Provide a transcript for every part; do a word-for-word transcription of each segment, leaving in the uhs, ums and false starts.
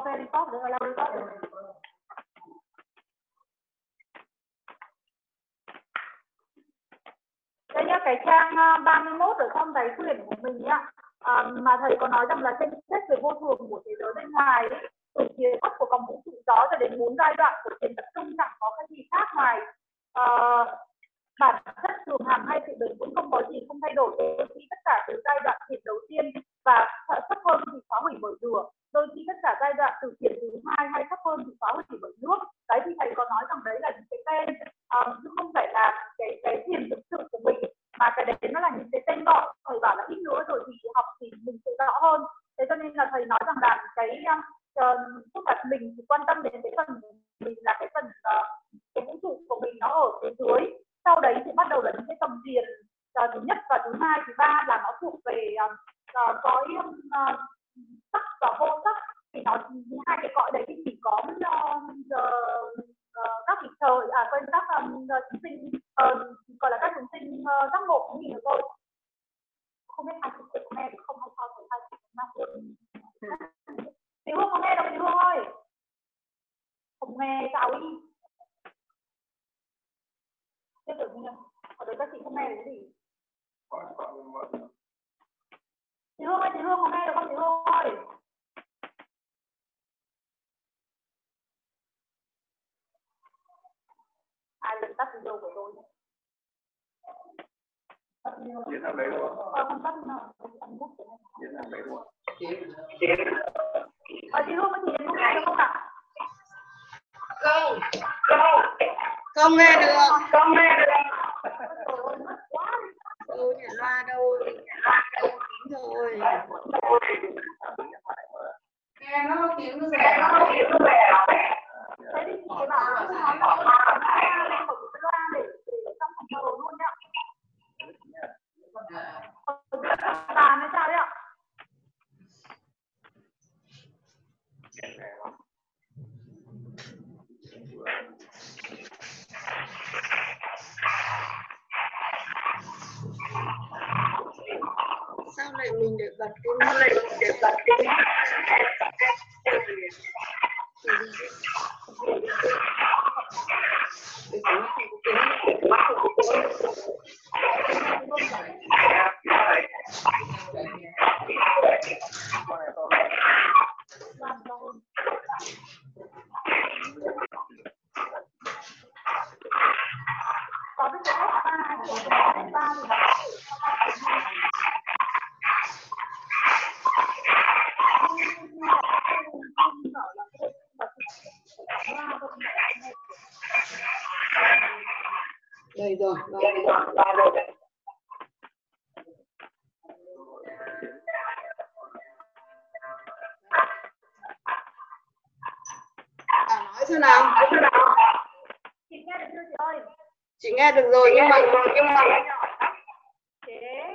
share report để làm report. Đây nhá, cái trang ba mươi mốt ở trong cái quyển của mình nhá, à, mà thầy có nói rằng là xem xét về vô thường của thế giới bên ngoài ấy, từ phía bắc của vòng vũ trụ gió cho đến bốn giai đoạn của tiền tập trung chẳng có cái gì khác ngoài uh, bản chất thường hằng hay sự bền vững không có gì không thay đổi, đôi khi tất cả từ giai đoạn thiền đầu tiên và thấp hơn thì phá hủy bởi lửa, đôi khi tất cả giai đoạn từ thiền thứ hai hay thấp hơn thì phá hủy bởi nước. Đấy thì thầy có nói rằng đấy là những cái tên uh, chứ không phải là cái cái thiền thực sự của mình, mà cái đấy nó là những cái tên gọi. Thầy bảo là ít nữa rồi thì học thì mình sẽ rõ hơn. Thế cho nên là thầy nói rằng là cái tức là mình quan tâm đến cái phần mình là cái phần uh, cái vũ trụ của mình nó ở phía dưới, sau đấy thì bắt đầu là những cái tầm tiền uh, thứ nhất và thứ hai, thứ ba là nó thuộc về uh, uh, cõi uh, sắc và vô sắc. Thì nó hai cái cõi đấy thì chỉ có uh, uh, uh, các vị trời à quên các um, chúng sinh uh, gọi là các chúng sinh uh, giác ngộ cũng nhìn được thôi. Không biết ai thực sự nghe được không hay sao thì ai thực sự Chị Hương có nghe đâu chị Hương ơi? Không nghe sao ý? Tiếp tục nha. Ở đây các chị không nghe được cái gì? Chị Hương ơi, chị Hương có nghe được không chị Hương ơi? Ai lần tắt video của tôi? Diễn làm đấy luôn. Ờ, không tắt nào. Diễn làm đấy luôn. Ờ, chị Hương có chị Hương nghe được không ạ? Không. Không nghe được. Không nghe được. Đâu nhận loa đâu. Rồi. Nghe nó tiếng nó rẻ. Thế thì chị bảo là nó nói là lên một cái loa để trong phòng thờ luôn nhá. Bàn hay sao đấy ạ? Sao lại mình để bật cái Sao lại mình để bật cái đây rồi. À, nói thế nào? Chị nghe được chưa chị ơi? Chị nghe được rồi nhưng mà nhưng mà thế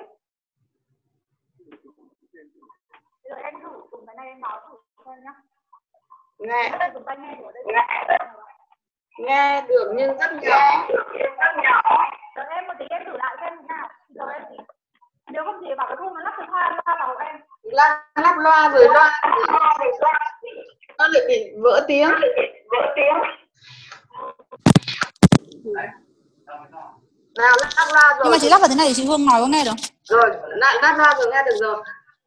rồi em thử dùng cái này em nói thử xem nhá. nghe Dùng tay nghe của đây. nghe được nhưng rất nhỏ. Rất nhỏ. Rồi em một tí em thử lại xem nào. Rồi em thì nếu không thì bảo cái thu nó lắp được hoa loa vào em. Lắp lắp loa rồi loa nó lại bị vỡ tiếng. Vỡ tiếng. Nào lắp loa rồi. Nhưng mà chị lắp vào thế này thì chị Hương nói có nghe được? Rồi, lắp lắp loa rồi nghe được rồi.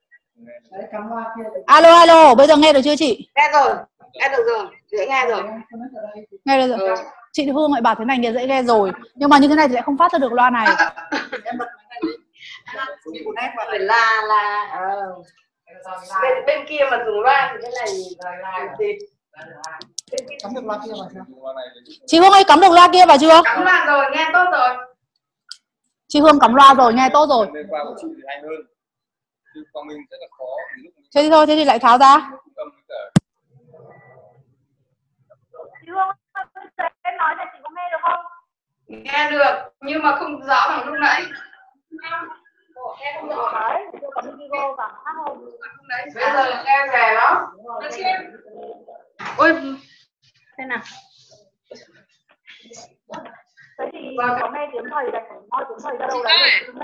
Alo alo, bây giờ nghe được chưa chị? Nghe rồi, nghe được rồi, dễ nghe rồi. Nghe được rồi. Ừ. Chị Hương lại bảo thế này nghe dễ nghe rồi, nhưng mà như thế này thì lại không phát ra được loa này. Phải là là ờ. bên bên kia mà dùng loa thì cái này là gì? Cắm được loa kia vào chưa? Chị Hương ơi, cắm được loa kia vào chưa? Cắm loa rồi, nghe tốt rồi. Chị Hương cắm loa rồi, nghe tốt rồi. Thế thì thôi, thế thì lại tháo ra. Chị Hương, em nói này chị có nghe được không? Nghe được, nhưng mà không rõ bằng lúc nãy. Nghe không rõ đấy, chưa có video và hát không? Bây giờ nghe rẻ lắm. Ôi, thế nào? Thế thì có nghe tiếng thầy này, nói tiếng thầy ra đâu đấy, thế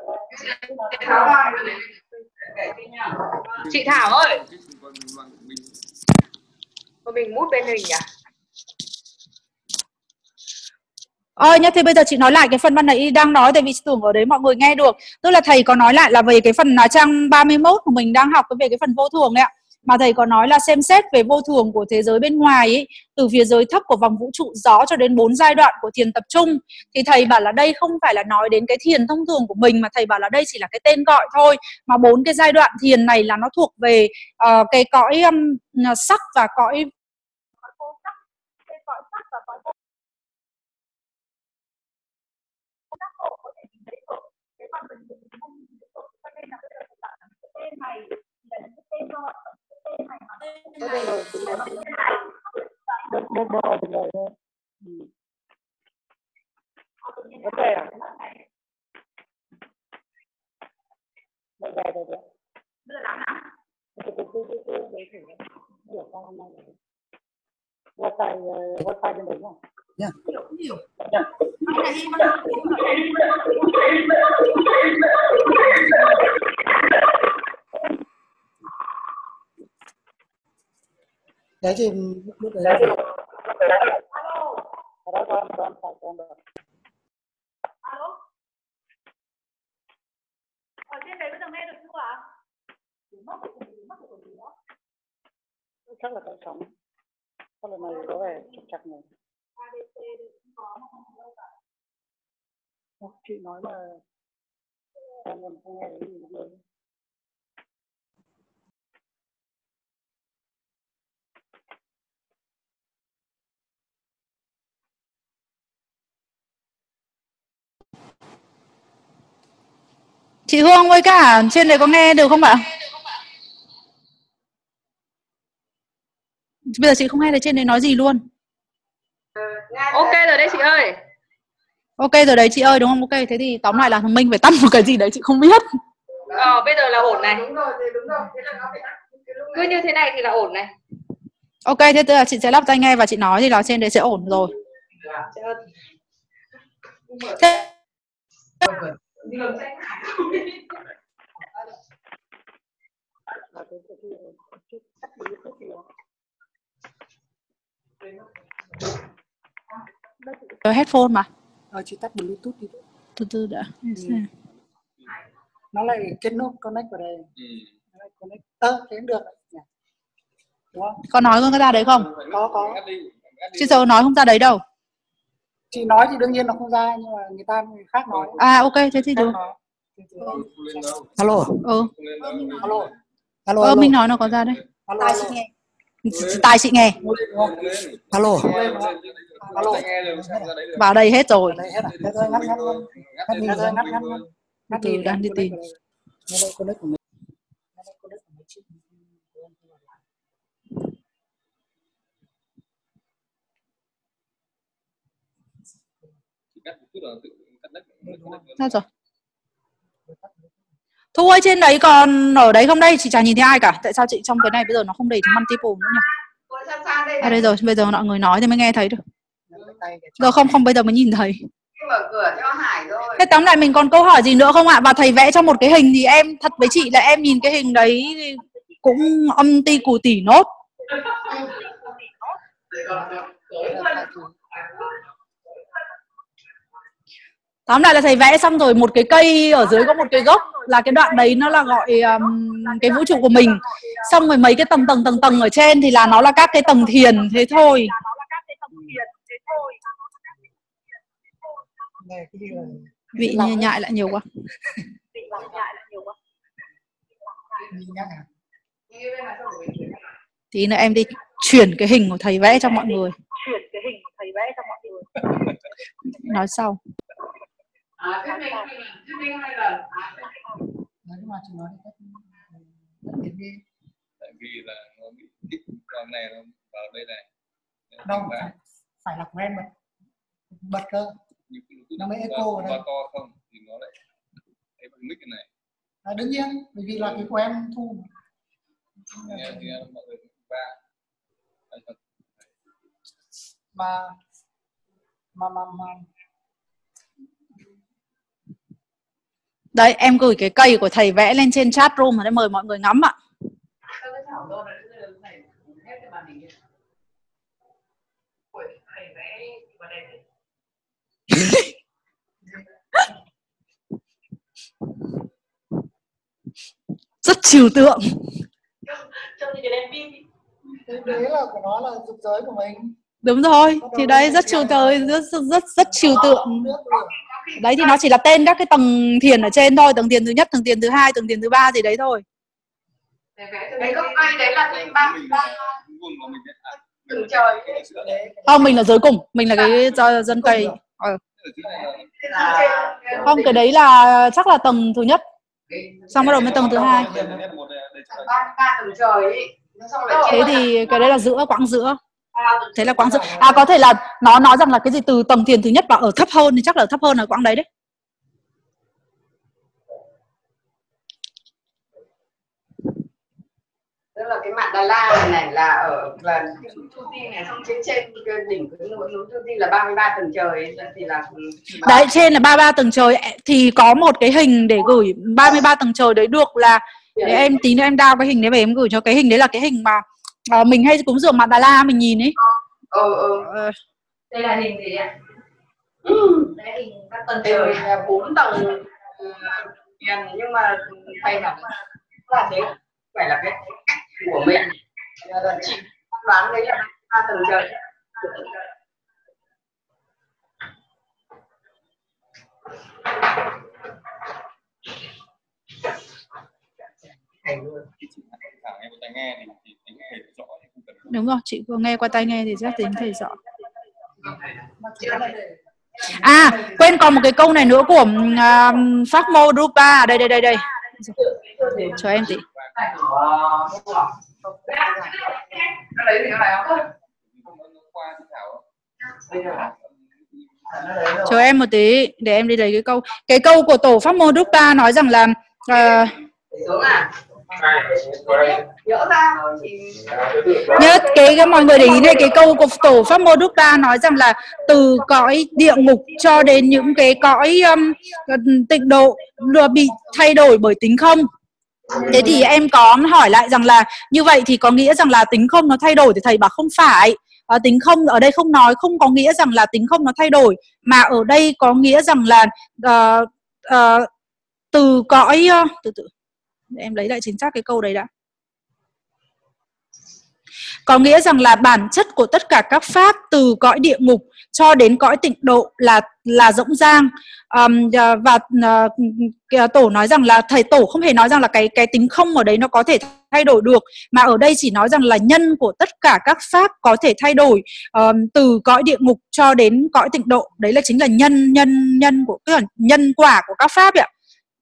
nào? Chị Thảo ơi. Mà mình mút bên hình à? Ơi nhá, thế bây giờ chị nói lại cái phần ban nãy đang nói, tại vì chị tưởng ở đấy mọi người nghe được. Tức là thầy có nói lại là về cái phần là trang ba mươi mốt của mình đang học về cái phần vô thường đấy ạ. Mà thầy có nói là xem xét về vô thường của thế giới bên ngoài ấy, từ phía giới thấp của vòng vũ trụ gió cho đến bốn giai đoạn của thiền tập trung. Thì thầy bảo là đây không phải là nói đến cái thiền thông thường của mình, mà thầy bảo là đây chỉ là cái tên gọi thôi. Mà bốn cái giai đoạn thiền này là nó thuộc về uh, cái cõi um, sắc và cõi Được rồi, được rồi, được rồi. Ok à? Được rồi, được rồi. Bây giờ làm nào? Wifi, wifi trên đấy không? Dạ. Hiểu, hiểu. Dạ. Đấy thì lúc đấy Alo. Alo. Ở trên đấy bây giờ nghe được chưa ạ? Mất rồi, mất rồi gì đó. Chắc là tại sóng. Chắc là này có vẻ trục trặc này. a bê xê không có mà không đâu cả. Chị nói là em còn không nghe cái gì nữa. Chị Hương với cả trên đấy có nghe được không ạ? Bây giờ chị không nghe thấy trên đấy nói gì luôn. Ok rồi đấy chị ơi. Ok rồi đấy chị ơi, đúng không? Ok, thế thì tóm lại là thằng Minh phải tắt một cái gì đấy chị không biết. Ờ, bây giờ là ổn này. Đúng rồi, đúng rồi. Thế là nó phải tắt. Cứ như thế này thì là ổn này. Ok, thế tức là chị sẽ lắp tai nghe và chị nói thì là trên đấy sẽ ổn rồi. Thế... Có headphone mà. ờ, chị tắt Bluetooth đi. Từ từ đã. Ừ. Nó lại kết nối connect vào đây. Ừ. Connect. Ơ, thế cũng được. Đúng không? Có nói không ra đấy không? Có, có. Chứ giờ nói không ra đấy đâu. Chị nói thì đương nhiên nó không ra, nhưng mà người ta người khác nói. À ok, thế thì được. Alo. Ừ. Alo. Alo. Ờ, mình nói nó có ra đấy. Tai chị nghe. Tai chị nghe. Alo. Alo. Vào đây hết rồi. Đây hết à? Thế thôi, ngắt ngắt ngắt. Ngắt đi, ngắt ngắt ngắt. Ngắt đi, đang đi tìm. Nó đây connect của mình. Nó đây connect của mình. Sao rồi? Thu ơi, trên đấy còn ở đấy không đây? Chị chả nhìn thấy ai cả. Tại sao chị trong cái này bây giờ nó không đầy multiple nữa nhỉ? À đây rồi, bây giờ mọi người nói thì mới nghe thấy được. Giờ không, không bây giờ mới nhìn thấy. Mở cửa cho Hải rồi. Thế tóm lại mình còn câu hỏi gì nữa không ạ? Và thầy vẽ cho một cái hình thì em thật với chị là em nhìn cái hình đấy cũng âm ti cù tỉ nốt. Tóm lại là thầy vẽ xong rồi một cái cây ở dưới có một cái gốc, là cái đoạn đấy nó là gọi um, cái vũ trụ của mình. Xong rồi mấy cái tầng tầng tầng tầng ở trên thì là nó là các cái tầng thiền thế thôi. Vị nhại lại nhiều quá. Tí nữa em đi chuyển cái hình của thầy vẽ cho mọi người. Chuyển cái hình của thầy vẽ cho mọi người. Nói sau. À, thuyết minh, thuyết minh hai lần. Nói mà chị nói đi. Tại vì là nó bị thích con này nó vào đây này. Đâu phải, phải là quen mà. Bật cơ. Nó mới echo ở đây. To không thì nó lại thấy bằng mic cái này. À, đương nhiên, bởi vì là cái của em thu. Nghe thì mọi người ba. Mà mà mà mà đấy, em gửi cái cây của thầy vẽ lên trên chat room để mời mọi người ngắm ạ. thầy vẽ vào đây này. Rất trừu tượng. Trông như cái đèn pin. Đấy là của nó là dục giới của mình. Đúng rồi, thì đấy rất trừu tượng, rất rất rất, rất trừu tượng. Đấy thì nó chỉ là tên các cái tầng thiền ở trên thôi, tầng thiền thứ nhất, tầng thiền thứ hai, tầng thiền thứ ba gì đấy thôi. Cái gốc cây đấy là thứ ba tầng trời. Không, mình là dưới cùng, mình là cái dân cây. Ừ. Không, cái đấy là chắc là tầng thứ nhất, xong bắt đầu mới tầng thứ hai. Ba tầng trời ấy. Thế thì cái đấy là giữa, quãng giữa. Thế là quãng giữa. À, có thể là nó nói rằng là cái gì từ tầng thiền thứ nhất và ở thấp hơn thì chắc là ở thấp hơn là quãng đấy đấy. Tức là cái mạn Đà La này, này là ở là Chu Ti này, xong trên trên cái đỉnh của núi Chu Ti là ba mươi ba tầng trời ấy, thì là đấy, trên là ba mươi ba tầng trời, thì có một cái hình để gửi ba mươi ba tầng trời đấy được là để em tí nữa em đao cái hình đấy về em gửi cho. Cái hình đấy là cái hình mà uh, mình hay cúng dường mạn Đà La mình nhìn ấy. Ừ, ừ. Ờ. Đây là hình gì ạ? Ừ. Đây hình các tầng Đây trời. là bốn tầng tiền, nhưng mà thầy bảo là thế phải là cái cách của mình, là chị đoán đấy là ba tầng trời. Thầy luôn. Đúng rồi, chị vừa nghe qua tai nghe thì rất tính thầy rõ. À, quên còn một cái câu này nữa của uh, Pháp Mô Drupa. Đây đây đây đây. Cho em tí. Chờ em một tí để em đi lấy cái câu. Cái câu của tổ Pháp Mô Drupa nói rằng là uh, nhớ cái, cái mọi người để ý này, cái câu của tổ Pháp Mô Drupa nói rằng là từ cõi địa ngục cho đến những cái cõi um, tịnh độ bị thay đổi bởi tính không. Thế thì em có hỏi lại rằng là như vậy thì có nghĩa rằng là tính không nó thay đổi, thì thầy bảo không phải. À, tính không ở đây không nói, không có nghĩa rằng là tính không nó thay đổi, mà ở đây có nghĩa rằng là uh, uh, từ cõi uh, từ từ để em lấy lại chính xác cái câu đấy đã. Có nghĩa rằng là bản chất của tất cả các pháp từ cõi địa ngục cho đến cõi tịnh độ là là rỗng rang. Um, và uh, tổ nói rằng là thầy tổ không hề nói rằng là cái cái tính không ở đấy nó có thể thay đổi được, mà ở đây chỉ nói rằng là nhân của tất cả các pháp có thể thay đổi um, từ cõi địa ngục cho đến cõi tịnh độ. Đấy là chính là nhân nhân nhân của cái nhân quả của các pháp ạ.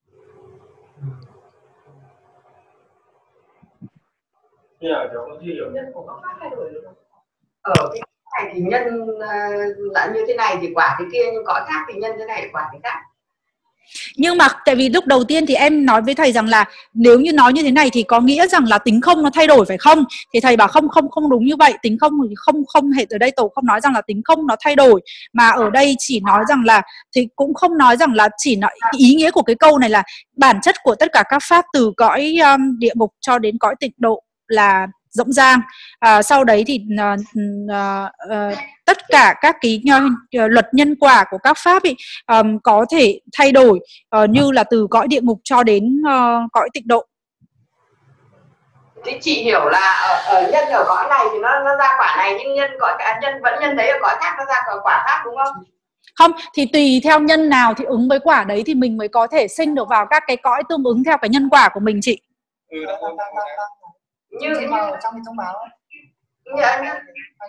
Ở cái này thì nhân là như thế này thì quả thế kia, nhưng cõi khác thì nhân thế này quả thế khác. Nhưng mà tại vì lúc đầu tiên thì em nói với thầy rằng là nếu như nói như thế này thì có nghĩa rằng là tính không nó thay đổi phải không? Thì thầy bảo không không không đúng như vậy, tính không thì không không hệ ở đây tổ không nói rằng là tính không nó thay đổi, mà ở đây chỉ nói rằng là thì cũng không nói rằng là chỉ nói ý nghĩa của cái câu này là bản chất của tất cả các pháp từ cõi um, địa ngục cho đến cõi tịnh độ là rộng rang. À, sau đấy thì uh, uh, uh, tất cả các cái uh, luật nhân quả của các pháp ý, um, có thể thay đổi uh, như là từ cõi địa ngục cho đến uh, cõi tịnh độ. Thì chị hiểu là ở, ở nhân ở cõi này thì nó nó ra quả này, nhưng nhân cõi cả nhân vẫn nhân đấy ở cõi khác nó ra quả khác, đúng không? Không, thì tùy theo nhân nào thì ứng với quả đấy thì mình mới có thể sinh được vào các cái cõi tương ứng theo cái nhân quả của mình chị. Ừ, đang, đang, đang, đang, đang. Như như vào trong cái thông báo ấy. Như anh ấy.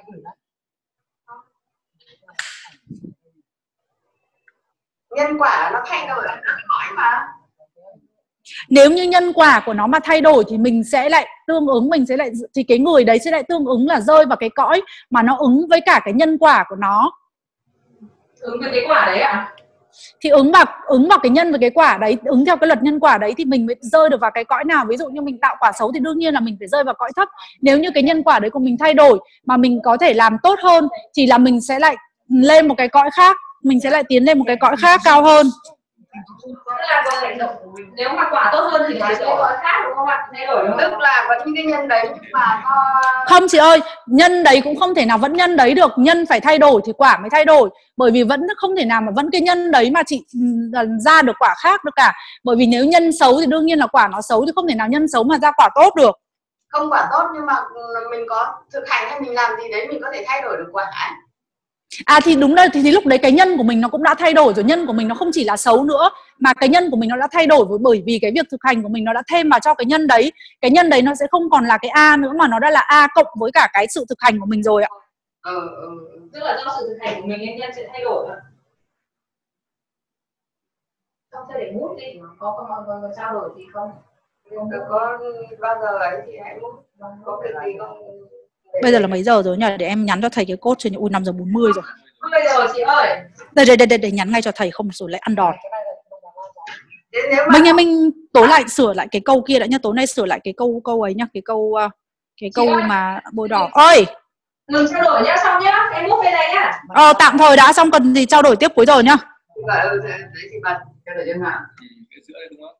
Nhân quả nó thay đổi ở các cõi mà. Nếu như nhân quả của nó mà thay đổi thì mình sẽ lại tương ứng, mình sẽ lại thì cái người đấy sẽ lại tương ứng là rơi vào cái cõi mà nó ứng với cả cái nhân quả của nó. Ứng với cái quả đấy ạ? À? Thì ứng vào ứng vào cái nhân và cái quả đấy, ứng theo cái luật nhân quả đấy thì mình mới rơi được vào cái cõi nào. Ví dụ như mình tạo quả xấu thì đương nhiên là mình phải rơi vào cõi thấp. Nếu như cái nhân quả đấy của mình thay đổi mà mình có thể làm tốt hơn thì là mình sẽ lại lên một cái cõi khác, mình sẽ lại tiến lên một cái cõi khác cao hơn. Tức là còn hành động của mình. Nếu mà quả tốt hơn thì nó sẽ gọi khác đúng không ạ? Thay đổi đúng không? Tức là vẫn cái nhân đấy nhưng mà có... Không chị ơi, nhân đấy cũng không thể nào vẫn nhân đấy được. Nhân phải thay đổi thì quả mới thay đổi. Bởi vì vẫn không thể nào mà vẫn cái nhân đấy mà chị ra được quả khác được cả. Bởi vì nếu nhân xấu thì đương nhiên là quả nó xấu, thì không thể nào nhân xấu mà ra quả tốt được. Không quả tốt nhưng mà mình có thực hành hay mình làm gì đấy mình có thể thay đổi được quả ấy. À thì đúng rồi, thì, thì lúc đấy cái nhân của mình nó cũng đã thay đổi rồi. Nhân của mình nó không chỉ là xấu nữa, mà cái nhân của mình nó đã thay đổi bởi vì cái việc thực hành của mình nó đã thêm vào cho cái nhân đấy. Cái nhân đấy nó sẽ không còn là cái A nữa, mà nó đã là A cộng với cả cái sự thực hành của mình rồi ạ. Ừ, ừ. Tức là do sự thực hành của mình nên nhân sẽ thay đổi ạ. Không sẽ để mút đi, có có mọi người trao đổi gì không? Được, có bao giờ ấy thì hãy mút, có việc gì không? Bây giờ là mấy giờ rồi nhỉ? Để em nhắn cho thầy cái code cho. Ui, năm giờ bốn mươi rồi. Bây giờ chị ơi. Đây đây đây đây, để nhắn ngay cho thầy không rồi lại ăn đòn. Mà... Mình em mình tối lại sửa lại cái câu kia đã nhá, tối nay sửa lại cái câu câu ấy nhá, cái câu cái câu ơi, mà bôi đỏ. Ơi. Đừng trao đổi nhá, xong nhá, em mút bên này nhá. Ờ tạm thời đã, xong cần gì trao đổi tiếp cuối giờ nhá. Vâng, ừ, đấy thì bạn trao đổi trên mạng. Cái sữa đây đúng không?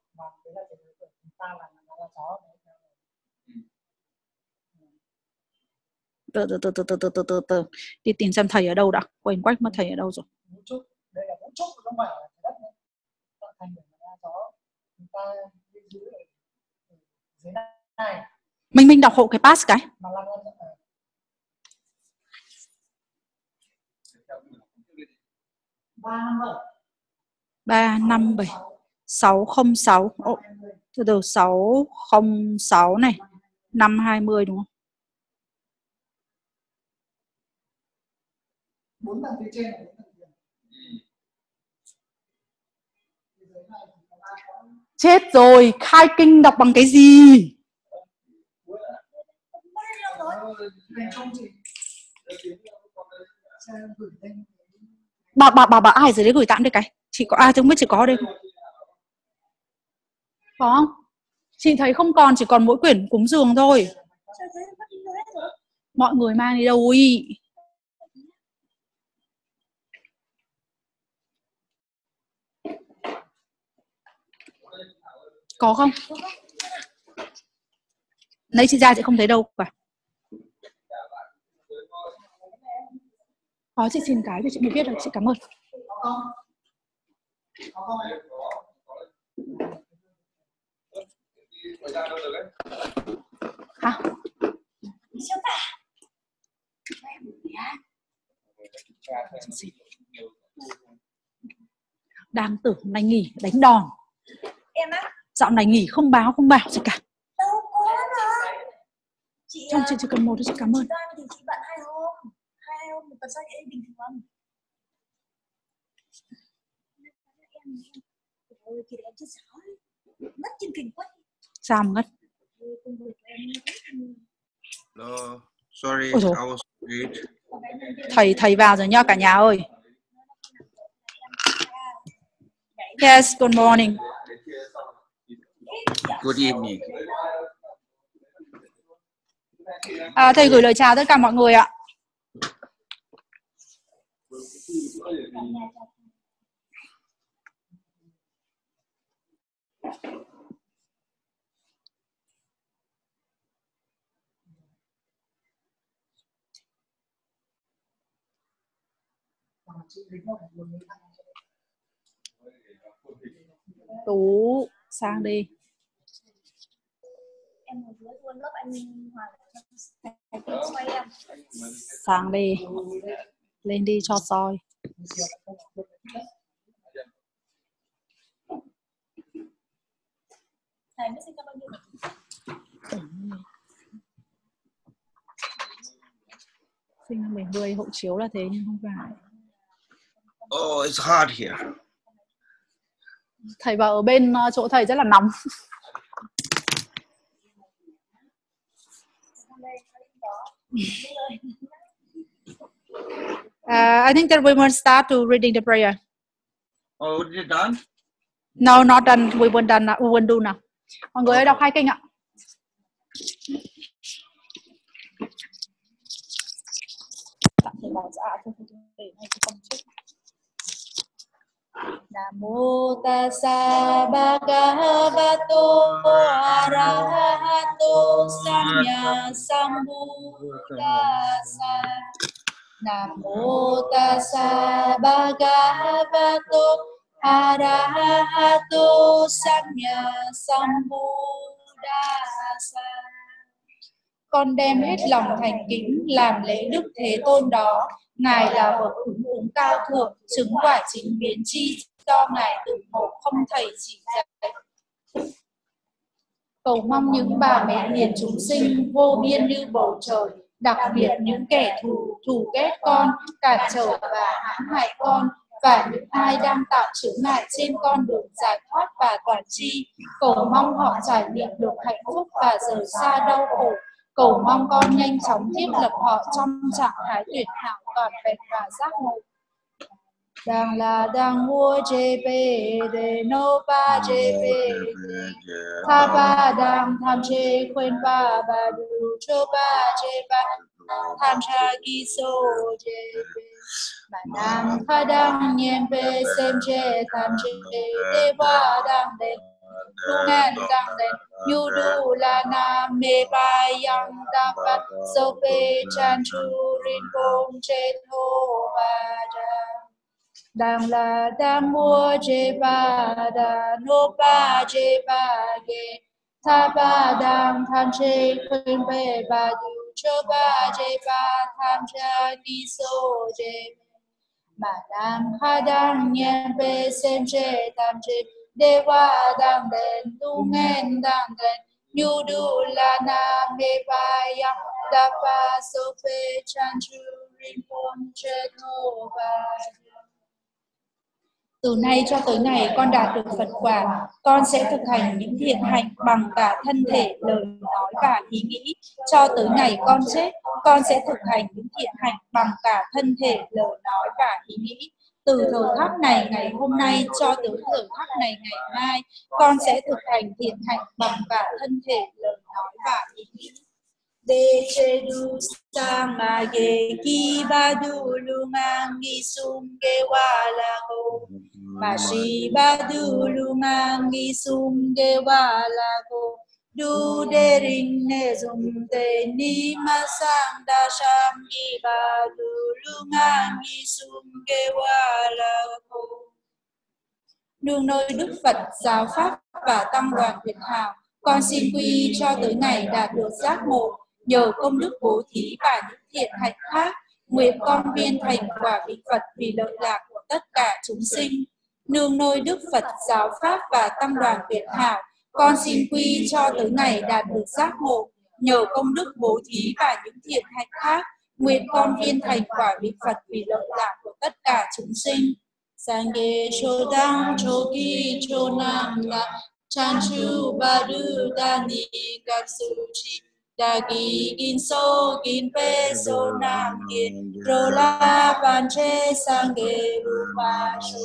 Từ từ từ từ từ từ từ từ từ đi tìm xem thầy ở đâu đã, quên quách mất thầy ở đâu rồi. Đây là vũ trụ, không phải là trái đất nữa. Tạo thành để ra gió, chúng ta đi dưới dưới này. Mình mình đọc hộ cái pass cái. ba năm bảy sáu không sáu. Ồ, từ từ sáu không sáu này, năm hai mươi đúng không? Bốn tầng phía trên này. Chết rồi, khai kinh đọc bằng cái gì? Bà bà bà bà ai dưới đấy gửi tạm đây cái? Chị có ai? Tôi không biết chị có ở đây không? Có không? Chị thấy không còn, chỉ còn mỗi quyển cúng dường thôi. Mọi người mang đi đâu ý? Có không? Lấy chị ra chị không thấy đâu cả. Có, chị xin cái thì chị mới biết được, chị cảm ơn. Hả? Đang tưởng hôm nay nghỉ đánh đòn. Em á? Dạo này nghỉ không báo không bảo gì cả. Đâu có nữa. Chị Trong chị chỉ cần một thôi, chị cảm ơn. Thì chị bận hai hôm. Hai hôm một tuần sau em bình thường. Ôi, kỳ em chết giỏi. Mất chương trình quá. Sao mà ngất? No, sorry, I was late. Thầy thầy vào rồi nha cả nhà ơi. Yes, good morning. Good evening. À, thầy gửi lời chào tất cả mọi người ạ. Tú sang đi. Em ở dưới luôn lớp anh Hoàng xoay em. Sang đi. Lên đi cho soi. Thầy mới sinh ra bao nhiêu? Sinh năm bảy mươi, hộ chiếu là thế nhưng không phải. Oh, it's hot here. Thầy vào ở bên chỗ thầy rất là nóng. Uh, I think that we will start to reading the prayer. Oh, is it done? No, not done. We will done. We will do now. Mọi người ơi, đọc hai kinh ạ. Tạm thời bảo dạ thôi, để này không chết. Nam mô tassa bhagavato arahato samma sambuddhassa. Nam mô tassa bhagavato arahato samma sambuddhassa. Con đem hết lòng thành kính làm lễ Đức Thế Tôn đó. Ngài là bậc ứng ứng cao thượng, chứng quả chính biến chi do Ngài tự ngộ không thầy chỉ dạy. Cầu mong những bà mẹ hiền chúng sinh vô biên như bầu trời, đặc biệt những kẻ thù thù ghét con, cản trở và hãm hại con, và những ai đang tạo chướng ngại trên con đường giải thoát và toàn tri. Cầu mong họ trải nghiệm được hạnh phúc và rời xa đau khổ. Cầu mong con nhanh chóng thiết lập họ trong trạng thái tuyệt hảo, toàn vẹn và giác ngộ. Đang là đang mua chê bê đề nô ba chê bê tha ba đang tham chê khuyên ba ba đủ chô ba chê ba tham cha ghi sô chê bê mà nam tha đang nhiên bê xem chê tham chê đê ba đang đền tu ngàn đang đền nhu đu la nam mê ba yang đam bát sô bê chan chu rin bông chê thô ba đà. Đang là đang mua chê ba đà nô ba chê ba ghê tha ba đang tham chê khuyên bê ba đủ chô ba chê ba tham cha đi sô chê mà nam kha đang nhiên bê xem chê tham chê đê qua đang đền tu nghen đang đền nhu đu la na mê ba yang đa ba sô phê chan chu rin pon chê thô ba. Từ nay cho tới ngày con đạt được Phật quả, con sẽ thực hành những thiện hạnh bằng cả thân thể, lời nói và ý nghĩ. Cho tới ngày con chết, con sẽ thực hành những thiện hạnh bằng cả thân thể, lời nói và ý nghĩ. Từ thời khắc này ngày hôm nay cho tới thời khắc này ngày mai, con sẽ thực hành thiện hạnh bằng cả thân thể, lời nói và ý nghĩ. De che du sang ma ge ki ba du lu ngang nghi sum ge wa la go ma shi ba du lu ngang nghi sum ge wa la go du de ring ne zum te ni ma sang da sham ki ba du lu ngang nghi sum ge wa la go. Nương nơi Đức Phật, giáo pháp và tăng đoàn Việt Hào, con xin quy cho tới ngày đạt được giác ngộ. Nhờ công đức bố thí và những thiện hạnh khác, nguyện con viên thành quả vị Phật vì lợi lạc của tất cả chúng sinh. Nương nơi Đức Phật, giáo pháp và tăng đoàn Việt Hảo, con xin quy cho tới ngày đạt được giác ngộ. Nhờ công đức bố thí và những thiện hạnh khác, nguyện con viên thành quả vị Phật vì lợi lạc của tất cả chúng sinh. Sangye chodang choki chonam la chanchu badu dani gatsuchi Dagi gin so gin pe so nam gin rola panche sangye rupa shu.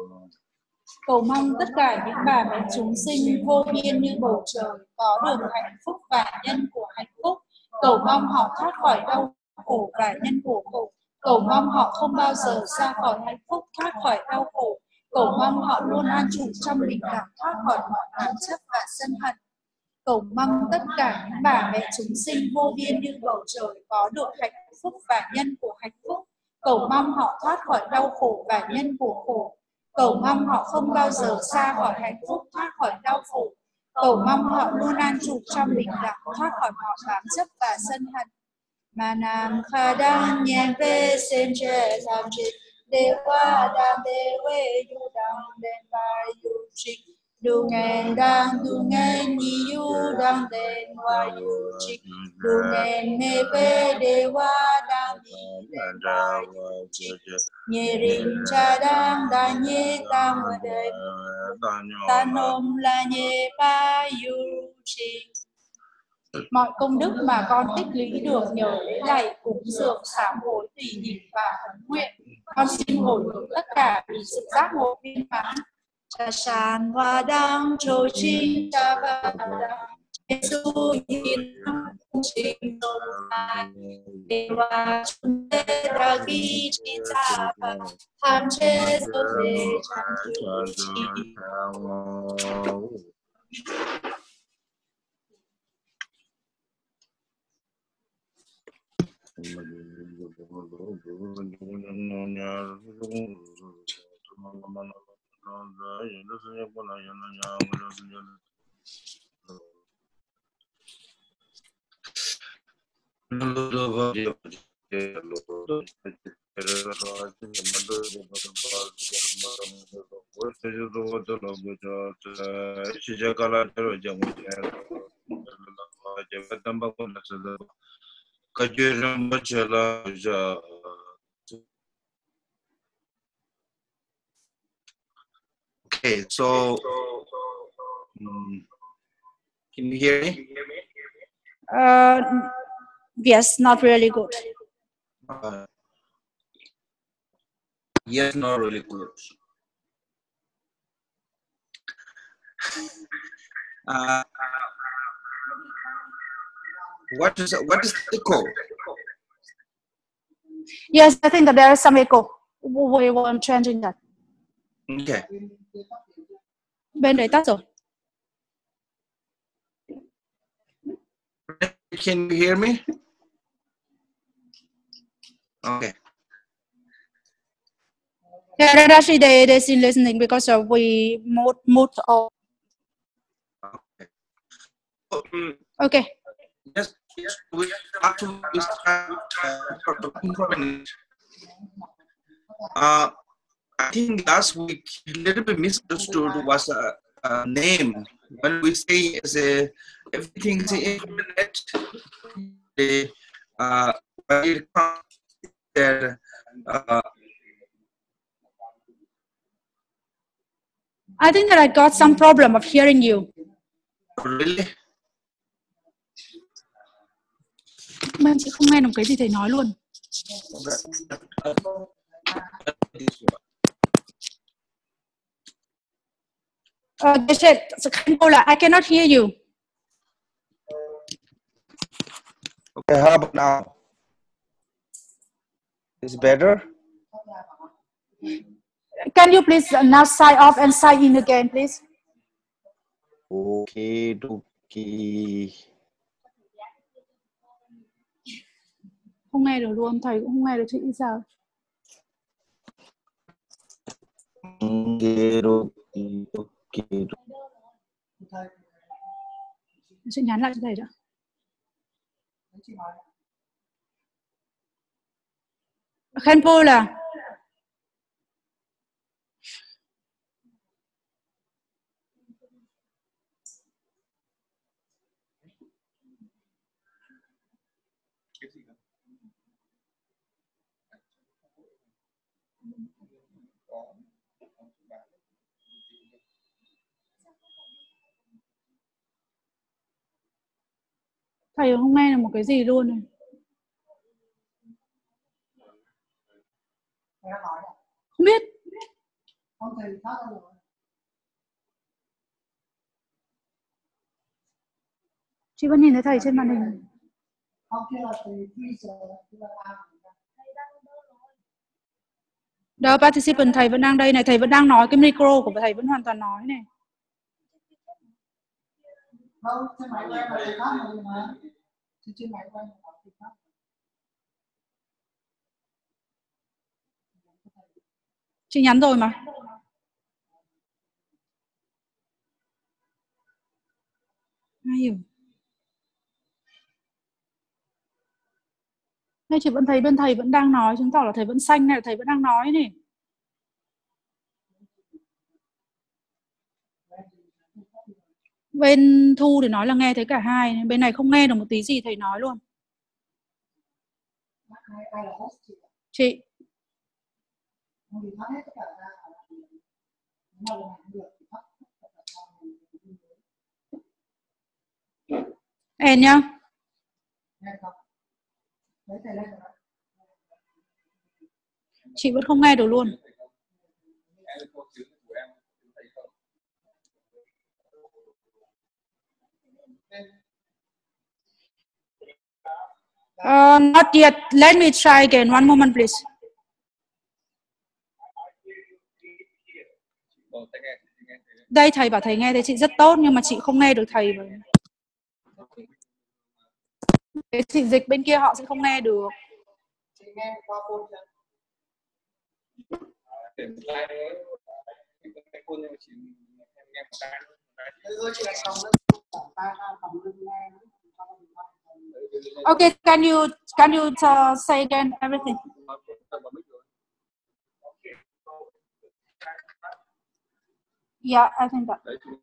Cầu mong tất cả những bà mẹ chúng sinh vô biên như bầu trời có được hạnh phúc và nhân của hạnh phúc. Cầu mong họ thoát khỏi đau khổ và nhân của khổ. Cầu mong họ không bao giờ xa khỏi hạnh phúc, thoát khỏi đau khổ. Cầu mong họ luôn an trụ trong bình đẳng, thoát khỏi mọi oán chấp và sân hận. Cầu mong tất cả những bà mẹ chúng sinh vô biên như bầu trời có được hạnh phúc và nhân của hạnh phúc. Cầu mong họ thoát khỏi đau khổ và nhân của khổ. Cầu mong họ không bao giờ xa khỏi hạnh phúc, thoát khỏi đau khổ. Cầu mong họ luôn an trụ trong bình đẳng, thoát khỏi mọi bám chấp và sân hận. Mà nam kha đang nhàn về xem trẻ làm chuyện để qua đang để quê yu đang đen vai yu trích. Du ngàn đang du ngàn nhi yu đang đen vai yu trích. Du ngàn mê bê để qua đang đi đen vai yu trích. Nhê rinh cha đang đa nhê tam ở đây. Ta nôm là nhê ba yu trích. Mọi công đức mà con tích lũy được nhờ lễ lạy, cúng dường, sám hối, tùy hỷ và khấn nguyện, con xin hồi hướng tất cả vì sự giác ngộ viên mãn. Cha san hoa đang trôi chi cha ba đang Giêsu nhìn công trình rộng dài, và chúng ta đã ghi chỉ ra và tham chế dấu về trang thứ chi. Okay, so um, can you hear me? Uh, yes, not really good. Uh, yes, not really good. Uh, what is what is echo? Yes, I think that there is some echo. We will changing that. Okay. Bên đấy tắt rồi. Can you hear me? Okay. Yeah, actually they they still listening because of we mute mute all. Okay. Um, Okay. yes, yes, we have to start uh, for the component. Uh, I think last week a little bit misunderstood was a, a name. When we say is a everything is internet, the uh, it comes there. Uh, I think that I got some problem of hearing you. really? Mình chị không nghe được cái gì thầy nói luôn. Uh, they said, I cannot hear you. Okay, how about now? Is it better? Can you please now sign off and sign in again, please? Okay, okay. Không nghe được luôn, thầy cũng không nghe được chị sao? Okay, okay, okay. Chị nhắn lại cho thầy đã. Khen Paul à? Thầy không nghe được một cái gì luôn này. Không biết. Chị vẫn nhìn thấy thầy trên màn hình. Đó, participant thầy vẫn đang đây này, thầy vẫn đang nói, cái micro của thầy vẫn hoàn toàn nói này. Chị nhắn rồi mà. Ai hiểu. Đây chị vẫn thấy bên thầy vẫn đang nói, chứng tỏ là thầy vẫn xanh này, thầy vẫn đang nói này. Bên Thu thì nói là nghe thấy cả hai, bên này không nghe được một tí gì thầy nói luôn. Chị. Em nhá. Chị vẫn không nghe được luôn. Uh, not yet. Let me try again. One moment, please. Đây thầy bảo thầy nghe thấy chị rất tốt nhưng mà chị không nghe được thầy. Cái chị dịch bên kia họ sẽ không nghe được. Chị nghe qua phone chưa? Okay, can you can you uh, say again everything? Yeah, I think that.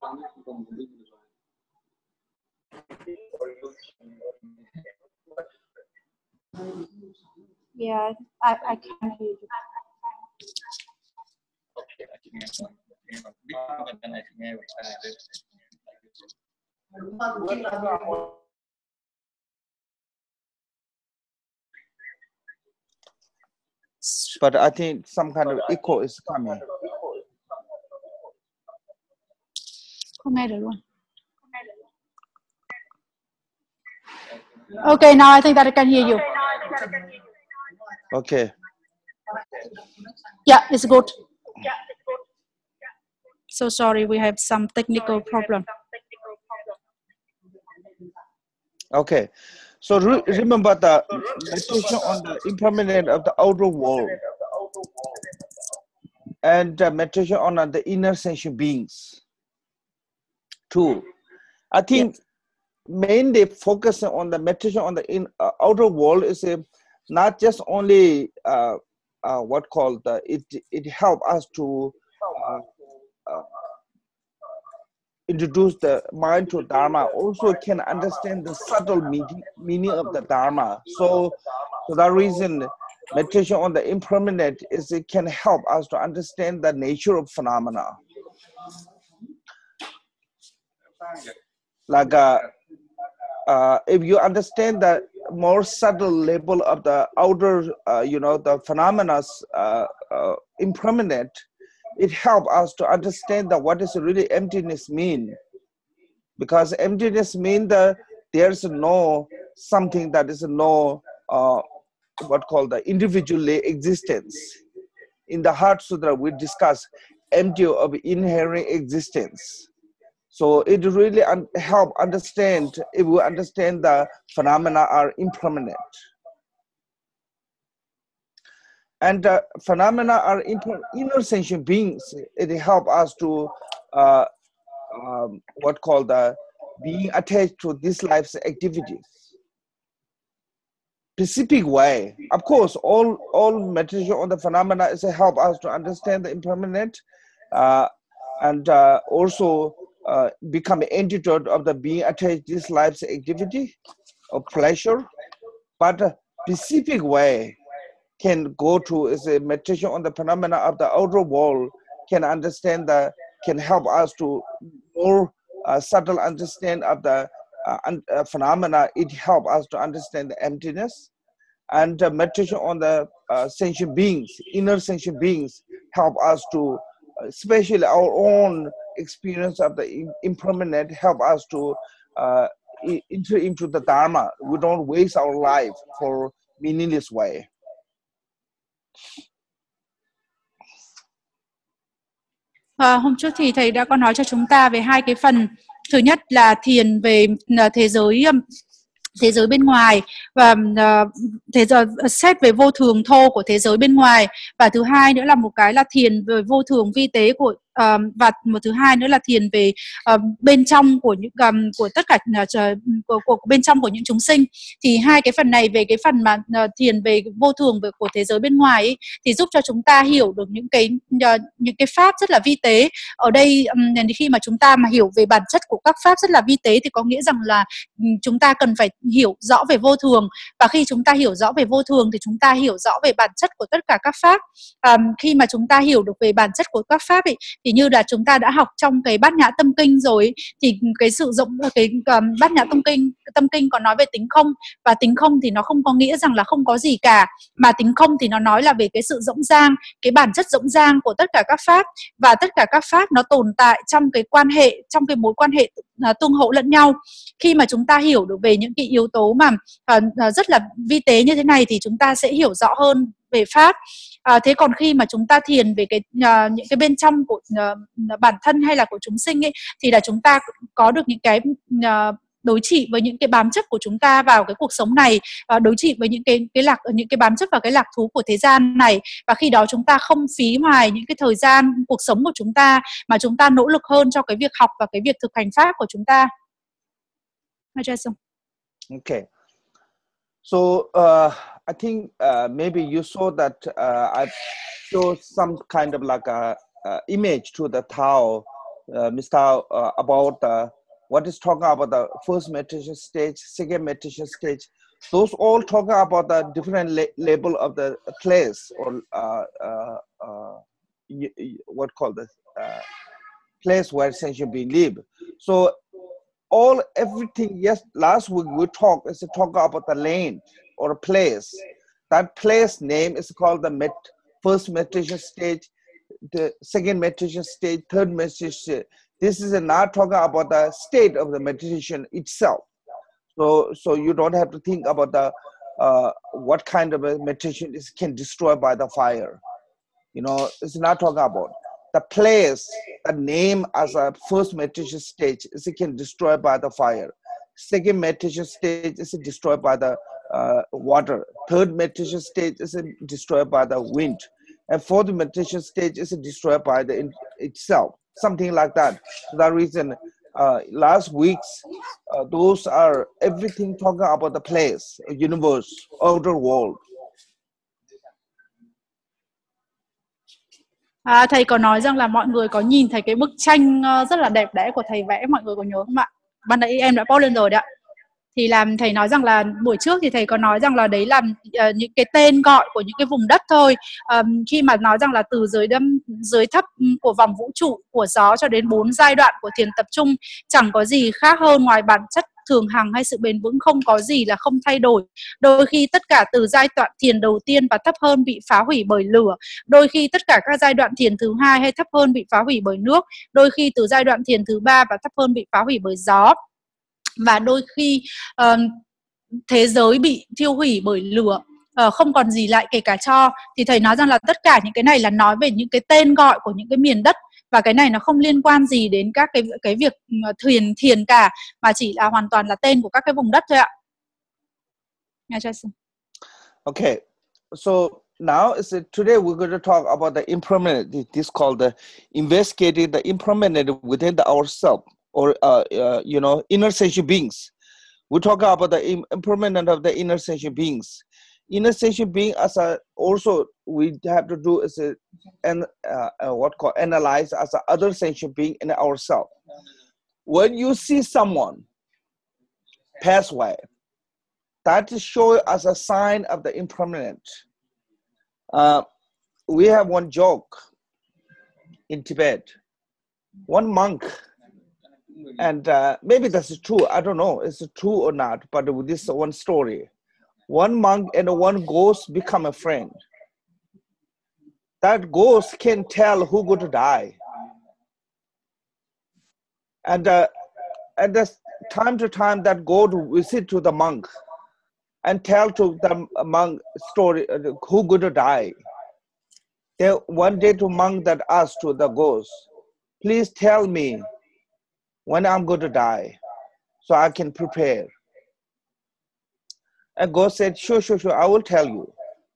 Yeah, I I can't hear you. But I think some kind of echo is coming. Không nghe được luôn. Okay, now I think that I can hear you. Okay. Yeah, it's good. So sorry, we have some technical problem. Okay. So re remember the meditation on the impermanence of the outer world and the meditation on uh, the inner sentient beings. Two, I think yes. mainly focusing on the meditation on the in, uh, outer world is a, not just only uh, uh, what called uh, it. It help us to uh, uh, introduce the mind to Dharma. Also can understand the subtle meaning, meaning of the Dharma. So, for that reason, meditation on the impermanent is it can help us to understand the nature of phenomena. Like uh, uh, if you understand the more subtle level of the outer, uh, you know, the phenomena uh, uh, impermanent, it helps us to understand that what is really emptiness mean. Because emptiness means that there's no something that is no uh, what called the individual existence. In the Heart Sutra, we discuss empty of inherent existence. So it really un help understand, if we understand the phenomena are impermanent. And uh, phenomena are inner sentient beings. It help us to uh, um, what called the being attached to this life's activities. Specific way. Of course, all, all meditation on the phenomena is to help us to understand the impermanent uh, and uh, also uh, become an antidote of the being attached to this life's activity or pleasure. But a specific way can go to is a meditation on the phenomena of the outer world, can understand the, can help us to more uh, subtle understand of the uh, uh, phenomena. It help us to understand the emptiness. And uh, meditation on the uh, sentient beings, inner sentient beings, help us to, especially our own experience of the impermanent, help us to uh, enter into the Dharma. We don't waste our life for meaningless way. À, hôm trước thì thầy đã có nói cho chúng ta về hai cái phần. Thứ nhất là thiền về thế giới thế giới bên ngoài và uh, thế giới xét về vô thường thô của thế giới bên ngoài, và thứ hai nữa là một cái là thiền về vô thường vi tế của uh, và một thứ hai nữa là thiền về uh, bên trong của những um, của tất cả uh, của, của bên trong của những chúng sinh. Thì hai cái phần này về cái phần mà uh, thiền về vô thường về của thế giới bên ngoài ấy, thì giúp cho chúng ta hiểu được những cái uh, những cái pháp rất là vi tế. Ở đây um, khi mà chúng ta mà hiểu về bản chất của các pháp rất là vi tế thì có nghĩa rằng là um, chúng ta cần phải hiểu rõ về vô thường, và khi chúng ta hiểu rõ về vô thường thì chúng ta hiểu rõ về bản chất của tất cả các pháp. À, khi mà chúng ta hiểu được về bản chất của các pháp ấy, thì như là chúng ta đã học trong cái Bát Nhã Tâm Kinh rồi, thì cái sự rộng cái um, Bát Nhã Tâm Kinh Tâm Kinh có nói về tính không, và tính không thì nó không có nghĩa rằng là không có gì cả, mà tính không thì nó nói là về cái sự rỗng rang, cái bản chất rỗng rang của tất cả các pháp, và tất cả các pháp nó tồn tại trong cái quan hệ, trong cái mối quan hệ uh, tương hỗ lẫn nhau. Khi mà chúng ta hiểu được về những cái yếu tố mà uh, uh, rất là vi tế như thế này thì chúng ta sẽ hiểu rõ hơn về pháp. À, thế còn khi mà chúng ta thiền về cái uh, những cái bên trong của uh, bản thân hay là của chúng sinh ấy, thì là chúng ta có được những cái uh, đối trị với những cái bám chấp của chúng ta vào cái cuộc sống này, uh, đối trị với những cái cái lạc những cái bám chấp vào cái lạc thú của thế gian này, và khi đó chúng ta không phí hoài những cái thời gian cuộc sống của chúng ta, mà chúng ta nỗ lực hơn cho cái việc học và cái việc thực hành pháp của chúng ta. Okay. So uh, I think uh, maybe you saw that uh, I showed some kind of like a, a image to the Tao, uh, Mister Tao, uh, about uh, what is talking about the first meditation stage, second meditation stage. Those all talking about the different la label of the place, or uh, uh, uh, y y what called the uh, place where sentient being live. So all everything, yes, last week we talked is to talk about the land or a place. That place name is called the med first meditation stage, the second meditation stage, third meditation stage. This is not talking about the state of the meditation itself. So, so you don't have to think about the uh, what kind of a meditation is can destroy by the fire. You know, it's not talking about the place, the name as a first meditation stage is it can destroy by the fire. Second meditation stage is destroyed by the uh, water. Third meditation stage is destroyed by the wind. And fourth meditation stage is destroyed by the in itself. Something like that. For that reason, uh, last week's, uh, those are everything talking about the place, universe, outer world. À, thầy có nói rằng là mọi người có nhìn thấy cái bức tranh rất là đẹp đẽ của thầy vẽ, mọi người có nhớ không ạ? Ban nãy em đã post lên rồi đấy ạ. Thì làm thầy nói rằng là buổi trước thì thầy có nói rằng là đấy là uh, những cái tên gọi của những cái vùng đất thôi. Um, khi mà nói rằng là từ dưới đâm dưới thấp của vòng vũ trụ, của gió cho đến bốn giai đoạn của thiền tập trung, chẳng có gì khác hơn ngoài bản chất thường hằng hay sự bền vững, không có gì là không thay đổi. Đôi khi tất cả từ giai đoạn thiền đầu tiên và thấp hơn bị phá hủy bởi lửa, đôi khi tất cả các giai đoạn thiền thứ hai hay thấp hơn bị phá hủy bởi nước, đôi khi từ giai đoạn thiền thứ ba và thấp hơn bị phá hủy bởi gió, và đôi khi uh, thế giới bị thiêu hủy bởi lửa, uh, không còn gì lại kể cả tro. Thì thầy nói rằng là tất cả những cái này là nói về những cái tên gọi của những cái miền đất, và cái này nó không liên quan gì đến các cái cái việc thiền thiền cả, mà chỉ là hoàn toàn là tên của các cái vùng đất thôi ạ. Okay, so now is it, today we're going to talk about the impermanent. This called the investigating the impermanent within the ourself, or uh, uh, you know, inner sentient beings. We talk about the impermanent of the inner sentient beings. Inner sentient being, as a, also we have to do is a, and uh, uh, what called analyze as a other sentient being in ourselves. When you see someone pass away, that is show as a sign of the impermanent. Uh, we have one joke in Tibet. One monk, and uh, maybe that's true, I don't know, it's true or not, but this is one story. One monk and one ghost become a friend. That ghost can tell who going to die. And uh, at the time to time that go to visit to the monk and tell to the monk story uh, who going to die. Then one day to monk that asked to the ghost, please tell me when I'm going to die so I can prepare. And ghost said, sure, sure, sure, I will tell you.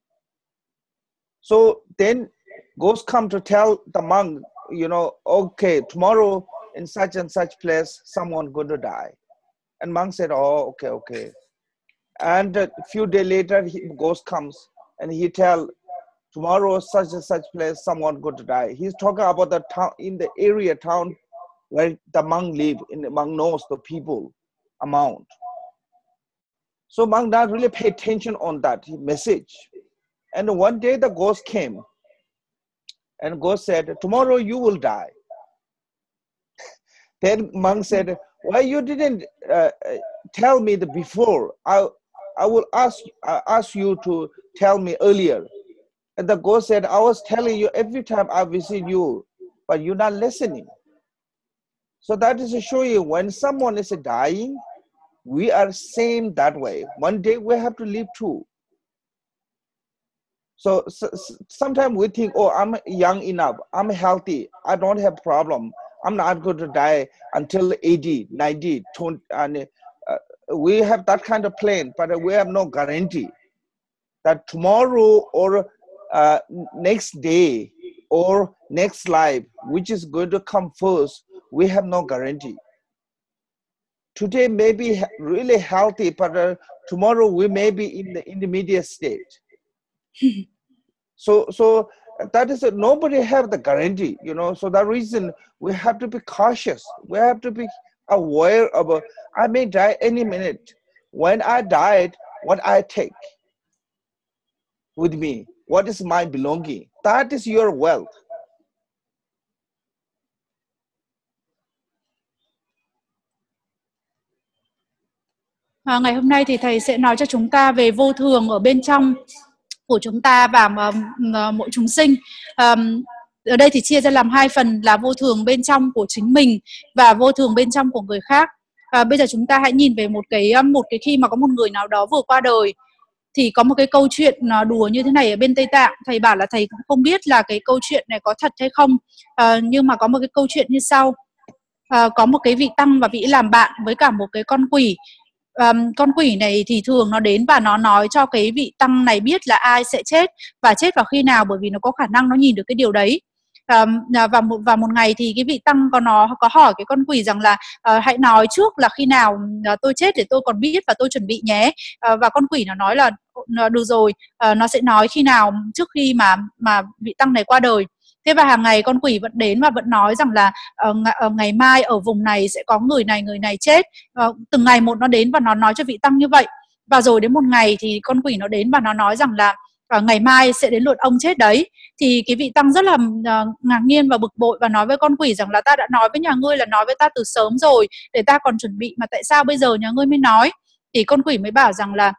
So then ghost come to tell the monk, you know, okay, tomorrow in such and such place, someone going to die. And monk said, oh, okay, okay. And a few days later, he, ghost comes and he tell, tomorrow such and such place, someone going to die. He's talking about the town, in the area town where the monk live, in the monk knows the people amount. So monk not really pay attention on that message. And one day the ghost came and ghost said, tomorrow you will die. Then monk said, why you didn't uh, tell me the before? I, I will ask, uh, ask you to tell me earlier. And the ghost said, I was telling you every time I visit you, but you're not listening. So that is to show you when someone is dying, we are same that way. One day we have to live too. So, so sometimes we think, oh, I'm young enough, I'm healthy, I don't have problem, I'm not going to die until eighty, ninety, twenty, and uh, we have that kind of plan, but we have no guarantee that tomorrow or uh, next day or next life, which is going to come first, we have no guarantee. Today may be really healthy, but uh, tomorrow we may be in the intermediate state. So, so that is a, nobody have the guarantee, you know. So that reason we have to be cautious. We have to be aware of. Uh, I may die any minute. When I died, what I take with me, what is my belonging? That is your wealth. À, ngày hôm nay thì thầy sẽ nói cho chúng ta về vô thường ở bên trong của chúng ta và uh, mỗi chúng sinh. Um, ở đây thì chia ra làm hai phần là vô thường bên trong của chính mình và vô thường bên trong của người khác. Uh, bây giờ chúng ta hãy nhìn về một cái một cái khi mà có một người nào đó vừa qua đời thì có một cái câu chuyện đùa như thế này ở bên Tây Tạng. Thầy bảo là thầy cũng không biết là cái câu chuyện này có thật hay không, uh, nhưng mà có một cái câu chuyện như sau. Uh, có một cái vị tăng và vị làm bạn với cả một cái con quỷ. Um, con quỷ này thì thường nó đến và nó nói cho cái vị tăng này biết là ai sẽ chết và chết vào khi nào, bởi vì nó có khả năng nó nhìn được cái điều đấy. Um, và, một, và một ngày thì cái vị tăng có nó có hỏi cái con quỷ rằng là uh, hãy nói trước là khi nào uh, tôi chết để tôi còn biết và tôi chuẩn bị nhé. Uh, và con quỷ nó nói là uh, được rồi, uh, nó sẽ nói khi nào trước khi mà mà vị tăng này qua đời. Thế và hàng ngày con quỷ vẫn đến và vẫn nói rằng là uh, ng- uh, ngày mai ở vùng này sẽ có người này người này chết. Uh, từng ngày một nó đến và nó nói cho vị tăng như vậy. Và rồi đến một ngày thì con quỷ nó đến và nó nói rằng là uh, ngày mai sẽ đến lượt ông chết đấy. Thì cái vị tăng rất là uh, ngạc nhiên và bực bội và nói với con quỷ rằng là ta đã nói với nhà ngươi là nói với ta từ sớm rồi để ta còn chuẩn bị, mà tại sao bây giờ nhà ngươi mới nói? Thì con quỷ mới bảo rằng là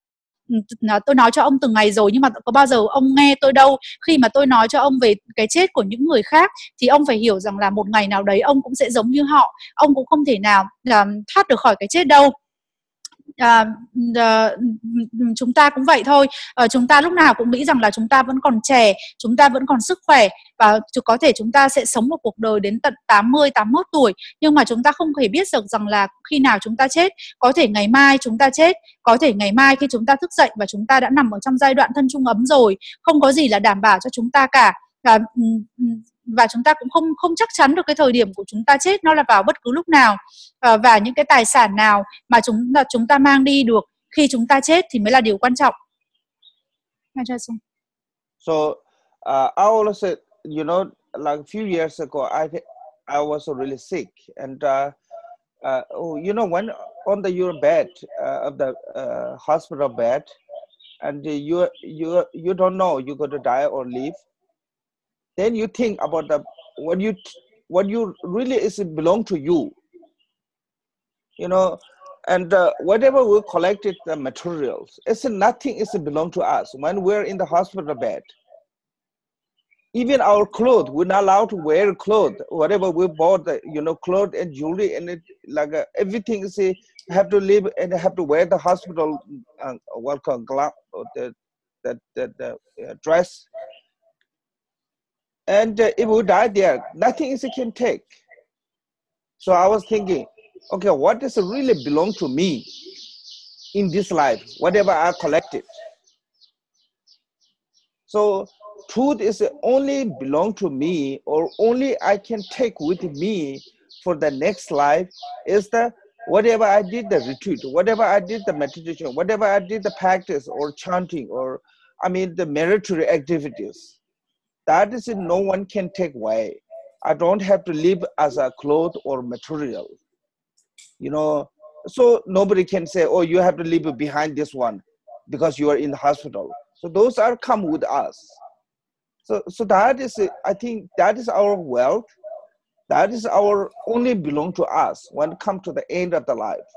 tôi nói cho ông từng ngày rồi nhưng mà có bao giờ ông nghe tôi đâu. Khi mà tôi nói cho ông về cái chết của những người khác thì ông phải hiểu rằng là một ngày nào đấy ông cũng sẽ giống như họ, ông cũng không thể nào là thoát được khỏi cái chết đâu. À, à, chúng ta cũng vậy thôi. À, chúng ta lúc nào cũng nghĩ rằng là chúng ta vẫn còn trẻ, chúng ta vẫn còn sức khỏe và có thể chúng ta sẽ sống một cuộc đời đến tận tám mươi, tám mươi mốt tuổi, nhưng mà chúng ta không thể biết được rằng là khi nào chúng ta chết. Có thể ngày mai chúng ta chết, có thể ngày mai khi chúng ta thức dậy và chúng ta đã nằm ở trong giai đoạn thân chung ấm rồi. Không có gì là đảm bảo cho chúng ta cả. Và, và chúng ta cũng không không chắc chắn được cái thời điểm của chúng ta chết nó là vào bất cứ lúc nào, à, và những cái tài sản nào mà chúng là chúng ta mang đi được khi chúng ta chết thì mới là điều quan trọng. So uh, I also, you know, like a few years ago, I I was really sick, and uh, uh, you know, when on the your bed uh, of the uh, hospital bed, and you you you don't know you're going to die or live. Then you think about the what you what you really is belong to you, you know, and uh, whatever we collected the materials, it's nothing is belong to us when we're in the hospital bed. Even our clothes, we're not allowed to wear clothes. Whatever we bought, the, you know, clothes and jewelry and it, like uh, everything is uh, have to live and have to wear the hospital uh, welcome glove, the the the, the uh, dress. And uh, if we die there, nothing is can take. So I was thinking, okay, what does really belong to me in this life, whatever I collected? So truth is only belong to me, or only I can take with me for the next life is the whatever I did the retreat, whatever I did the meditation, whatever I did the practice or chanting, or I mean the military activities. That is it, no one can take away. I don't have to live as a cloth or material, you know. So nobody can say, oh, you have to leave behind this one because you are in the hospital. So those are come with us. So, so that is, I think that is our wealth. That is our only belong to us when it comes to the end of the life.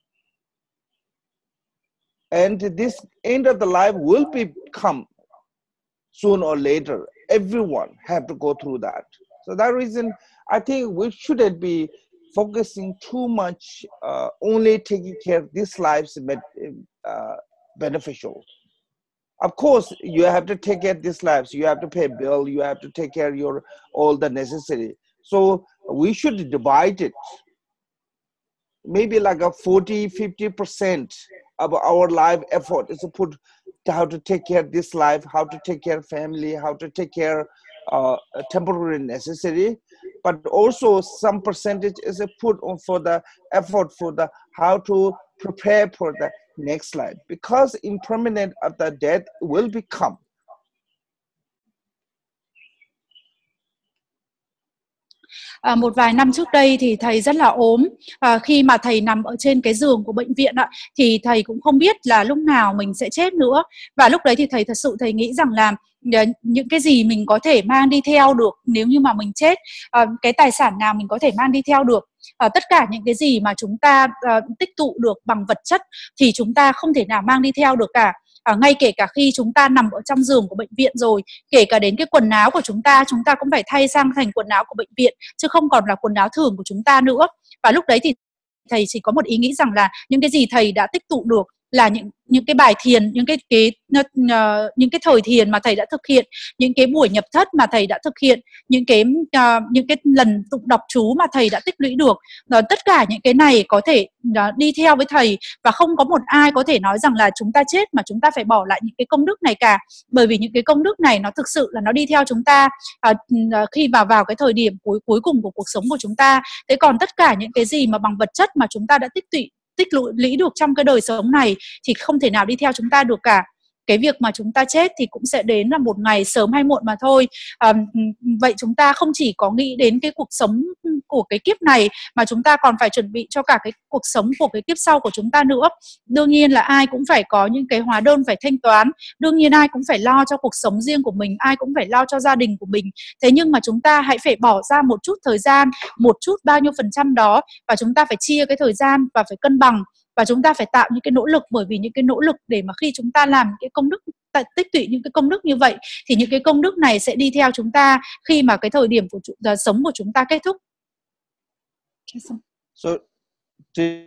And this end of the life will become sooner or later. Everyone have to go through that. So that reason, I think we shouldn't be focusing too much uh, only taking care of this life's uh, beneficial. Of course, you have to take care of these lives. You have to pay bill. You have to take care of your all the necessary. So we should divide it. Maybe like a forty, fifty percent of our life effort is to put to how to take care of this life, how to take care of family, how to take care uh, temporary necessary. But also some percentage is put on for the effort for the how to prepare for the next life, because impermanent of the death will become. À, một vài năm trước đây thì thầy rất là ốm. À, khi mà thầy nằm ở trên cái giường của bệnh viện ạ, thì thầy cũng không biết là lúc nào mình sẽ chết nữa. Và lúc đấy thì thầy thật sự thầy nghĩ rằng là những cái gì mình có thể mang đi theo được nếu như mà mình chết, à, cái tài sản nào mình có thể mang đi theo được. À, tất cả những cái gì mà chúng ta à, tích tụ được bằng vật chất thì chúng ta không thể nào mang đi theo được cả. À, ngay kể cả khi chúng ta nằm ở trong giường của bệnh viện rồi, kể cả đến cái quần áo của chúng ta, chúng ta cũng phải thay sang thành quần áo của bệnh viện, chứ không còn là quần áo thường của chúng ta nữa. Và lúc đấy thì thầy chỉ có một ý nghĩ rằng là những cái gì thầy đã tích tụ được là những những cái bài thiền, những cái cái uh, những cái thời thiền mà thầy đã thực hiện, những cái buổi nhập thất mà thầy đã thực hiện, những cái uh, những cái lần tụng đọc chú mà thầy đã tích lũy được. Uh, tất cả những cái này có thể uh, đi theo với thầy, và không có một ai có thể nói rằng là chúng ta chết mà chúng ta phải bỏ lại những cái công đức này cả, bởi vì những cái công đức này nó thực sự là nó đi theo chúng ta uh, uh, khi vào vào cái thời điểm cuối cuối cùng của cuộc sống của chúng ta. Thế còn tất cả những cái gì mà bằng vật chất mà chúng ta đã tích tụy tích lũy được trong cái đời sống này thì không thể nào đi theo chúng ta được cả. Cái việc mà chúng ta chết thì cũng sẽ đến là một ngày sớm hay muộn mà thôi. À, vậy chúng ta không chỉ có nghĩ đến cái cuộc sống của cái kiếp này, mà chúng ta còn phải chuẩn bị cho cả cái cuộc sống của cái kiếp sau của chúng ta nữa. Đương nhiên là ai cũng phải có những cái hóa đơn phải thanh toán, đương nhiên ai cũng phải lo cho cuộc sống riêng của mình, ai cũng phải lo cho gia đình của mình. Thế nhưng mà chúng ta hãy phải bỏ ra một chút thời gian, một chút bao nhiêu phần trăm đó, và chúng ta phải chia cái thời gian và phải cân bằng. Và chúng ta phải tạo những cái nỗ lực, bởi vì những cái nỗ lực để mà khi chúng ta làm cái công đức, tích tụy những cái công đức như vậy, thì những cái công đức này sẽ đi theo chúng ta khi mà cái thời điểm của uh, sống của chúng ta kết thúc. So, did,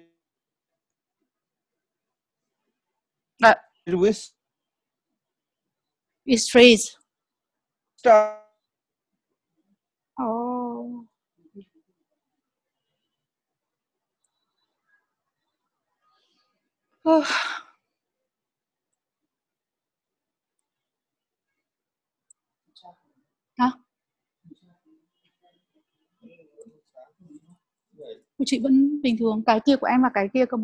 uh, did we it's freeze. start? Oh. Oh. Hả? Của chị vẫn bình thường, cái kia của em là cái kia cơ mà.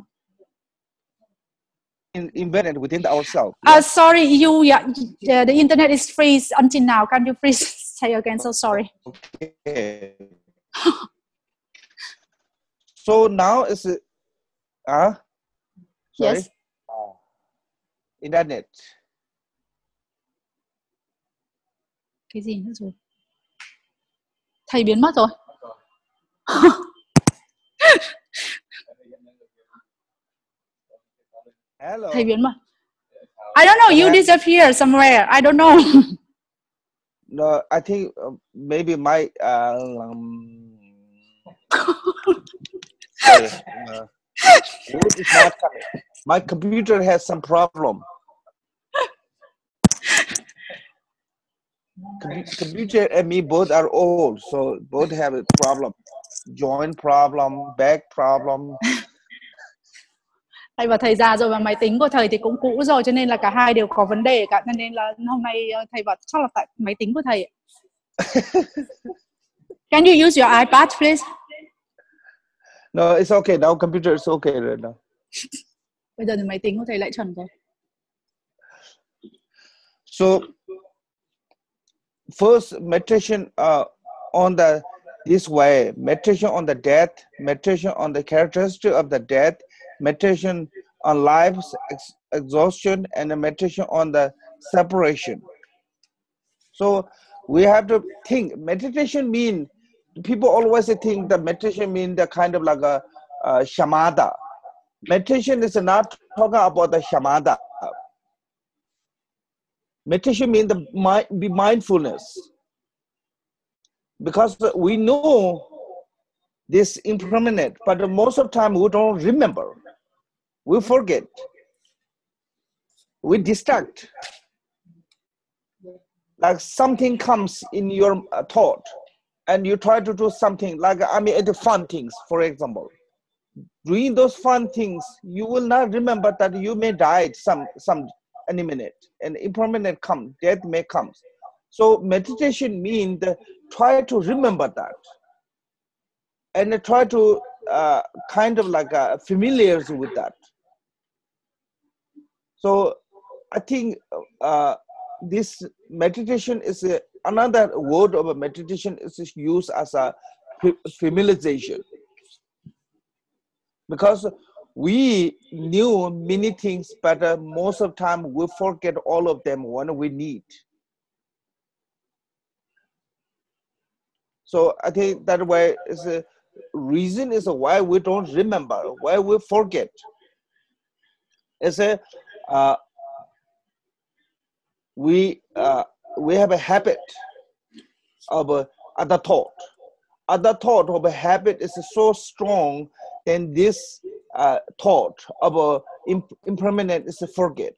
In, invented within ourselves. Uh, sorry, you, yeah, the internet is freeze until now. Can you please say again? So sorry. Okay. So now is it? Ah. Uh, sorry. Yes. Internet. Cái gì nữa rồi? Thầy biến mất rồi. Hello. Thầy biến mất. I don't know. You disappear somewhere. I don't know. No, I think uh, maybe my uh, um, sorry, uh, it's not coming. My computer has some problem. Com computer and me both are old, so both have a problem. Joint problem, back problem. Thầy và thầy già rồi, và máy tính của thầy thì cũng cũ rồi, cho nên là cả hai đều có vấn đề cả, nên là hôm nay thầy bảo chắc là tại máy tính của thầy. Can you use your iPad, please? No, it's okay. Now computer is okay right now. Bây giờ thì máy tính của thầy lại chuẩn rồi. So first meditation uh, on the this way, meditation on the death, meditation on the characteristic of the death, meditation on life's ex exhaustion, and a meditation on the separation. So we have to think. Meditation means people always think that meditation means the kind of like a, a shamatha. Meditation is not talking about the shamatha. Meditation means the mind, be mindfulness. Because we know this impermanent, but most of the time we don't remember. We forget. We distract. Like something comes in your thought and you try to do something like, I mean, the fun things, for example. Doing those fun things, you will not remember that you may die some, some any minute, and impermanent come, death may come. So meditation means try to remember that and try to uh, kind of like uh, familiar with that. So I think uh, this meditation is a, another word of a meditation is used as a familiarization. Because we knew many things, but uh, most of the time we forget all of them when we need. So I think that way is a reason is why we don't remember, why we forget. It's a uh, we uh, we have a habit of uh, other thought. Other thought of a habit is so strong, then this uh, thought of a imp impermanent is a forget.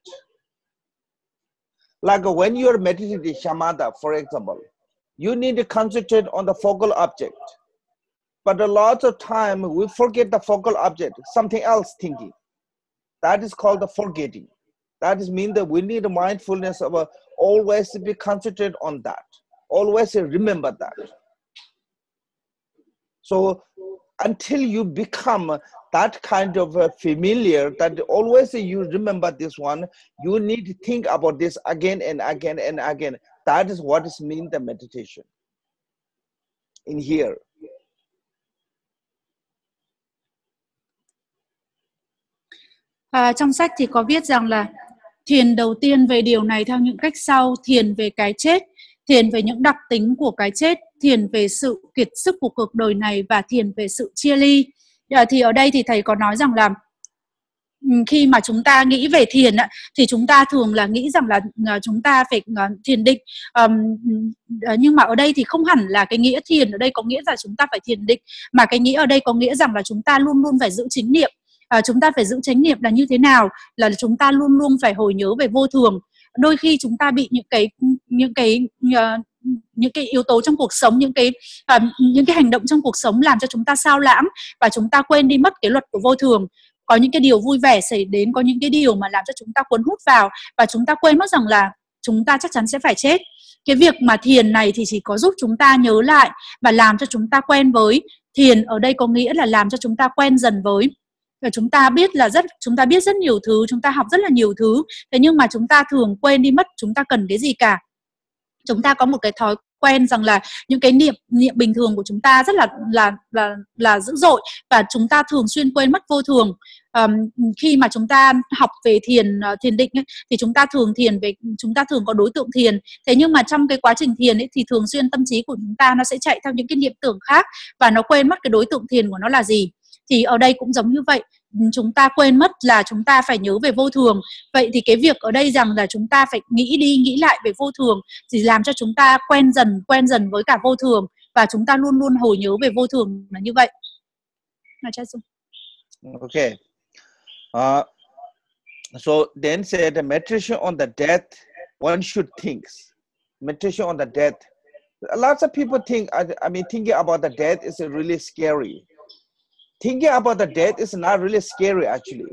Like uh, when you are meditating shamatha, for example, you need to concentrate on the focal object. But a lot of time we forget the focal object, something else thinking. That is called the forgetting. That is mean that we need a mindfulness of a, always be concentrated on that. Always remember that. So until you become that kind of uh, familiar, that always you remember this one, you need to think about this again and again and again. That is what is mean the meditation in here. À, trong sách thì có viết rằng là thiền đầu tiên về điều này theo những cách sau: thiền về cái chết, thiền về những đặc tính của cái chết, thiền về sự kiệt sức của cuộc đời này và thiền về sự chia ly. À, thì ở đây thì thầy có nói rằng là khi mà chúng ta nghĩ về thiền thì chúng ta thường là nghĩ rằng là chúng ta phải thiền định, um, nhưng mà ở đây thì không hẳn là cái nghĩa thiền ở đây có nghĩa là chúng ta phải thiền định, mà cái nghĩa ở đây có nghĩa rằng là chúng ta luôn luôn phải giữ chánh niệm. À, chúng ta phải giữ chánh niệm là như thế nào? Là chúng ta luôn luôn phải hồi nhớ về vô thường. Đôi khi chúng ta bị những cái những cái uh, những cái yếu tố trong cuộc sống, những cái uh, những cái hành động trong cuộc sống làm cho chúng ta sao lãng và chúng ta quên đi mất cái luật của vô thường. Có những cái điều vui vẻ xảy đến, có những cái điều mà làm cho chúng ta cuốn hút vào và chúng ta quên mất rằng là chúng ta chắc chắn sẽ phải chết. Cái việc mà thiền này thì chỉ có giúp chúng ta nhớ lại và làm cho chúng ta quen với. Thiền ở đây có nghĩa là làm cho chúng ta quen dần với. Và chúng ta biết là rất chúng ta biết rất nhiều thứ, chúng ta học rất là nhiều thứ, thế nhưng mà chúng ta thường quên đi mất chúng ta cần cái gì cả. Chúng ta có một cái thói quen rằng là những cái niệm niệm bình thường của chúng ta rất là là là là dữ dội và chúng ta thường xuyên quên mất vô thường. Um, khi mà chúng ta học về thiền uh, thiền định ấy, thì chúng ta thường thiền về chúng ta thường có đối tượng thiền, thế nhưng mà trong cái quá trình thiền ấy, thì thường xuyên tâm trí của chúng ta nó sẽ chạy theo những cái niệm tưởng khác và nó quên mất cái đối tượng thiền của nó là gì. Thì ở đây cũng giống như vậy, chúng ta quên mất là chúng ta phải nhớ về vô thường. Vậy thì cái việc ở đây rằng là chúng ta phải nghĩ đi nghĩ lại về vô thường thì làm cho chúng ta quen dần quen dần với cả vô thường và chúng ta luôn luôn hồi nhớ về vô thường là như vậy. Okay. Uh, so then said the meditation on the death, one should think. Meditation on the death. Lots of people think, I, I mean, thinking about the death is really scary. Thinking about the death is not really scary, actually.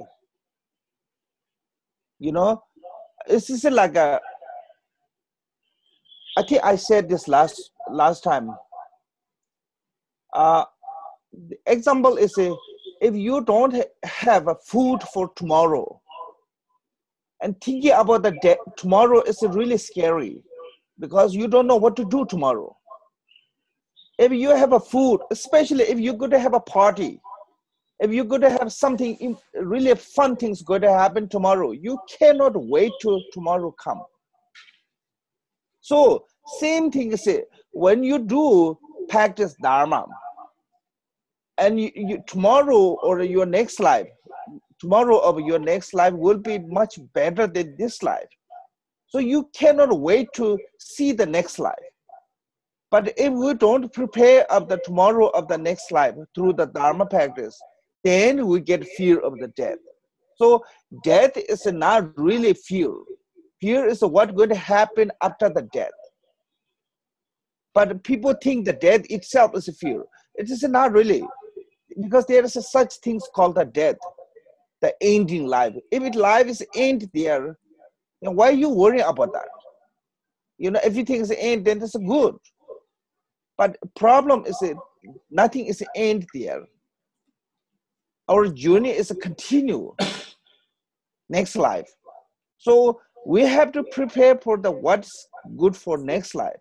You know, it's just like a, I think I said this last last time. Uh, the example is a, if you don't ha have a food for tomorrow, and thinking about the death tomorrow is really scary because you don't know what to do tomorrow. If you have a food, especially if you're going to have a party, if you're going to have something really fun things going to happen tomorrow, you cannot wait till tomorrow come. So same thing is when you do practice Dharma, and you, you, tomorrow or your next life, tomorrow of your next life will be much better than this life. So you cannot wait to see the next life. But if we don't prepare of the tomorrow of the next life through the Dharma practice, then we get fear of the death. So death is not really fear. Fear is what's going to happen after the death. But people think the death itself is a fear. It is not really, because there is a such things called the death, the ending life. If it life is end there, you know, why are you worrying about that? You know, everything is end, then it's good. But problem is that nothing is end there. Our journey is a continue next life. So we have to prepare for the what's good for next life.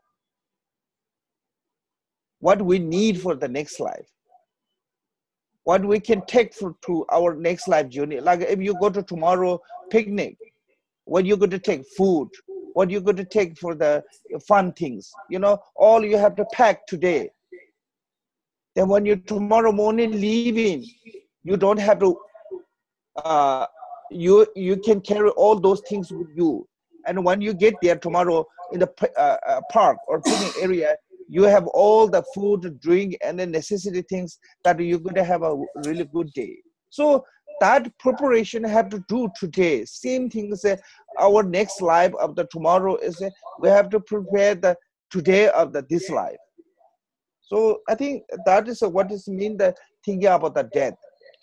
What we need for the next life. What we can take for to our next life journey. Like if you go to tomorrow picnic, what you're going to take? Food. What you're going to take for the fun things. You know, all you have to pack today. Then when you tomorrow morning leaving, you don't have to, uh, you, you can carry all those things with you. And when you get there tomorrow in the uh, uh, park or picnic area, you have all the food, drink, and the necessity things that you're going to have a really good day. So that preparation have to do today. Same thing is uh, our next life of the tomorrow is uh, we have to prepare the today of the this life. So I think that is uh, what is mean the thinking about the death.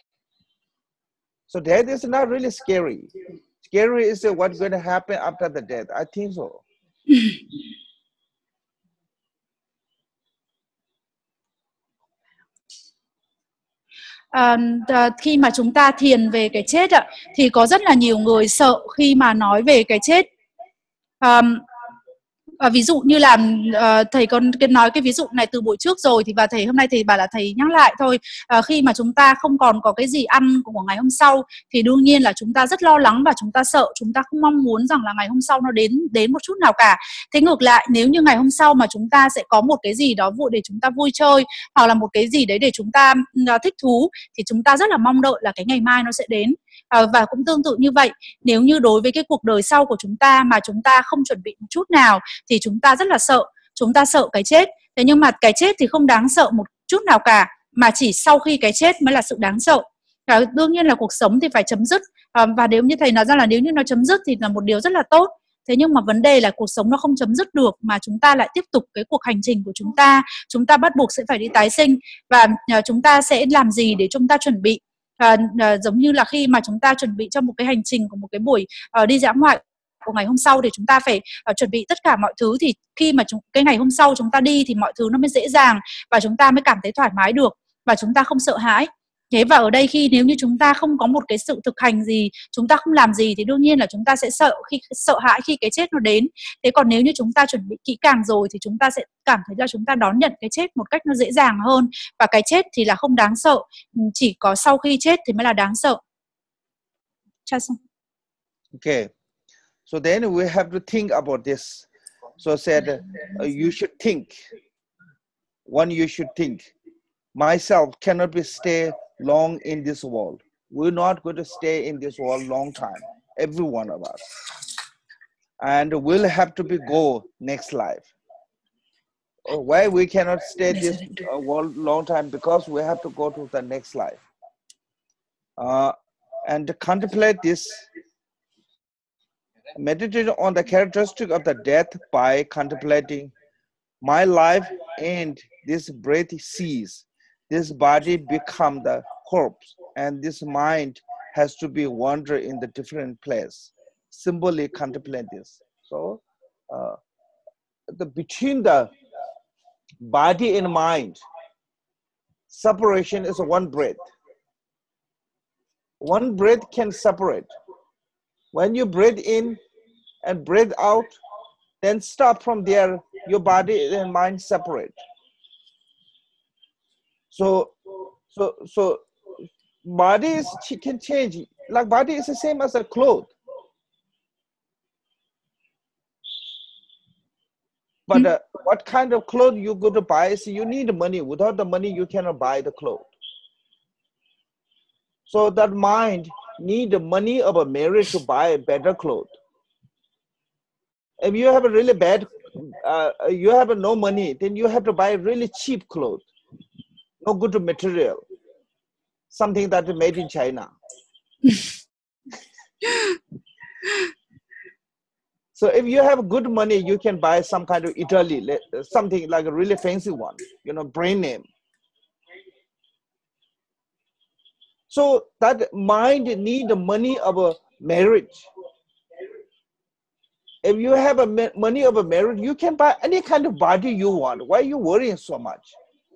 So death is not really scary. Scary is uh, what's going to happen after the death. I think so. À, khi mà chúng ta thiền về cái chết ạ, thì có rất là nhiều người sợ khi mà nói về cái chết. À, à, ví dụ như là à, thầy còn nói cái ví dụ này từ buổi trước rồi, thì và thầy hôm nay thầy bảo là thầy nhắc lại thôi. À, khi mà chúng ta không còn có cái gì ăn của ngày hôm sau thì đương nhiên là chúng ta rất lo lắng và chúng ta sợ, chúng ta không mong muốn rằng là ngày hôm sau nó đến đến một chút nào cả. Thế ngược lại, nếu như ngày hôm sau mà chúng ta sẽ có một cái gì đó vui để chúng ta vui chơi, hoặc là một cái gì đấy để chúng ta uh, thích thú, thì chúng ta rất là mong đợi là cái ngày mai nó sẽ đến. À, và cũng tương tự như vậy, nếu như đối với cái cuộc đời sau của chúng ta mà chúng ta không chuẩn bị một chút nào thì chúng ta rất là sợ, chúng ta sợ cái chết. Thế nhưng mà cái chết thì không đáng sợ một chút nào cả, mà chỉ sau khi cái chết mới là sự đáng sợ. À, đương nhiên là cuộc sống thì phải chấm dứt, à, và nếu như thầy nói ra là nếu như nó chấm dứt thì là một điều rất là tốt. Thế nhưng mà vấn đề là cuộc sống nó không chấm dứt được, mà chúng ta lại tiếp tục cái cuộc hành trình của chúng ta. Chúng ta bắt buộc sẽ phải đi tái sinh, và à, chúng ta sẽ làm gì để chúng ta chuẩn bị. À, à, giống như là khi mà chúng ta chuẩn bị cho một cái hành trình của một cái buổi uh, đi dã ngoại của ngày hôm sau, thì chúng ta phải uh, chuẩn bị tất cả mọi thứ, thì khi mà chúng, cái ngày hôm sau chúng ta đi thì mọi thứ nó mới dễ dàng và chúng ta mới cảm thấy thoải mái được và chúng ta không sợ hãi. Thế và ở đây khi nếu như chúng ta không có một cái sự thực hành gì, chúng ta không làm gì thì đương nhiên là chúng ta sẽ sợ khi sợ hãi khi cái chết nó đến. Thế còn nếu như chúng ta chuẩn bị kỹ càng rồi thì chúng ta sẽ cảm thấy là chúng ta đón nhận cái chết một cách nó dễ dàng hơn, và cái chết thì là không đáng sợ, chỉ có sau khi chết thì mới là đáng sợ. Okay, so then we have to think about this. So said uh, you should think. One, you should think. Myself cannot be stay long in this world. We're not going to stay in this world long time, every one of us. And we'll have to be go next life. Why we cannot stay this uh, world long time? Because we have to go to the next life. Uh, and to contemplate this, meditate on the characteristic of the death by contemplating my life and this breath cease. This body become the corpse, and this mind has to be wander in the different place. Simply contemplate this. So, uh, the between the body and mind, separation is one breath. One breath can separate. When you breathe in and breathe out, then stop from there. Your body and mind separate. So, so, so, body is, can change. Like body is the same as a cloth. But uh, what kind of clothes you go to buy is you need money. Without the money, you cannot buy the clothes. So that mind need the money of a marriage to buy better clothes. If you have a really bad, uh, you have no money, then you have to buy really cheap clothes, no good material, something that is made in China. So if you have good money, you can buy some kind of Italy, something like a really fancy one, you know, brand name. So that mind need the money of a marriage. If you have a money of a marriage, you can buy any kind of body you want. Why are you worrying so much?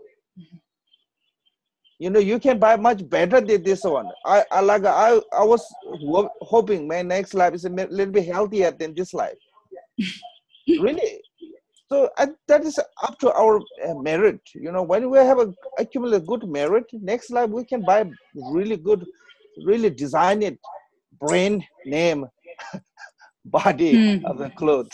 You know, you can buy much better than this one. I, I like. I, I was hoping my next life is a little bit healthier than this life. Really. So uh, that is up to our uh, merit. You know, when we have a accumulate good merit, next life we can buy really good, really design it, brand name, body Hmm. of the clothes.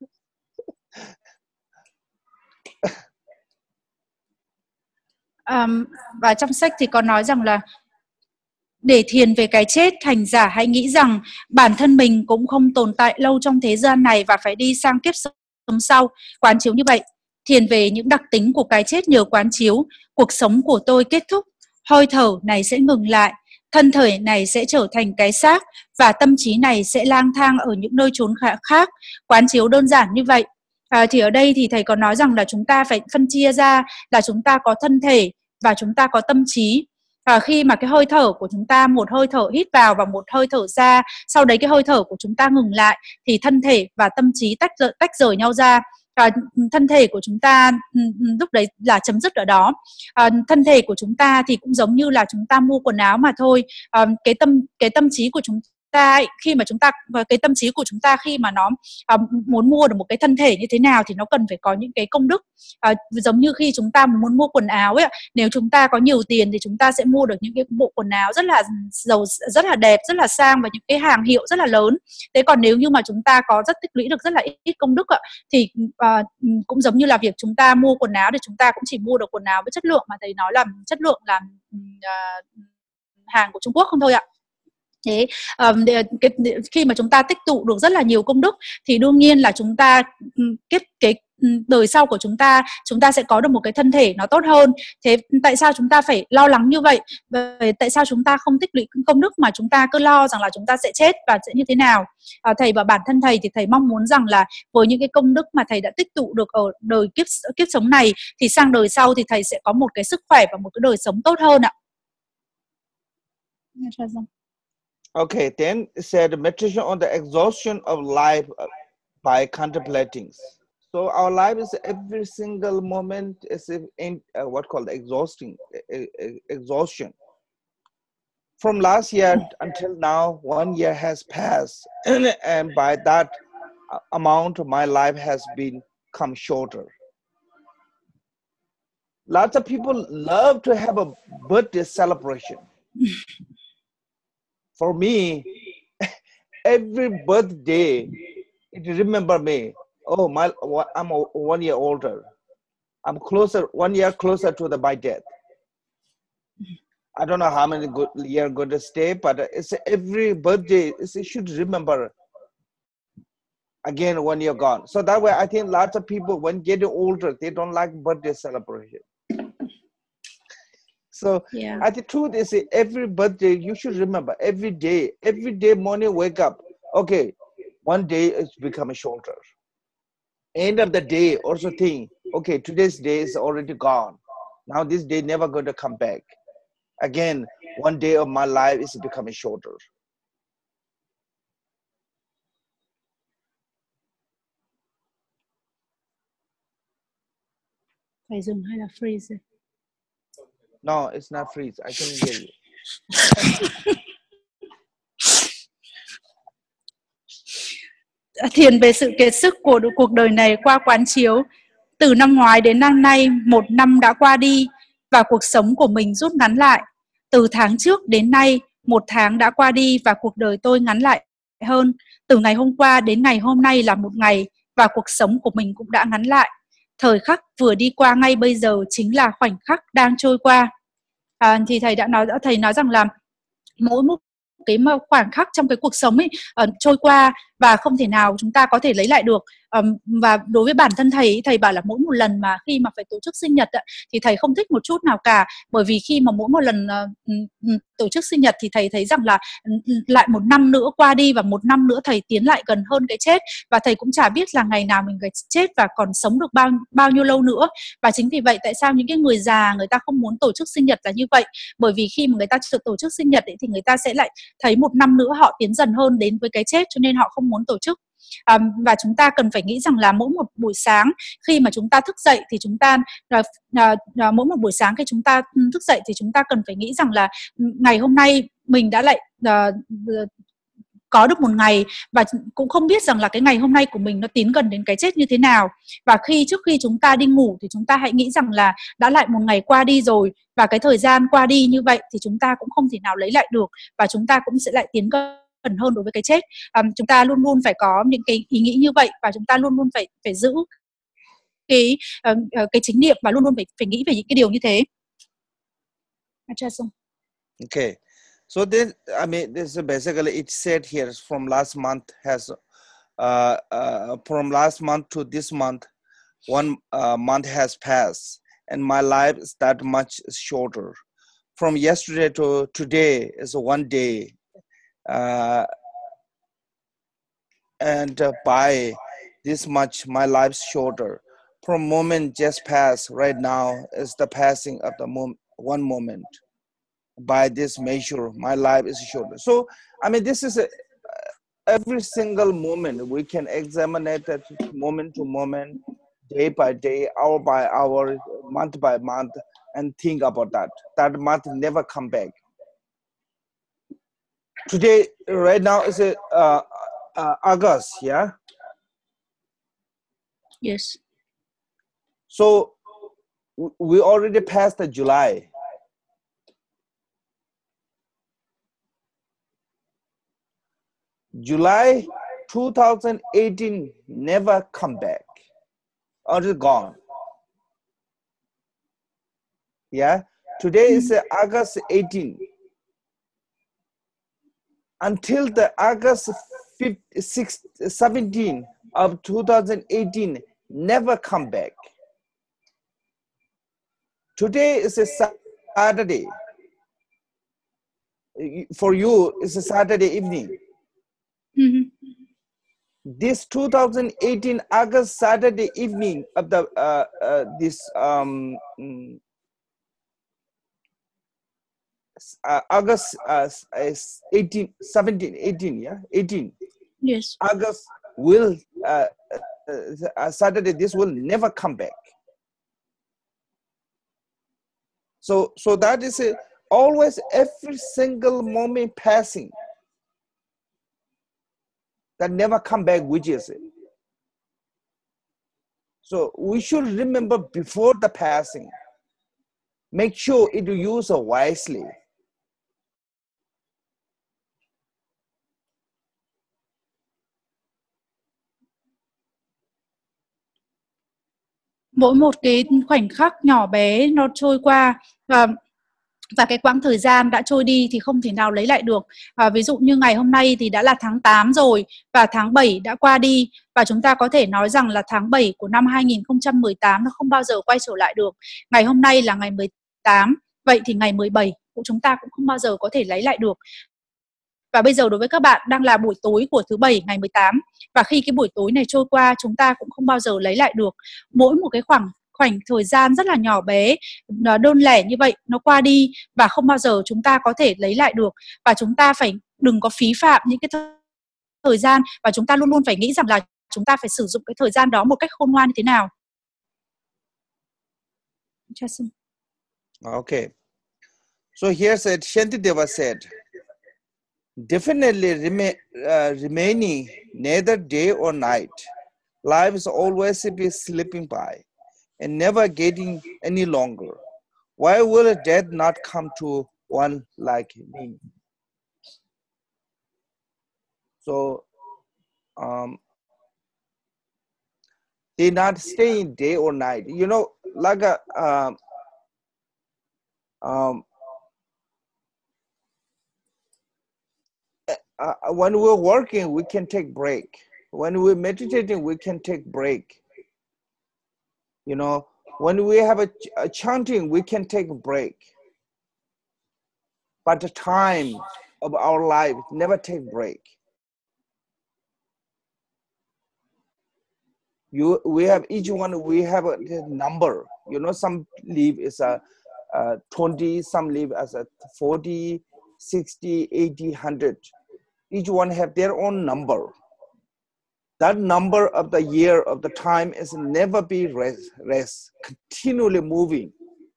Um, và trong sách thì có nói rằng là để thiền về cái chết, hành giả hãy nghĩ rằng bản thân mình cũng không tồn tại lâu trong thế gian này và phải đi sang kiếp sống sau. Quán chiếu như vậy, thiền về những đặc tính của cái chết nhờ quán chiếu. Cuộc sống của tôi kết thúc, hơi thở này sẽ ngừng lại, thân thể này sẽ trở thành cái xác và tâm trí này sẽ lang thang ở những nơi chốn khác. Quán chiếu đơn giản như vậy. À, thì ở đây thì thầy có nói rằng là chúng ta phải phân chia ra là chúng ta có thân thể và chúng ta có tâm trí. À, khi mà cái hơi thở của chúng ta, một hơi thở hít vào và một hơi thở ra, sau đấy cái hơi thở của chúng ta ngừng lại thì thân thể và tâm trí tách rời, tách rời nhau ra. À, thân thể của chúng ta lúc đấy là chấm dứt ở đó. À, thân thể của chúng ta thì cũng giống như là chúng ta mua quần áo mà thôi. À, cái tâm cái tâm trí của chúng ta ấy, khi mà chúng ta cái tâm trí của chúng ta khi mà nó à, muốn mua được một cái thân thể như thế nào thì nó cần phải có những cái công đức. À, giống như khi chúng ta muốn mua quần áo ấy, nếu chúng ta có nhiều tiền thì chúng ta sẽ mua được những cái bộ quần áo rất là giàu, rất là đẹp, rất là sang và những cái hàng hiệu rất là lớn. Thế còn nếu như mà chúng ta có rất tích lũy được rất là ít công đức ạ, thì à, cũng giống như là việc chúng ta mua quần áo thì chúng ta cũng chỉ mua được quần áo với chất lượng mà thầy nói là chất lượng là à, hàng của Trung Quốc không thôi ạ. Thế um, để, cái, để, khi mà chúng ta tích tụ được rất là nhiều công đức thì đương nhiên là chúng ta kết cái đời sau của chúng ta chúng ta sẽ có được một cái thân thể nó tốt hơn. Thế tại sao chúng ta phải lo lắng như vậy? Vậy tại sao chúng ta không tích lũy công đức mà chúng ta cứ lo rằng là chúng ta sẽ chết và sẽ như thế nào? À, thầy và bản thân thầy thì thầy mong muốn rằng là với những cái công đức mà thầy đã tích tụ được ở đời kiếp kiếp sống này thì sang đời sau thì thầy sẽ có một cái sức khỏe và một cái đời sống tốt hơn ạ. Okay, then it said meditation on the exhaustion of life by contemplating. So our life is every single moment is in uh, what called exhausting exhaustion. From last year until now, one year has passed, and by that amount, my life has been come shorter. Lots of people love to have a birthday celebration. For me, every birthday, it remember me. Oh, my! I'm one year older. I'm closer, one year closer to the my death. I don't know how many good year going to stay, but it's every birthday. It's, it should remember again one year gone. So that way, I think lots of people, when getting older, they don't like birthday celebration. So Yeah. I, the truth is, every birthday you should remember. Every day, every day morning, wake up. Okay, one day it's becoming shorter. End of the day, also think, okay, today's day is already gone. Now this day never going to come back. Again, one day of my life is becoming shorter. Phải dùng hay là freeze? No, it's not freeze. I can hear you. Thiền về sự kiệt sức của cuộc đời này qua quán chiếu. Từ năm ngoái đến năm nay, một năm đã qua đi và cuộc sống của mình rút ngắn lại. Từ tháng trước đến nay, một tháng đã qua đi và cuộc đời tôi ngắn lại hơn. Từ ngày hôm qua đến ngày hôm nay là một ngày và cuộc sống của mình cũng đã ngắn lại. Thời khắc vừa đi qua ngay bây giờ chính là khoảnh khắc đang trôi qua. À, thì thầy đã nói, thầy nói rằng là mỗi một cái khoảng khắc trong cái cuộc sống ấy uh, trôi qua và không thể nào chúng ta có thể lấy lại được. Um, và đối với bản thân thầy, thầy bảo là mỗi một lần mà khi mà phải tổ chức sinh nhật thì thầy không thích một chút nào cả, bởi vì khi mà mỗi một lần uh, tổ chức sinh nhật thì thầy thấy rằng là lại một năm nữa qua đi và một năm nữa thầy tiến lại gần hơn cái chết, và thầy cũng chả biết là ngày nào mình phải chết và còn sống được bao bao nhiêu lâu nữa. Và chính vì vậy tại sao những cái người già người ta không muốn tổ chức sinh nhật là như vậy, bởi vì khi mà người ta tổ chức sinh nhật ấy, thì người ta sẽ lại thấy một năm nữa họ tiến dần hơn đến với cái chết, cho nên họ không muốn tổ chức. À, và chúng ta cần phải nghĩ rằng là mỗi một buổi sáng khi mà chúng ta thức dậy thì chúng ta à, à, mỗi một buổi sáng khi chúng ta thức dậy thì chúng ta cần phải nghĩ rằng là ngày hôm nay mình đã lại à, có được một ngày, và cũng không biết rằng là cái ngày hôm nay của mình nó tiến gần đến cái chết như thế nào. Và khi trước khi chúng ta đi ngủ thì chúng ta hãy nghĩ rằng là đã lại một ngày qua đi rồi, và cái thời gian qua đi như vậy thì chúng ta cũng không thể nào lấy lại được, và chúng ta cũng sẽ lại tiến gần hơn đối với cái chết. Um, chúng ta luôn luôn phải có những cái ý nghĩ như vậy, và chúng ta luôn luôn phải phải giữ cái uh, cái chính niệm, và luôn luôn phải phải nghĩ về những cái điều như thế. Okay. So this, I mean, this is basically it said here from last month has, uh, uh, from last month to this month, one uh, month has passed, and my life is that much shorter. From yesterday to today is one day, uh, and uh, by this much my life's shorter. From moment just passed right now is the passing of the mom one moment. By this measure, my life is shorter. So, I mean, this is a, every single moment we can examine it at moment to moment, day by day, hour by hour, month by month, and think about that. That month never come back. Today, right now, is a uh, uh, August, yeah. Yes. So we already passed the July. July two thousand eighteen never come back, or is gone. Yeah, today is uh, August eighteenth. Until the August seventeenth of two thousand eighteen, never come back. Today is a Saturday. For you, it's a Saturday evening. Mm-hmm. This two thousand eighteen August Saturday evening of the uh, uh, this um, uh, August uh, eighteen, seventeen, eighteen, yeah, eighteen. Yes. August will uh, uh, Saturday. This will never come back. So, so that is a, always every single moment passing. That never come back, which is it. So we should remember before the passing. Make sure it use wisely. Mỗi một cái khoảnh khắc nhỏ bé nó trôi qua, và và cái quãng thời gian đã trôi đi thì không thể nào lấy lại được. À, ví dụ như ngày hôm nay thì đã là tháng tám rồi, và tháng bảy đã qua đi, và chúng ta có thể nói rằng là tháng bảy của năm hai nghìn không trăm mười tám nó không bao giờ quay trở lại được. Ngày hôm nay là ngày mười tám, vậy thì ngày mười bảy của chúng ta cũng không bao giờ có thể lấy lại được. Và bây giờ đối với các bạn đang là buổi tối của thứ bảy ngày mười tám, và khi cái buổi tối này trôi qua chúng ta cũng không bao giờ lấy lại được. Mỗi một cái khoảng khoảnh thời gian rất là nhỏ bé, đơn lẻ như vậy nó qua đi và không bao giờ chúng ta có thể lấy lại được. Và chúng ta phải đừng có phí phạm những cái thời gian, và chúng ta luôn luôn phải nghĩ rằng là chúng ta phải sử dụng cái thời gian đó một cách khôn ngoan như thế nào. Okay. So here's it. Shantideva said, definitely remain, uh, remaining neither day or night. Life is always be slipping by and never getting any longer. Why will death not come to one like me? So, um, They not stay in day or night. You know, like a um, um, uh, when we're working, we can take break. When we're meditating, we can take break. You know, when we have a, a chanting, we can take a break. But the time of our life never take break. You, we have each one. We have a number. You know, some live is a, a twenty, some live as a forty, sixty, eighty, one hundred. Each one have their own number. That number of the year of the time is never be rest, rest continually moving.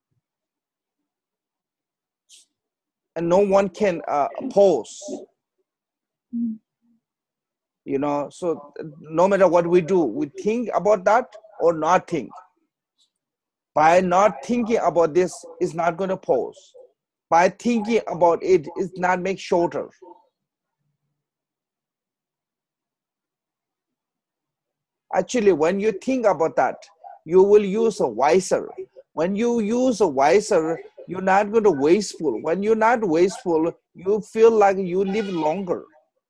And no one can uh, pause. You know, so no matter what we do, we think about that or not think. By not thinking about this, it's not going to pause. By thinking about it, it's not make shorter. Actually, when you think about that, you will use a wiser. When you use a wiser, you're not going to wasteful. When you're not wasteful, you feel like you live longer.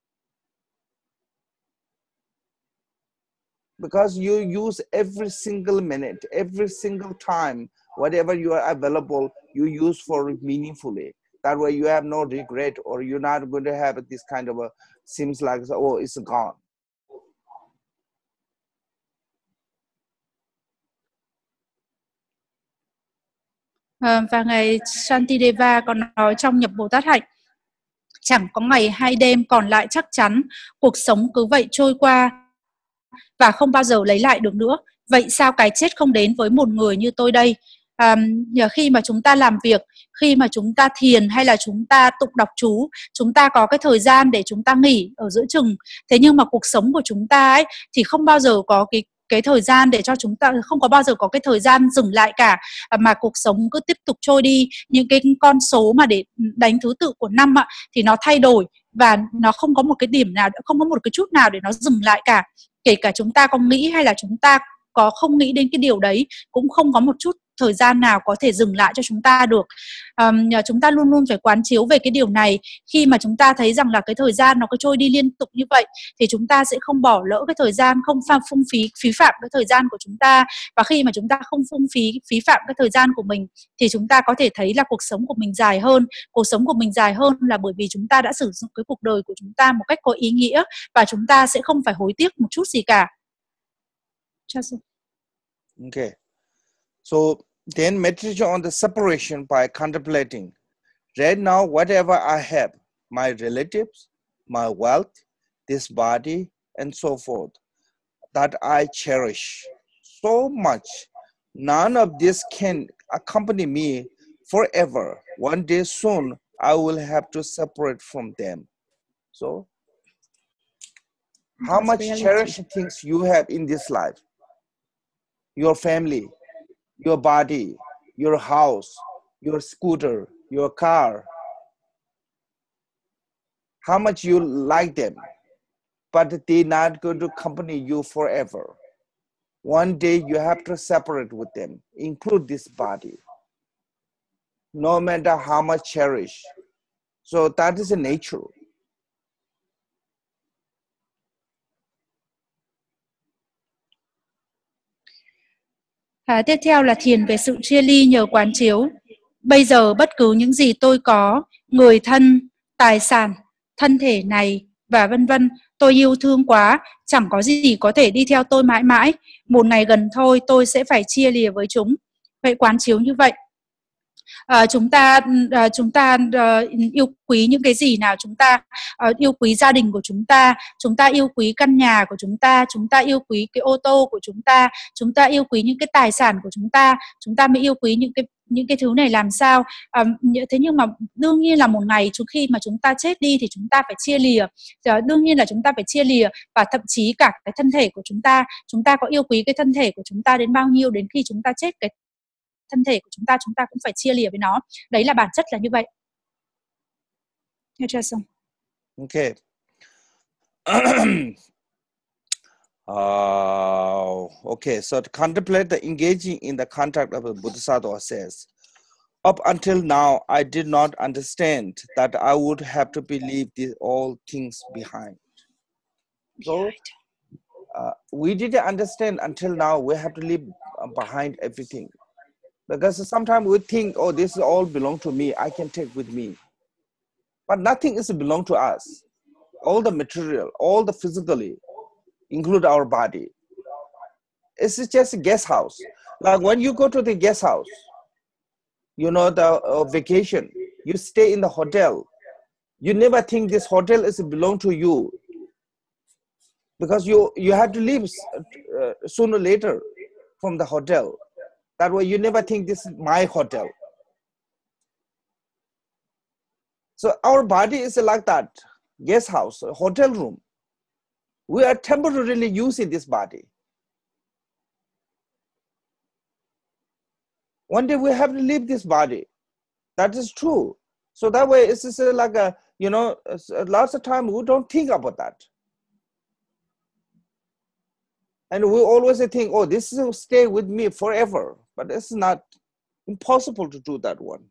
Because you use every single minute, every single time, whatever you are available, you use for meaningfully. That way you have no regret, or you're not going to have this kind of a, seems like, oh, it's gone. À, và ngài Shantideva còn nói trong nhập Bồ Tát hạnh: chẳng có ngày hay đêm còn lại chắc chắn, cuộc sống cứ vậy trôi qua và không bao giờ lấy lại được nữa. Vậy sao cái chết không đến với một người như tôi đây? À, khi mà chúng ta làm việc, khi mà chúng ta thiền hay là chúng ta tụng đọc chú, chúng ta có cái thời gian để chúng ta nghỉ ở giữa chừng. Thế nhưng mà cuộc sống của chúng ta ấy thì không bao giờ có cái cái thời gian để cho chúng ta, không có bao giờ có cái thời gian dừng lại cả, mà cuộc sống cứ tiếp tục trôi đi. Những cái con số mà để đánh thứ tự của năm ạ, thì nó thay đổi và nó không có một cái điểm nào, không có một cái chút nào để nó dừng lại cả. Kể cả chúng ta có nghĩ hay là chúng ta có không nghĩ đến cái điều đấy, cũng không có một chút thời gian nào có thể dừng lại cho chúng ta được. Um, chúng ta luôn luôn phải quán chiếu về cái điều này. Khi mà chúng ta thấy rằng là cái thời gian nó cứ trôi đi liên tục như vậy, thì chúng ta sẽ không bỏ lỡ cái thời gian, không pha phung phí phí phạm cái thời gian của chúng ta. Và khi mà chúng ta không phung phí phí phạm cái thời gian của mình, thì chúng ta có thể thấy là cuộc sống của mình dài hơn. Cuộc sống của mình dài hơn là bởi vì chúng ta đã sử dụng cái cuộc đời của chúng ta một cách có ý nghĩa, và chúng ta sẽ không phải hối tiếc một chút gì cả. Okay. So then meditation on the separation by contemplating. Right now, whatever I have, my relatives, my wealth, this body, and so forth, that I cherish so much, none of this can accompany me forever. One day soon, I will have to separate from them. So, how much cherished things you have in this life? Your family, your body, your house, your scooter, your car. How much you like them, but they're not going to accompany you forever. One day you have to separate with them, include this body, no matter how much cherished. So that is a nature. À, tiếp theo là thiền về sự chia ly nhờ quán chiếu. Bây giờ bất cứ những gì tôi có, người thân, tài sản, thân thể này và vân vân, tôi yêu thương quá, chẳng có gì có thể đi theo tôi mãi mãi. Một ngày gần thôi tôi sẽ phải chia lìa với chúng. Vậy quán chiếu như vậy. À, chúng ta à, chúng ta à, yêu quý những cái gì nào? Chúng ta à, yêu quý gia đình của chúng ta, chúng ta yêu quý căn nhà của chúng ta, chúng ta yêu quý cái ô tô của chúng ta, chúng ta yêu quý những cái tài sản của chúng ta, chúng ta mới yêu quý những cái những cái thứ này làm sao. À, thế nhưng mà đương nhiên là một ngày trước khi mà chúng ta chết đi thì chúng ta phải chia lìa. À, đương nhiên là chúng ta phải chia lìa, và thậm chí cả cái thân thể của chúng ta, chúng ta có yêu quý cái thân thể của chúng ta đến bao nhiêu, đến khi chúng ta chết, cái thân thể của chúng ta chúng ta cũng phải chia lìa với nó. Đấy là bản chất là như vậy. Okay. uh, Okay, so to contemplate the engaging in the contact of the Bodhisattva says, up until now, I did not understand that I would have to believe these all things behind. So uh, we didn't understand until now we have to leave behind everything. Because sometimes we think, oh, this all belong to me, I can take with me. But nothing is belong to us. All the material, all the physically, include our body. It's just a guest house. Like when you go to the guest house, you know, the uh, vacation, you stay in the hotel. You never think this hotel is belong to you. Because you, you have to leave uh, sooner or later from the hotel. That way you never think this is my hotel. So our body is like that, guest house, hotel room. We are temporarily using this body. One day we have to leave this body. That is true. So that way it's just like a, you know, lots of time we don't think about that. And we always think, oh, this will stay with me forever. But it's not impossible to do that one.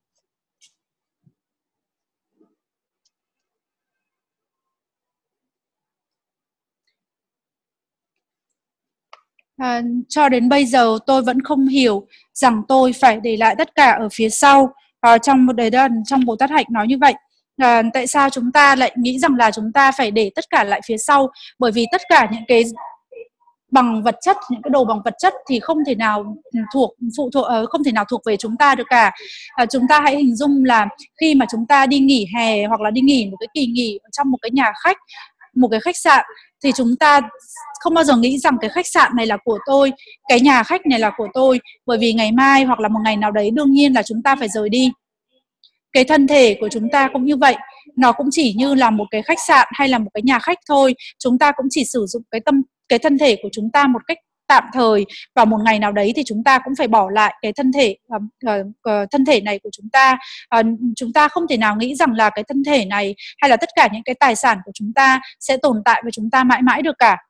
À, cho đến bây giờ tôi vẫn không hiểu rằng tôi phải để lại tất cả ở phía sau. À, trong một đề đơn, trong Bồ Tát Hạnh nói như vậy. À, tại sao chúng ta lại nghĩ rằng là chúng ta phải để tất cả lại phía sau? Bởi vì tất cả những cái bằng vật chất, những cái đồ bằng vật chất thì không thể nào thuộc phụ thuộc không thể nào thuộc về chúng ta được cả. À, chúng ta hãy hình dung là khi mà chúng ta đi nghỉ hè hoặc là đi nghỉ một cái kỳ nghỉ trong một cái nhà khách, một cái khách sạn, thì chúng ta không bao giờ nghĩ rằng cái khách sạn này là của tôi, cái nhà khách này là của tôi, bởi vì ngày mai hoặc là một ngày nào đấy đương nhiên là chúng ta phải rời đi. Cái thân thể của chúng ta cũng như vậy, nó cũng chỉ như là một cái khách sạn hay là một cái nhà khách thôi. Chúng ta cũng chỉ sử dụng cái tâm cái thân thể của chúng ta một cách tạm thời, và một ngày nào đấy thì chúng ta cũng phải bỏ lại cái thân thể uh, uh, thân thể này của chúng ta. Uh, chúng ta không thể nào nghĩ rằng là cái thân thể này hay là tất cả những cái tài sản của chúng ta sẽ tồn tại với chúng ta mãi mãi được cả.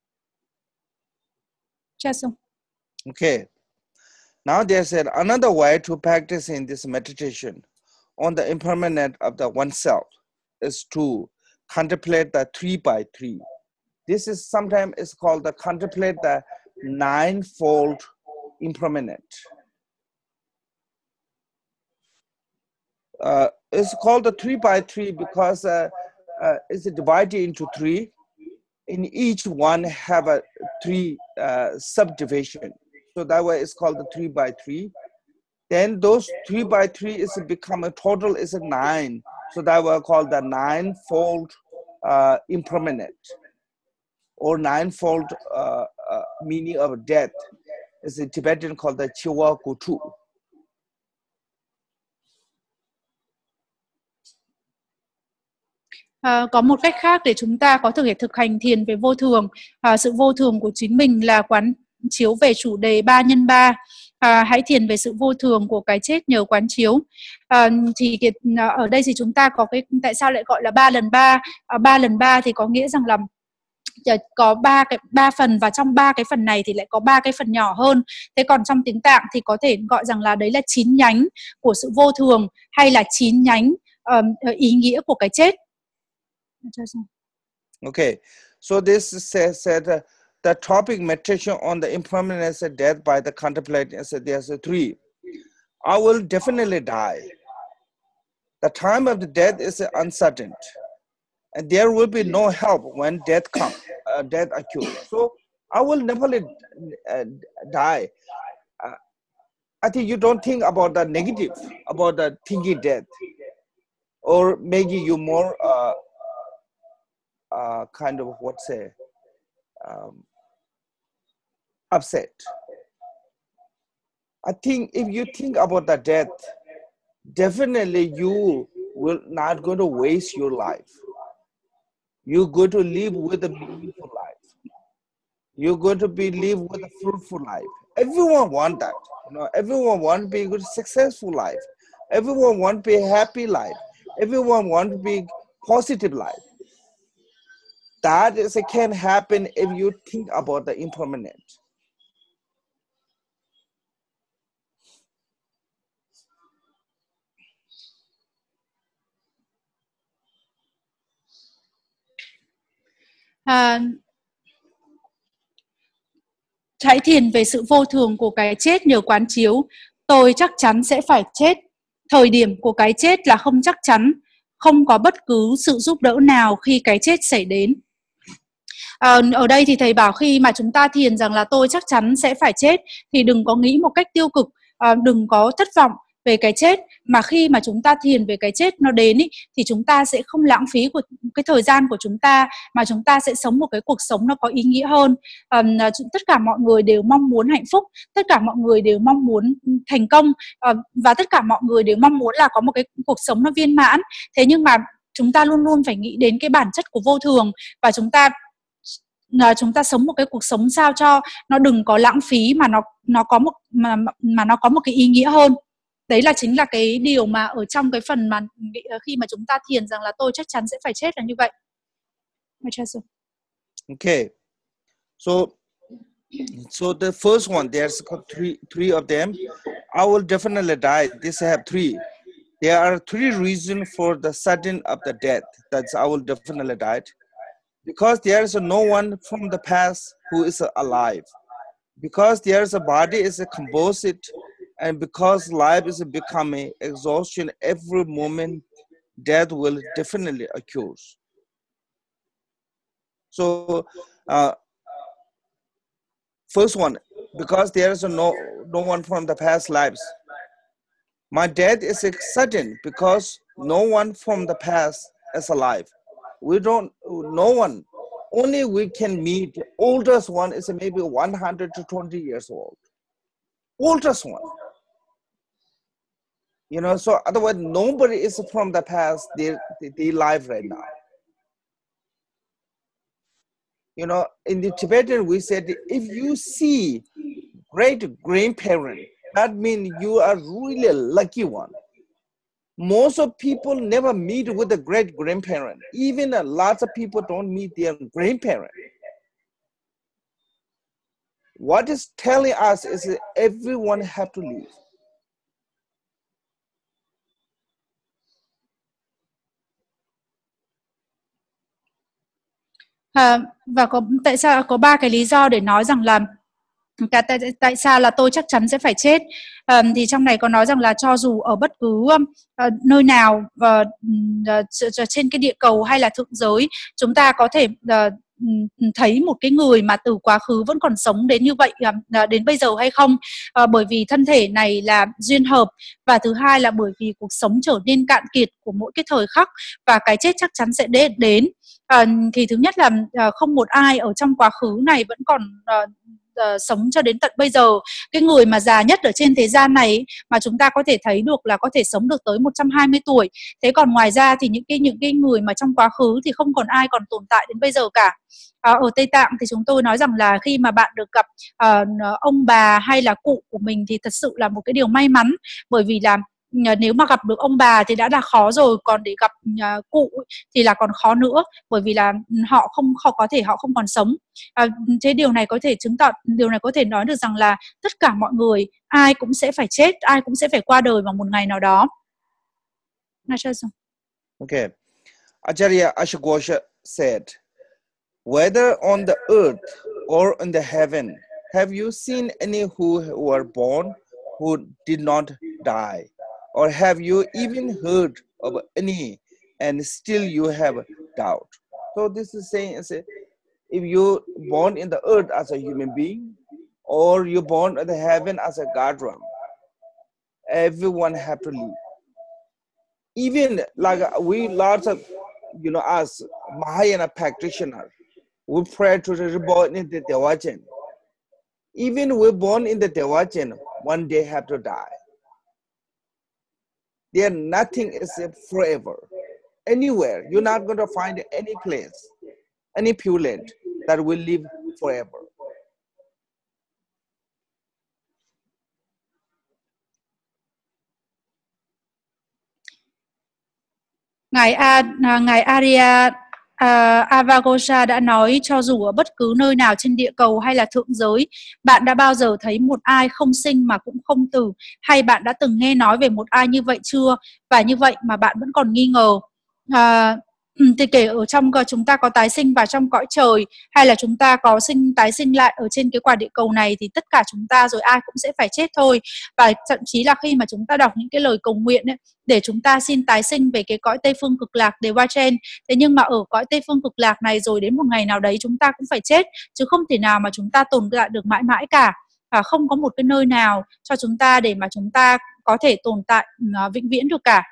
Okay. Now there's another way to practice in this meditation on the impermanence of the oneself is to contemplate the three by three. This is sometimes it's called the contemplate the ninefold impermanent. Uh, it's called the three by three because uh, uh, it's divided into three. In each one have a three uh, subdivision. So that way it's called the three by three. Then those three by three is become a total is a nine. So that way called the ninefold uh, impermanent. Or ninefold uh, uh, meaning of death is in Tibetan called the Chiwa Kutu. À, có một cách khác để chúng ta có thể thực hành thiền về vô thường. À, sự vô thường của chính mình là quán chiếu về chủ đề ba nhân ba. À, hãy thiền về sự vô thường của cái chết nhờ quán chiếu. À, thì ở đây thì chúng ta có cái tại sao lại gọi là ba lần ba? À, ba lần ba thì có nghĩa rằng là có ba cái ba phần, và trong ba cái phần này thì lại có ba cái phần nhỏ hơn. Thế còn trong tiếng Tạng thì có thể gọi rằng là đấy là chín nhánh của sự vô thường, hay là chín nhánh um, ý nghĩa của cái chết. Okay, so this says that uh, the topic meditation on the impermanence of death by the contemplating is that there's a three. I will definitely die. The time of the death is uncertain. And there will be no help when death comes, uh, death occurs. So I will never uh, die. Uh, I think you don't think about the negative, about the thinking death, or making you more uh, uh, kind of what say um, upset. I think if you think about the death, definitely you will not going to waste your life. You're going to live with a meaningful life. You're going to be live with a fruitful life. Everyone want that. You know, everyone want to be a good, successful life. Everyone want to be a happy life. Everyone want to be positive life. That is, it can happen if you think about the impermanent. À, hãy thiền về sự vô thường của cái chết nhờ quán chiếu. Tôi chắc chắn sẽ phải chết. Thời điểm của cái chết là không chắc chắn. Không có bất cứ sự giúp đỡ nào khi cái chết xảy đến. À, ở đây thì thầy bảo khi mà chúng ta thiền rằng là tôi chắc chắn sẽ phải chết thì đừng có nghĩ một cách tiêu cực, à, đừng có thất vọng về cái chết, mà khi mà chúng ta thiền về cái chết nó đến ý, thì chúng ta sẽ không lãng phí của cái thời gian của chúng ta, mà chúng ta sẽ sống một cái cuộc sống nó có ý nghĩa hơn. À, tất cả mọi người đều mong muốn hạnh phúc, tất cả mọi người đều mong muốn thành công, à, và tất cả mọi người đều mong muốn là có một cái cuộc sống nó viên mãn. Thế nhưng mà chúng ta luôn luôn phải nghĩ đến cái bản chất của vô thường, và chúng ta là chúng ta sống một cái cuộc sống sao cho nó đừng có lãng phí, mà nó nó có một mà mà nó có một cái ý nghĩa hơn. Đấy là chính là cái điều mà ở trong cái phần mà khi mà chúng ta thiền rằng là tôi chắc chắn sẽ phải chết là như vậy. Okay, so so the first one, there's three three of them. I will definitely die. This I have three. There are three reasons for the sudden of the death. That's I will definitely die. Because there is no one from the past who is alive. Because there is a body is a composite, and because life is becoming exhaustion every moment, death will definitely occur. So, uh, first one, because there is no no one from the past lives. My death is sudden because no one from the past is alive. We don't, no one, only we can meet. Oldest one is maybe one hundred to twenty years old. Oldest one. You know, so otherwise nobody is from the past, they, they, they live right now. You know, in the Tibetan we said, if you see great grandparent, that means you are really a lucky one. Most of people never meet with a great grandparent. Even a lot of people don't meet their grandparent. What is telling us is that everyone have to leave. À, và có tại sao có ba cái lý do để nói rằng là tại, tại, tại sao là tôi chắc chắn sẽ phải chết. À, thì trong này có nói rằng là cho dù ở bất cứ uh, nơi nào uh, uh, trên cái địa cầu hay là thượng giới, chúng ta có thể uh, thấy một cái người mà từ quá khứ vẫn còn sống đến như vậy, uh, đến bây giờ hay không, uh, bởi vì thân thể này là duyên hợp, và thứ hai là bởi vì cuộc sống trở nên cạn kiệt của mỗi cái thời khắc, và cái chết chắc chắn sẽ đến. Uh, thì thứ nhất là uh, không một ai ở trong quá khứ này vẫn còn uh, Uh, sống cho đến tận bây giờ. Cái người mà già nhất ở trên thế gian này mà chúng ta có thể thấy được là có thể sống được tới một trăm hai mươi tuổi. Thế còn ngoài ra thì những cái những cái người mà trong quá khứ thì không còn ai còn tồn tại đến bây giờ cả. Uh, ở Tây Tạng thì chúng tôi nói rằng là khi mà bạn được gặp uh, ông bà hay là cụ của mình thì thật sự là một cái điều may mắn, bởi vì là nếu mà gặp được ông bà thì đã là khó rồi, còn để gặp uh, cụ thì là còn khó nữa, bởi vì là họ không họ có thể họ không còn sống. À, thế điều này có thể chứng tỏ, điều này có thể nói được rằng là tất cả mọi người ai cũng sẽ phải chết, ai cũng sẽ phải qua đời vào một ngày nào đó. Okay, Acharya Ashokosha said, whether on the earth or in the heaven, have you seen any who were born who did not die? Or have you even heard of any and still you have doubt? So this is saying, if you're born in the earth as a human being, or you're born in the heaven as a god realm, everyone have to leave. Even like we, lots of, you know, as Mahayana practitioners, we pray to the reborn in the Devajan. Even we're born in the Devajan, one day have to die. There nothing is forever. Anywhere, you're not going to find any place, any pulent that will live forever. Ngài A, ngài Arya uh, Avaghosha đã nói, cho dù ở bất cứ nơi nào trên địa cầu hay là thượng giới, bạn đã bao giờ thấy một ai không sinh mà cũng không tử, hay bạn đã từng nghe nói về một ai như vậy chưa? Và như vậy mà bạn vẫn còn nghi ngờ. Uh, Ừ, thì kể ở trong chúng ta có tái sinh vào trong cõi trời, hay là chúng ta có sinh tái sinh lại ở trên cái quả địa cầu này, thì tất cả chúng ta rồi ai cũng sẽ phải chết thôi. Và thậm chí là khi mà chúng ta đọc những cái lời cầu nguyện ấy, để chúng ta xin tái sinh về cái cõi Tây Phương Cực Lạc để qua trên, thế nhưng mà ở cõi Tây Phương Cực Lạc này rồi đến một ngày nào đấy chúng ta cũng phải chết, chứ không thể nào mà chúng ta tồn tại được mãi mãi cả. Và không có một cái nơi nào cho chúng ta để mà chúng ta có thể tồn tại uh, vĩnh viễn được cả.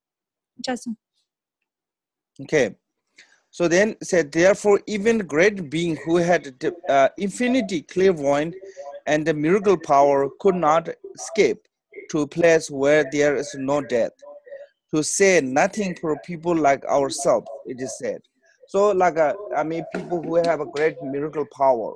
Okay, so then said, therefore, even great being who had uh, infinity clairvoyance and the miracle power could not escape to a place where there is no death, to say nothing for people like ourselves, it is said. So, like, a, I mean, people who have a great miracle power,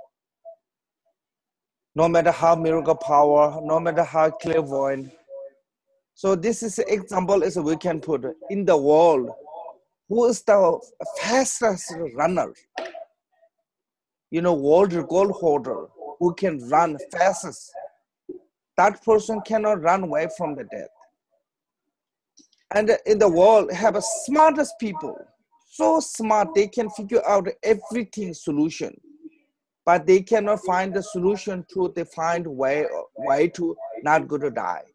no matter how miracle power, no matter how clairvoyant. So, this is an example is we can put in the world. Who is the fastest runner? You know, world record holder who can run fastest. That person cannot run away from the death. And in the world, have the smartest people, so smart they can figure out everything solution, but they cannot find the solution to they find way way to not go to die.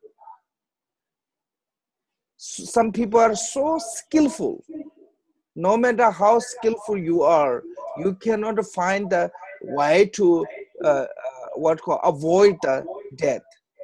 Some people are so skillful. No matter how skillful you are, you cannot find the way to uh, uh, what called avoid the death.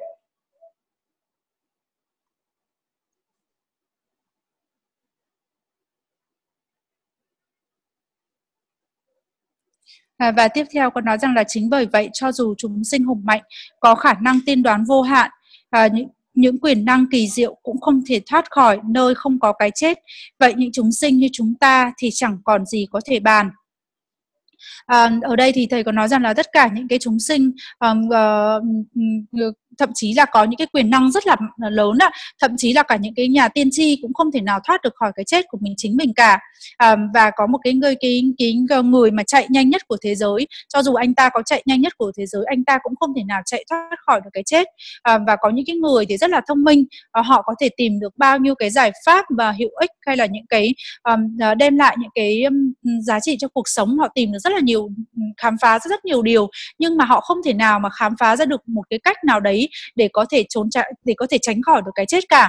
À, và tiếp theo con nói rằng là chính bởi vậy cho dù chúng sinh hùng mạnh, có khả năng tiên đoán vô hạn, à, những những quyền năng kỳ diệu cũng không thể thoát khỏi nơi không có cái chết. Vậy những chúng sinh như chúng ta thì chẳng còn gì có thể bàn. À, ở đây thì thầy có nói rằng là tất cả những cái chúng sinh um, uh, thậm chí là có những cái quyền năng rất là lớn ạ, thậm chí là cả những cái nhà tiên tri cũng không thể nào thoát được khỏi cái chết của mình chính mình cả. À, và có một cái người cái, cái người mà chạy nhanh nhất của thế giới, cho dù anh ta có chạy nhanh nhất của thế giới, anh ta cũng không thể nào chạy thoát khỏi được cái chết. À, và có những cái người thì rất là thông minh, à, họ có thể tìm được bao nhiêu cái giải pháp và hữu ích, hay là những cái um, đem lại những cái um, giá trị cho cuộc sống, họ tìm được rất là nhiều, khám phá rất, rất nhiều điều, nhưng mà họ không thể nào mà khám phá ra được một cái cách nào đấy để có thể trốn chạy, để có thể tránh khỏi được cái chết cả.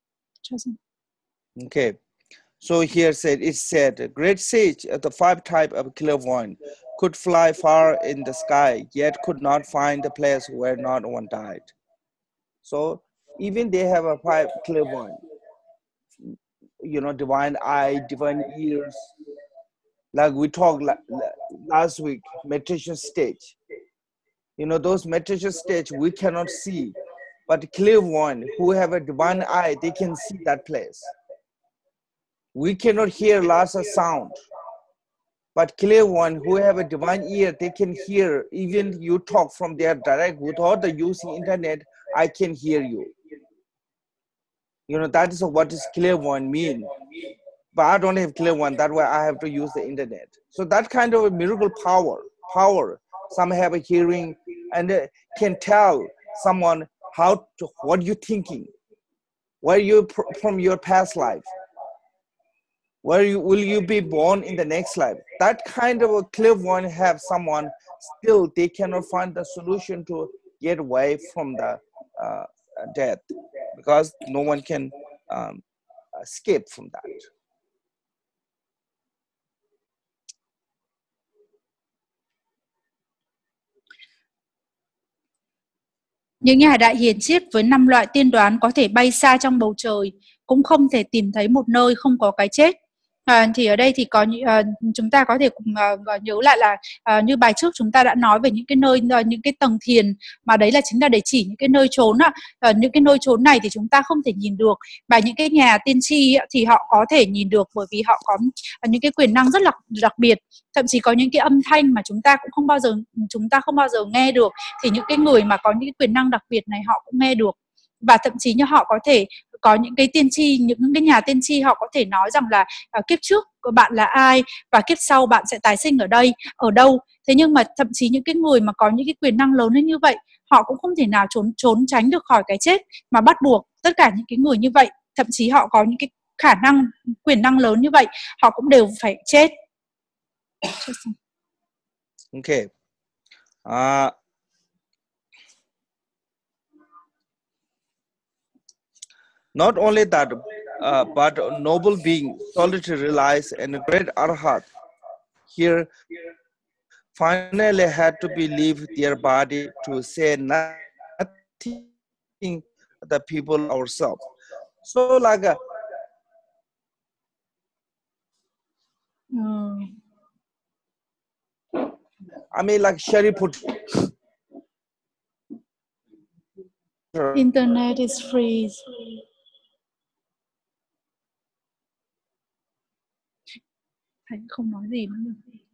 Okay, so here said it said a great sage of the five type of clairvoyant could fly far in the sky, yet could not find the place where not one died. So even they have a five clairvoyant, you know, divine eye, divine ears. Like we talked last week, meditation stage. You know, those meditation stage we cannot see, but clairvoyant who have a divine eye, they can see that place. We cannot hear lots of sound, but clairvoyant who have a divine ear, they can hear. Even you talk from there direct without the using internet, I can hear you. You know, that is what is clairvoyant mean. But I don't have clairvoyant, that way I have to use the internet. So that kind of a miracle power, power. Some have a hearing and can tell someone how to, what you're thinking, where you from your past life, where you will you be born in the next life. That kind of a clairvoyant have someone still they cannot find the solution to get away from the uh, death, because no one can um, escape from that. Những nhà đại hiền triết với năm loại tiên đoán có thể bay xa trong bầu trời, cũng không thể tìm thấy một nơi không có cái chết. À, thì ở đây thì có uh, chúng ta có thể cùng uh, nhớ lại là uh, như bài trước chúng ta đã nói về những cái nơi uh, những cái tầng thiền, mà đấy là chính là để chỉ những cái nơi trốn ạ. Uh, những cái nơi trốn này thì chúng ta không thể nhìn được, và những cái nhà tiên tri thì họ có thể nhìn được, bởi vì họ có uh, những cái quyền năng rất là đặc biệt. Thậm chí có những cái âm thanh mà chúng ta cũng không bao giờ chúng ta không bao giờ nghe được, thì những cái người mà có những cái quyền năng đặc biệt này họ cũng nghe được. Và thậm chí như họ có thể có những cái tiên tri, những cái nhà tiên tri họ có thể nói rằng là uh, kiếp trước của bạn là ai và kiếp sau bạn sẽ tái sinh ở đây, ở đâu. Thế nhưng mà thậm chí những cái người mà có những cái quyền năng lớn như vậy, họ cũng không thể nào trốn trốn tránh được khỏi cái chết, mà bắt buộc tất cả những cái người như vậy, thậm chí họ có những cái khả năng, quyền năng lớn như vậy, họ cũng đều phải chết. Okay. Uh, not only that, uh, but noble being, solitary realized, and great arhat here finally had to be leave their body to say nothing the people ourselves. So like a, Hmm. I mean like Sherry put Internet is free. Thầy không nói gì nữa.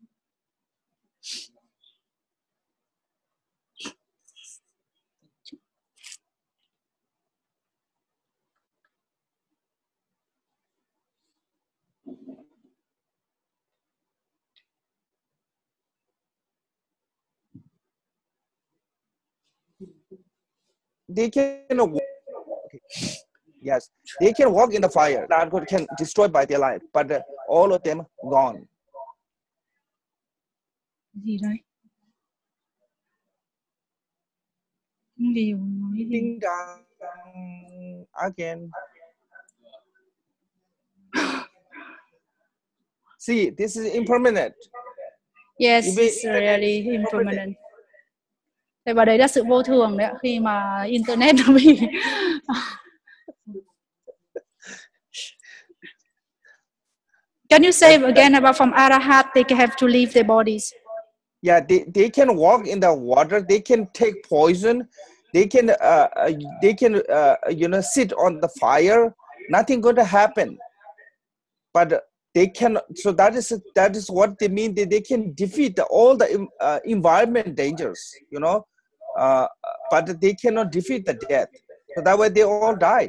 they can walk. Yes, they can walk in the fire that can destroy by their life, but uh, all of them gone. Gì đấy? Điều nói gì? Ding dong again. See, this is impermanent. Yes, Even it's really impermanent. Thế và đấy là sự vô thường đấy, khi mà internet nó bị Can you say again about from Arahat, they have to leave their bodies? Yeah, they, they can walk in the water. They can take poison. They can uh, they can uh, you know sit on the fire. Nothing going to happen. But they can. So that is that is what they mean. That they can defeat all the uh, environment dangers. You know, uh, but they cannot defeat the death. So that way they all died.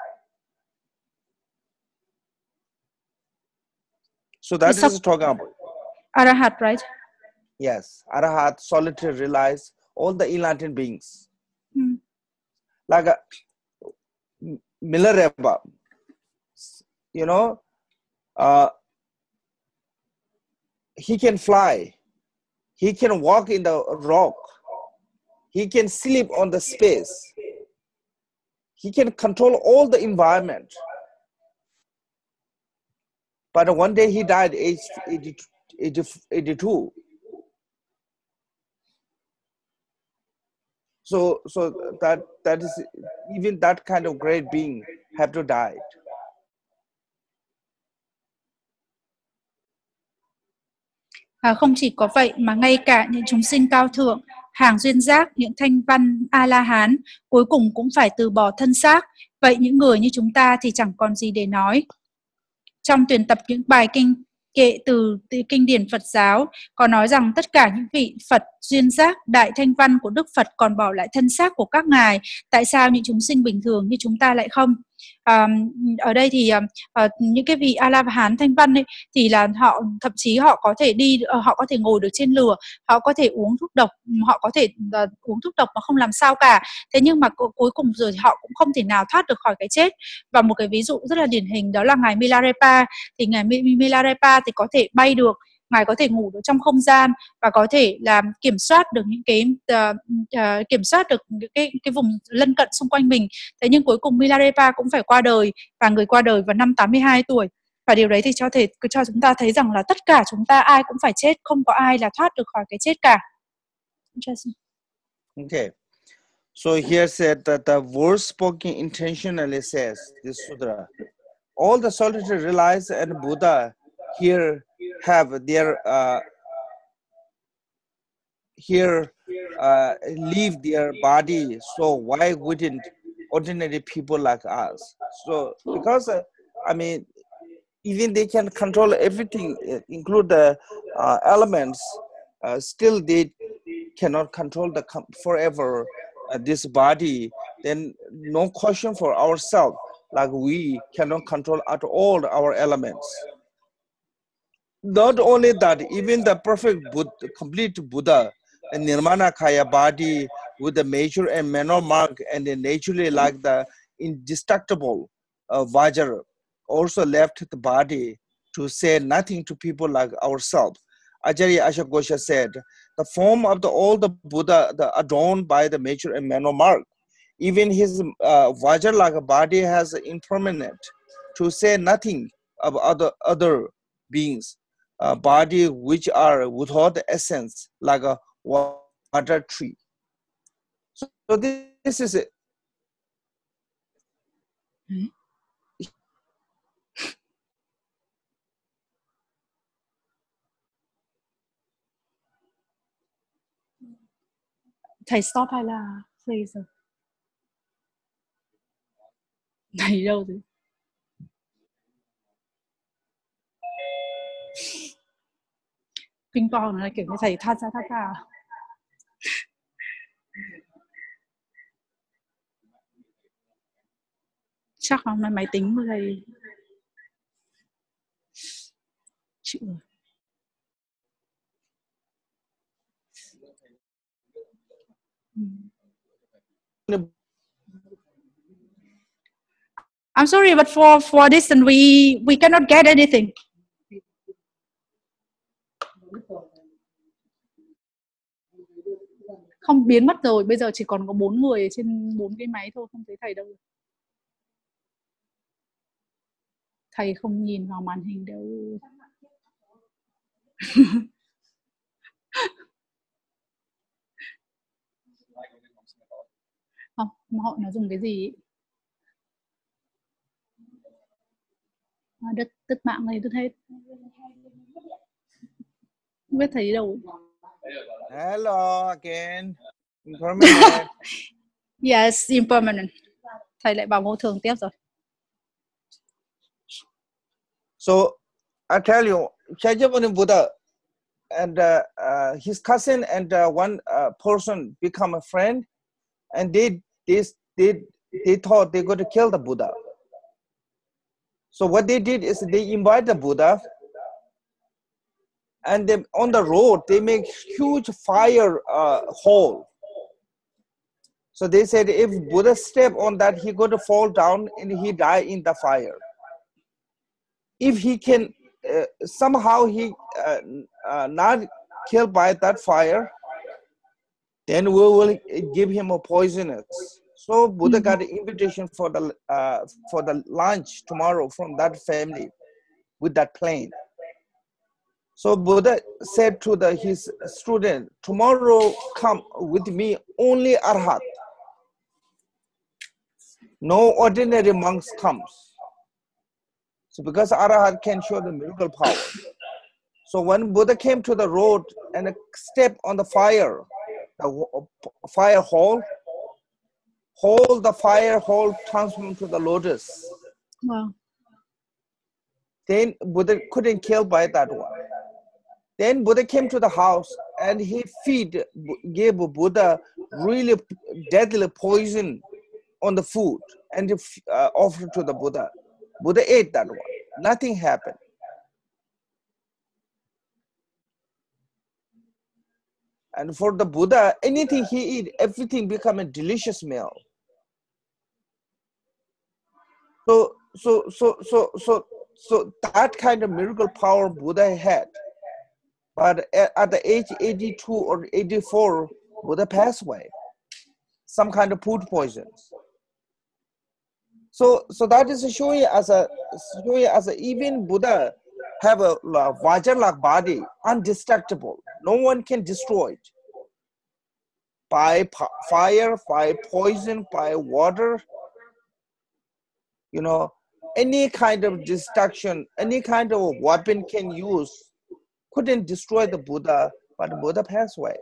So that is talking about Arahat, right? Yes, Arahat, solitary, realize all the enlightened beings. Hmm. Like a Milarepa, you know, uh, he can fly, he can walk in the rock, he can sleep on the space, he can control all the environment. But one day he died aged eighty-two. So, so that that is even that kind of great being have to die. À, không chỉ có vậy mà ngay cả những chúng sinh cao thượng, hàng duyên giác, những thanh văn A-la-hán cuối cùng cũng phải từ bỏ thân xác. Vậy những người như chúng ta thì chẳng còn gì để nói. Trong tuyển tập những bài kinh kệ từ, từ kinh điển Phật giáo có nói rằng tất cả những vị Phật duyên giác đại thanh văn của Đức Phật còn bỏ lại thân xác của các ngài. Tại sao những chúng sinh bình thường như chúng ta lại không? À, ở đây thì à, những cái vị A-la-hán thanh văn ấy, thì là họ thậm chí họ có thể đi, họ có thể ngồi được trên lửa, họ có thể uống thuốc độc, họ có thể uh, uống thuốc độc mà không làm sao cả. Thế nhưng mà cuối cùng rồi họ cũng không thể nào thoát được khỏi cái chết. Và một cái ví dụ rất là điển hình đó là ngài Milarepa. Thì ngài Milarepa thì có thể bay được, ngài có thể ngủ được trong không gian và có thể làm kiểm soát được những cái uh, uh, kiểm soát được những cái cái vùng lân cận xung quanh mình. Thế nhưng cuối cùng Milarepa cũng phải qua đời, và người qua đời vào năm tám mươi hai tuổi. Và điều đấy thì cho thể cho chúng ta thấy rằng là tất cả chúng ta ai cũng phải chết, không có ai là thoát được khỏi cái chết cả. Okay. So here said that the verse spoken intentionally says this sutra. All the solitary realize and Buddha here have their uh, here uh, leave their body. So why wouldn't ordinary people like us? So because uh, I mean, even they can control everything, include the uh, elements. Uh, still, they cannot control the forever uh, this body. Then no question for ourselves. Like we cannot control at all our elements. Not only that, even the perfect Buddha, complete Buddha, the Nirmana Kaya body with the major and minor mark, and then naturally like the indestructible uh, Vajra, also left the body to say nothing to people like ourselves. Acharya Ashoka said, the form of the all the Buddha, the adorned by the nature and manner mark. Even his uh, Vajra-like body has impermanent to say nothing of other other beings, uh, body which are without essence, like a water tree. So, so this, this is it. Hmm? Thầy stop hay là freeze rồi? Thầy đâu rồi? Ping pong là kiểu như thầy thoát ra thoát ra. Chắc hôm nay máy tính của thầy chịu rồi. I'm sorry, but for for this, and we we cannot get anything. Không, biến mất rồi, bây giờ chỉ còn có bốn người trên bốn cái máy thôi, không thấy thầy đâu. Thầy không nhìn vào màn hình đâu. Không, họ nó dùng cái gì? À, đứt đứt mạng này đứt hết. Không biết thấy đâu. Hello again. Impermanent. Yes, impermanent. Thầy lại bảo vô thường tiếp rồi. So I tell you, Shakyamuni Buddha and uh, uh, his cousin and uh, one uh, person become a friend, and they they they they thought they're going to kill the Buddha. So what they did is they invite the Buddha, and then on the road they make huge fire uh, hole. So they said if Buddha step on that, he going to fall down and he die in the fire. If he can uh, somehow he uh, uh, not killed by that fire, then we will give him a poisonous. So Buddha mm-hmm. got an invitation for the uh, for the lunch tomorrow from that family with that plane. So Buddha said to the, his student, tomorrow come with me only Arhat. No ordinary monks comes. So because Arhat can show the miracle power. So when Buddha came to the road and stepped on the fire, the fire hole, hold the fire hole transformed to the lotus. Wow. Then Buddha couldn't kill by that one. Then Buddha came to the house and he feed, gave Buddha really deadly poison on the food and uh, offered to the Buddha. Buddha ate that one. Nothing happened. And for the Buddha, anything he eat, everything become a delicious meal. So, so, so, so, so, so that kind of miracle power Buddha had. But at the age eighty-two or eighty-four, Buddha passed away. Some kind of food poisons. So, so that is showing as a showing as a even Buddha have a Vajra-like body, indestructible. No one can destroy it. By fire, by poison, by water. You know, any kind of destruction, any kind of weapon can use. Couldn't destroy the Buddha, but the Buddha passed away.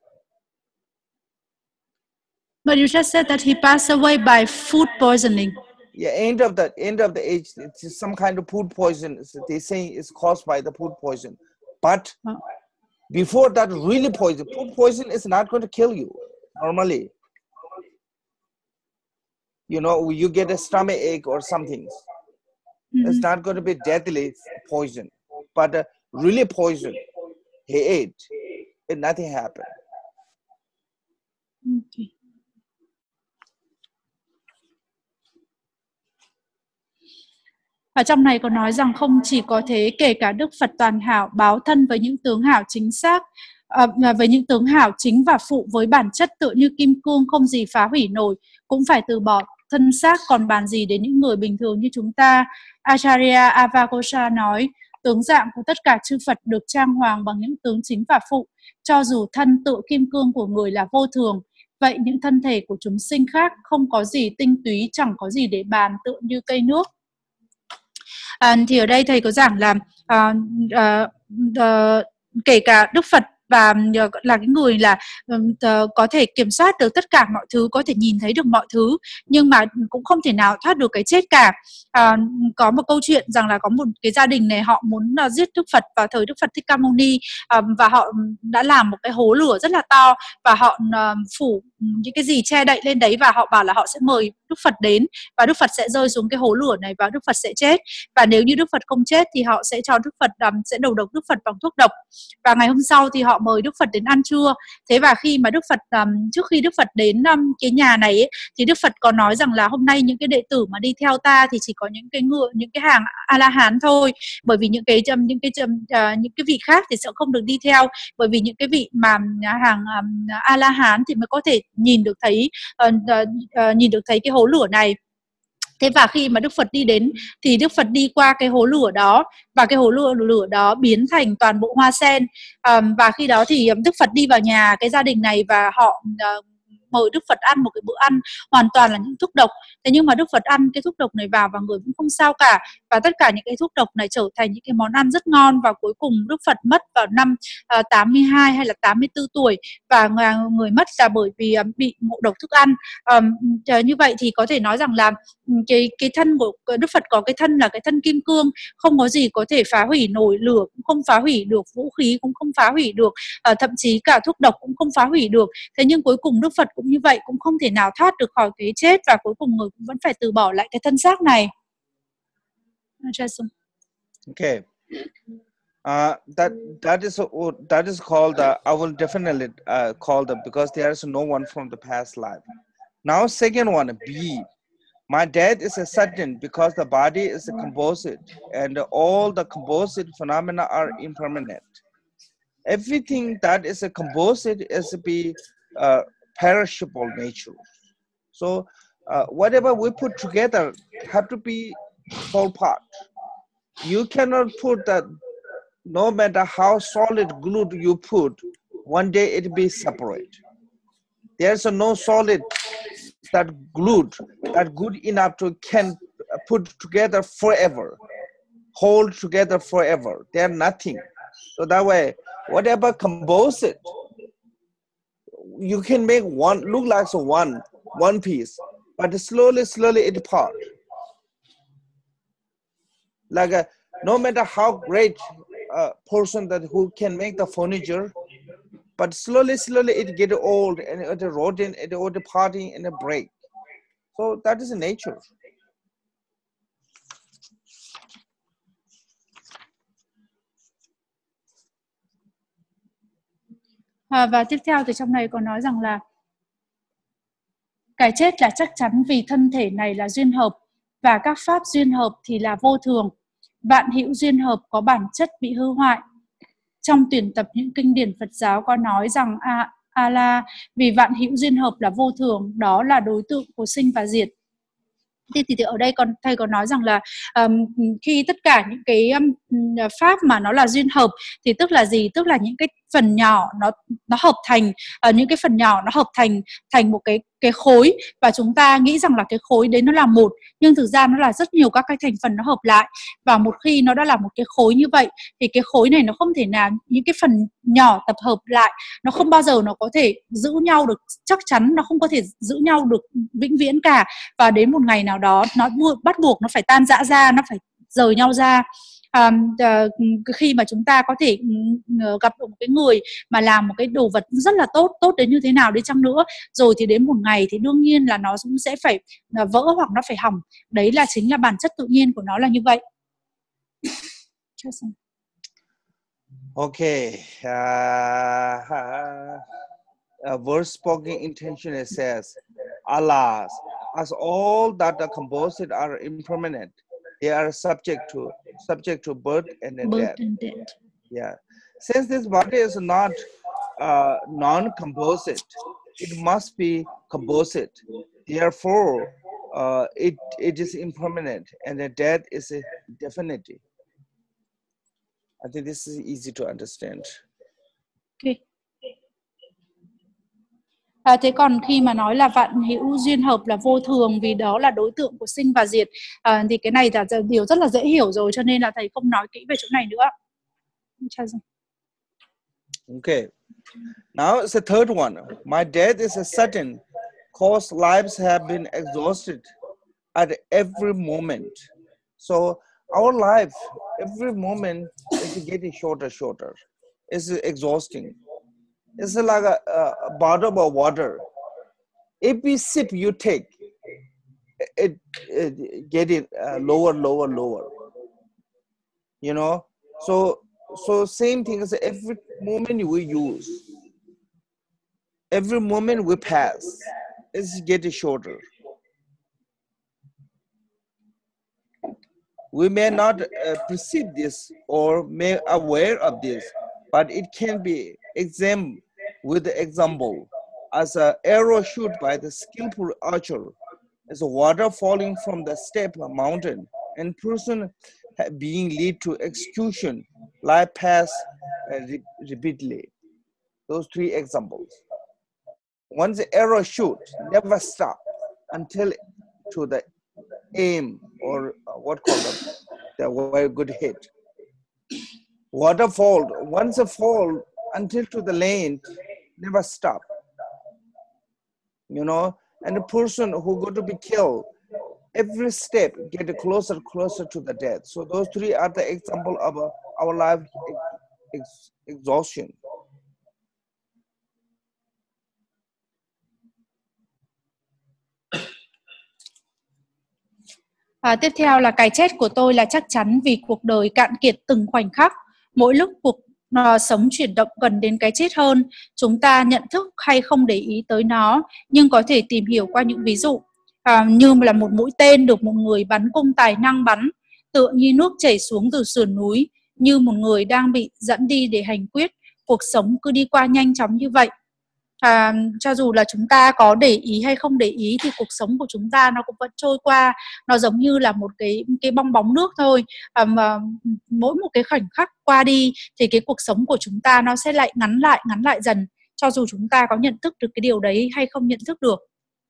But you just said that he passed away by food poisoning. Yeah, end of the end of the age, it's some kind of food poison. They say it's caused by the food poison. But oh. before that, really poison. Food poison is not going to kill you normally. You know, you get a stomach ache or something. Mm-hmm. It's not going to be deadly poison. But uh, really poison, he ate, and nothing happened. Okay. Và trong này có nói rằng không chỉ có thế, kể cả Đức Phật toàn hảo báo thân với những tướng hảo chính xác, à, với những tướng hảo chính và phụ với bản chất tựa như kim cương không gì phá hủy nổi, cũng phải từ bỏ thân xác, còn bàn gì đến những người bình thường như chúng ta. Acharya Avagosha nói, tướng dạng của tất cả chư Phật được trang hoàng bằng những tướng chính và phụ, cho dù thân tựa kim cương của người là vô thường. Vậy những thân thể của chúng sinh khác không có gì tinh túy, chẳng có gì để bàn, tựa như cây nước. À, thì ở đây thầy có giảng là à, à, à, kể cả Đức Phật và là cái người là uh, có thể kiểm soát được tất cả mọi thứ, có thể nhìn thấy được mọi thứ, nhưng mà cũng không thể nào thoát được cái chết cả. Uh, có một câu chuyện rằng là có một cái gia đình này họ muốn uh, giết Đức Phật vào thời Đức Phật Thích Ca Mâu Ni, uh, và họ đã làm một cái hố lửa rất là to và họ uh, phủ những cái gì che đậy lên đấy, và họ bảo là họ sẽ mời Đức Phật đến và Đức Phật sẽ rơi xuống cái hố lửa này và Đức Phật sẽ chết. Và nếu như Đức Phật không chết thì họ sẽ cho Đức Phật um, sẽ đầu độc Đức Phật bằng thuốc độc. Và ngày hôm sau thì họ mời Đức Phật đến ăn trưa. Thế và khi mà Đức Phật um, trước khi Đức Phật đến um, cái nhà này ấy, thì Đức Phật có nói rằng là hôm nay những cái đệ tử mà đi theo ta thì chỉ có những cái ngựa, những cái hàng A La Hán thôi, bởi vì những cái um, những cái um, uh, những cái vị khác thì sẽ không được đi theo, bởi vì những cái vị mà hàng um, A La Hán thì mới có thể nhìn được thấy uh, uh, uh, nhìn được thấy cái hố lửa này. Thế và khi mà Đức Phật đi đến thì Đức Phật đi qua cái hố lửa đó, và cái hố lửa lửa đó biến thành toàn bộ hoa sen. Um, và khi đó thì Đức Phật đi vào nhà cái gia đình này và họ uh, mời Đức Phật ăn một cái bữa ăn hoàn toàn là những thuốc độc. Thế nhưng mà Đức Phật ăn cái thuốc độc này vào và người cũng không sao cả, và tất cả những cái thuốc độc này trở thành những cái món ăn rất ngon. Và cuối cùng Đức Phật mất vào năm uh, tám mươi hai hay là tám mươi tư tuổi, và người mất là bởi vì uh, bị ngộ độc thức ăn. Um, như vậy thì có thể nói rằng là cái cái thân của Đức Phật có cái thân là cái thân kim cương, không có gì có thể phá hủy nổi, lửa cũng không phá hủy được, vũ khí cũng không phá hủy được, uh, thậm chí cả thuốc độc cũng không phá hủy được. Thế nhưng cuối cùng Đức Phật cũng như vậy, cũng không thể nào thoát được khỏi cái chết, và cuối cùng người cũng vẫn phải từ bỏ lại cái thân xác này. Okay. Uh, that that is that is called. Uh, I will definitely uh, call them because there is no one from the past life. Now, second one, B. My death is a certain because the body is a composite, and all the composite phenomena are impermanent. Everything that is a composite is to be uh, perishable nature. So uh, whatever we put together have to be fall apart. You cannot put that. No matter how solid glue you put, one day it will be separate. There's a no solid that glued, that good enough to can put together forever, hold together forever. They're nothing. So that way, whatever composite, you can make one look like so one one piece, but slowly, slowly it apart. Like a, no matter how great a person that who can make the furniture, but slowly, slowly it get old and it rotten, it would departing and a break. So that is nature. À, và tiếp theo thì trong này có nói rằng là cái chết là chắc chắn vì thân thể này là duyên hợp, và các pháp duyên hợp thì là vô thường. Vạn hữu duyên hợp có bản chất bị hư hoại. Trong tuyển tập những kinh điển Phật giáo có nói rằng a a la vì vạn hữu duyên hợp là vô thường, đó là đối tượng của sinh và diệt. Thì, thì, thì ở đây còn thầy có nói rằng là um, khi tất cả những cái um, pháp mà nó là duyên hợp thì tức là gì? Tức là những cái phần nhỏ nó nó hợp thành uh, những cái phần nhỏ nó hợp thành thành một cái cái khối, và chúng ta nghĩ rằng là cái khối đấy nó là một, nhưng thực ra nó là rất nhiều các cái thành phần nó hợp lại. Và một khi nó đã là một cái khối như vậy thì cái khối này nó không thể nào, những cái phần nhỏ tập hợp lại nó không bao giờ nó có thể giữ nhau được chắc chắn, nó không có thể giữ nhau được vĩnh viễn cả, và đến một ngày nào đó nó bắt buộc nó phải tan rã ra, nó phải rời nhau ra. À, khi mà chúng ta có thể gặp được một cái người mà làm một cái đồ vật rất là tốt, tốt đến như thế nào đi chăng nữa, rồi thì đến một ngày thì đương nhiên là nó cũng sẽ phải vỡ hoặc nó phải hỏng. Đấy là chính là bản chất tự nhiên của nó là như vậy. Okay. Uh, a verse spoken intention it says, Alas, as all that are composite are impermanent, they are subject to subject to birth and then Birth death. and death. Yeah. Since this body is not uh, non-composite, it must be composite. Therefore, uh, it it is impermanent, and the death is a definite. I think this is easy to understand. Okay. À, thế còn khi mà nói là vạn hữu duyên hợp là vô thường vì đó là đối tượng của sinh và diệt, à, thì cái này là điều rất là dễ hiểu rồi, cho nên là thầy không nói kỹ về chỗ này nữa. Okay. Now it's the third one. My death is a sudden, cause lives have been exhausted at every moment. So our life, every moment is getting shorter, shorter. It's exhausting. It's like a, a bottle of water. Every sip you take, it, it getting uh, lower, lower, lower. You know, so so same thing as every moment we use, every moment we pass, it's getting shorter. We may not uh, perceive this or may aware of this, but it can be examined with the example as an arrow shot by the skillful archer, as a water falling from the steep mountain, and person being led to execution, lie past uh, re repeatedly. Those three examples. Once the arrow shoot, never stop until to the aim, or uh, what called them, the very good hit. Waterfall, once a fall until to the lane, never stop. You know, and the person who going to be killed, every step get closer, closer to the death. So those three are the example of uh, our life ex exhaustion. À, tiếp theo là cái chết của tôi là chắc chắn vì cuộc đời cạn kiệt từng khoảnh khắc. Mỗi lúc cuộc uh, sống chuyển động gần đến cái chết hơn, chúng ta nhận thức hay không để ý tới nó, nhưng có thể tìm hiểu qua những ví dụ. À, như là một mũi tên được một người bắn cung tài năng bắn, tựa như nước chảy xuống từ sườn núi, như một người đang bị dẫn đi để hành quyết. Cuộc sống cứ đi qua nhanh chóng như vậy. À, cho dù là chúng ta có để ý hay không để ý thì cuộc sống của chúng ta nó cũng vẫn trôi qua, nó giống như là một cái cái bong bóng nước thôi. À, mà mỗi một cái khoảnh khắc qua đi thì cái cuộc sống của chúng ta nó sẽ lại ngắn lại ngắn lại dần, cho dù chúng ta có nhận thức được cái điều đấy hay không nhận thức được.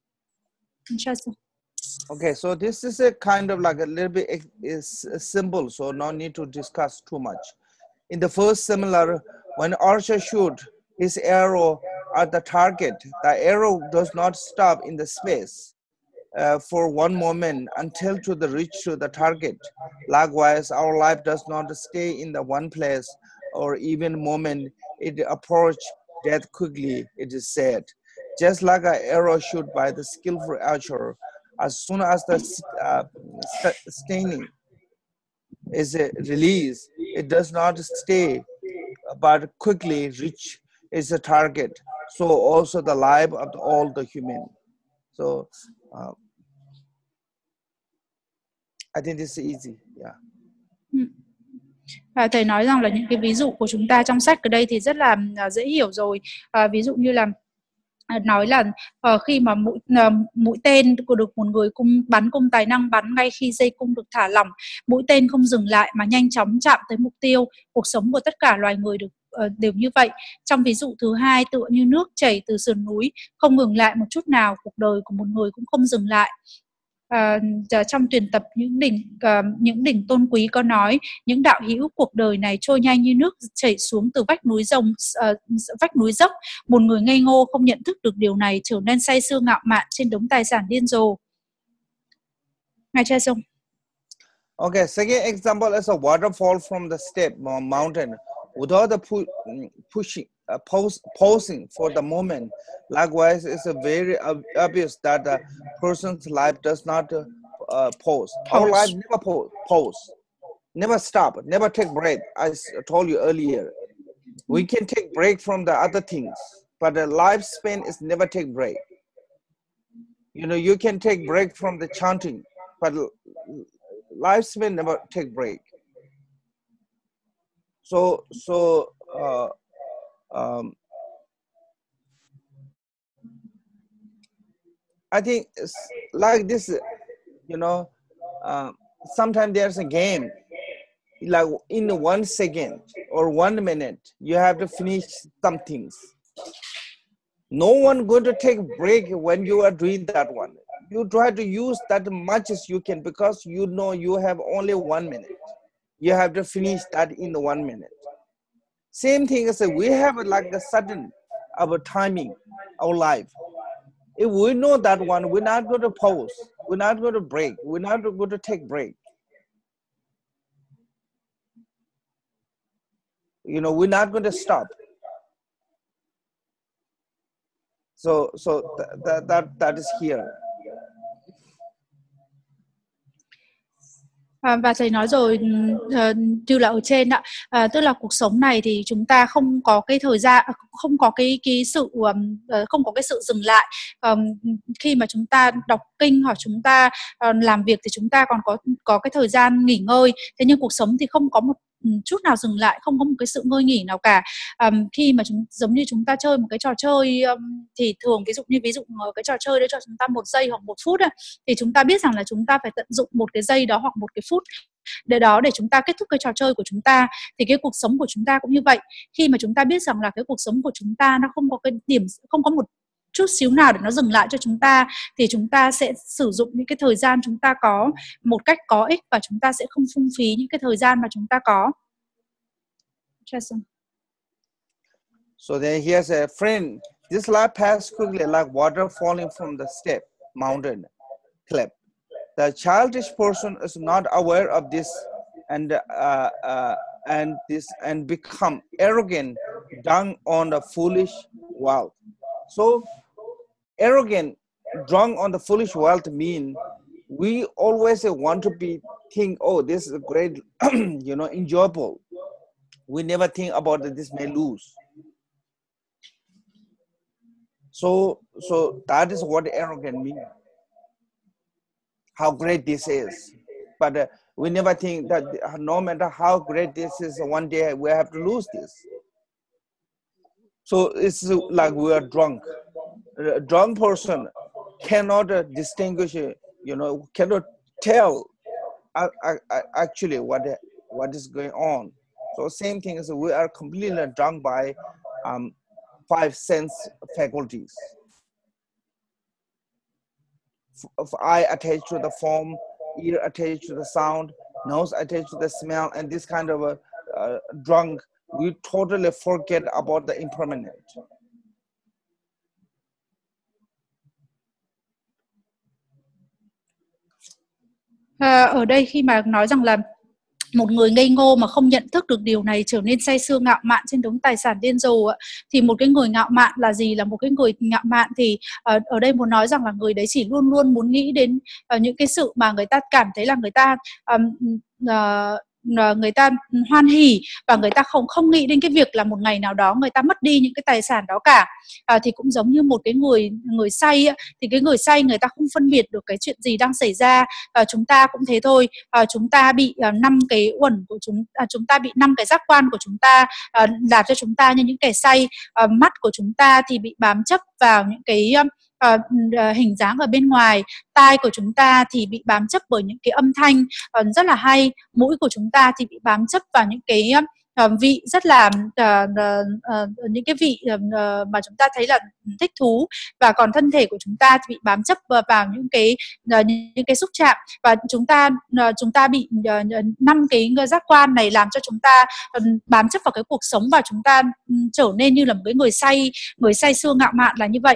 Okay, so this is a kind of like a little bit is simple, so no need to discuss too much. In the first similar, when archer shoot his arrow at the target, the arrow does not stop in the space uh, for one moment until to the reach to the target. Likewise, our life does not stay in the one place or even moment it approach death quickly, it is said. Just like an arrow shot by the skillful archer, as soon as the uh, staining is released, it does not stay, but quickly reach its target. So also the life of all the human. So uh, I think this is easy. Yeah. À, thầy nói rằng là những cái ví dụ của chúng ta trong sách ở đây thì rất là dễ hiểu rồi. À, ví dụ như là nói là uh, khi mà mũi uh, mũi tên của được một người cung bắn cung tài năng bắn, ngay khi dây cung được thả lỏng, mũi tên không dừng lại mà nhanh chóng chạm tới mục tiêu. Cuộc sống của tất cả loài người được uh, đều như vậy. Trong ví dụ thứ hai, tựa như nước chảy từ sườn núi, không ngừng lại một chút nào, cuộc đời của một người cũng không dừng lại. Uh, trong tuyển tập những đỉnh uh, những đỉnh tôn quý có nói, những đạo hữu, cuộc đời này trôi nhanh như nước chảy xuống từ vách núi rồng uh, vách núi dốc. Một người ngây ngô không nhận thức được điều này trở nên say sưa ngạo mạn trên đống tài sản điên rồ. Ngài Cha Sông. Okay, second example is a waterfall from the steep mountain without the pu pushing uh, pose, posing for the moment. Likewise, it's a very obvious that the person's life does not uh, uh, pause. Our life never pause, pause, never stop, never take break. As I told you earlier, we can take break from the other things, but the lifespan is never take break. You know, you can take break from the chanting, but lifespan never take break. So, so uh, um, I think it's like this, you know, uh, sometimes there's a game, like in one second or one minute, you have to finish some things. No one going to take a break when you are doing that one. You try to use that much as you can because you know you have only one minute. You have to finish that in one minute. Same thing as we have like a sudden our timing, our life. If we know that one, we're not going to pause. We're not going to break. We're not going to take break. You know, we're not going to stop. So, so th that that that is here. À, và thầy nói rồi uh, như là ở trên ạ, à, tức là cuộc sống này thì chúng ta không có cái thời gian, không có cái cái sự um, không có cái sự dừng lại. Um, khi mà chúng ta đọc kinh hoặc chúng ta uh, làm việc thì chúng ta còn có có cái thời gian nghỉ ngơi. Thế nhưng cuộc sống thì không có một chút nào dừng lại, không có một cái sự ngơi nghỉ nào cả. Um, khi mà chúng giống như chúng ta chơi một cái trò chơi um, thì thường ví dụ như ví dụ cái trò chơi đấy cho chúng ta một giây hoặc một phút ấy, thì chúng ta biết rằng là chúng ta phải tận dụng một cái giây đó hoặc một cái phút để đó để chúng ta kết thúc cái trò chơi của chúng ta. Thì cái cuộc sống của chúng ta cũng như vậy. Khi mà chúng ta biết rằng là cái cuộc sống của chúng ta nó không có cái điểm, không có một chút xíu nào để nó dừng lại cho chúng ta, thì chúng ta sẽ sử dụng những cái thời gian chúng ta có một cách có ích và chúng ta sẽ không phung phí những cái thời gian mà chúng ta có. Jason. So then here's a friend. This life passed quickly like water falling from the steep, mountain, cliff. The childish person is not aware of this and uh, uh, and this and become arrogant, drunk on the foolish wealth. So arrogant, drunk on the foolish wealth mean we always want to be think, oh, this is great, you know, enjoyable. We never think about that this may lose. So, so that is what arrogant means. How great this is, but uh, we never think that no matter how great this is, one day we have to lose this. So it's like we are drunk. A drunk person cannot uh, distinguish, you know, cannot tell uh, uh, actually what what is going on. So same thing is we are completely drunk by um, five sense faculties. Of eye attached to the form, ear attached to the sound, nose attached to the smell, and this kind of a uh, drunk, we totally forget about the impermanent. À, ở đây khi mà nói rằng là một người ngây ngô mà không nhận thức được điều này trở nên say sưa ngạo mạn trên đống tài sản điên rồ, thì một cái người ngạo mạn là gì? Là một cái người ngạo mạn thì uh, ở đây muốn nói rằng là người đấy chỉ luôn luôn muốn nghĩ đến uh, những cái sự mà người ta cảm thấy là người ta um, uh, người ta hoan hỉ, và người ta không không nghĩ đến cái việc là một ngày nào đó người ta mất đi những cái tài sản đó cả. À, thì cũng giống như một cái người người say ấy, thì cái người say người ta không phân biệt được cái chuyện gì đang xảy ra. À, chúng ta cũng thế thôi. À, chúng ta bị năm uh, cái uẩn của chúng à, chúng ta bị năm cái giác quan của chúng ta uh, làm cho chúng ta như những kẻ say. Uh, mắt của chúng ta thì bị bám chấp vào những cái uh, Uh, uh, hình dáng ở bên ngoài. Tai của chúng ta thì bị bám chấp bởi những cái âm thanh uh, rất là hay. Mũi của chúng ta thì bị bám chấp vào những cái uh, vị rất là uh, uh, uh, những cái vị uh, uh, mà chúng ta thấy là thích thú. Và còn thân thể của chúng ta thì bị bám chấp vào những cái uh, những cái xúc chạm. Và chúng ta uh, chúng ta bị năm uh, cái giác quan này làm cho chúng ta uh, bám chấp vào cái cuộc sống, và chúng ta um, trở nên như là một cái người say, người say sưa ngạo mạn là như vậy.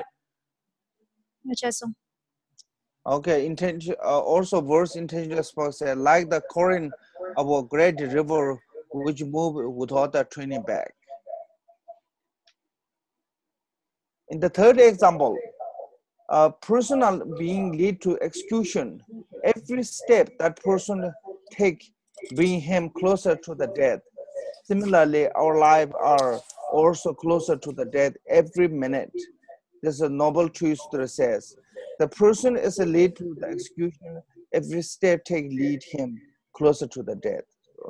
Okay, intention, uh, also verse intentional spouse said, like the current of a great river which move without the turning back. In the third example, a person being led to execution, every step that person take bring him closer to the death. Similarly, our lives are also closer to the death every minute. There's a noble truth that says, the person is led to the execution, every step take lead him closer to the death.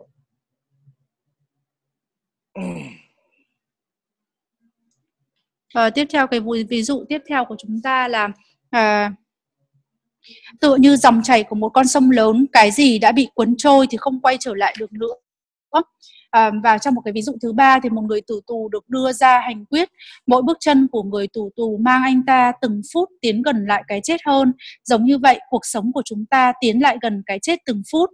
Ờ, tiếp theo cái ví, ví dụ tiếp theo của chúng ta là à, tựa như dòng chảy của một con sông lớn, cái gì đã bị cuốn trôi thì không quay trở lại được nữa. À, và trong một cái ví dụ thứ ba thì một người tử tù được đưa ra hành quyết, mỗi bước chân của người tử tù mang anh ta từng phút tiến gần lại cái chết hơn. Giống như vậy, cuộc sống của chúng ta tiến lại gần cái chết từng phút.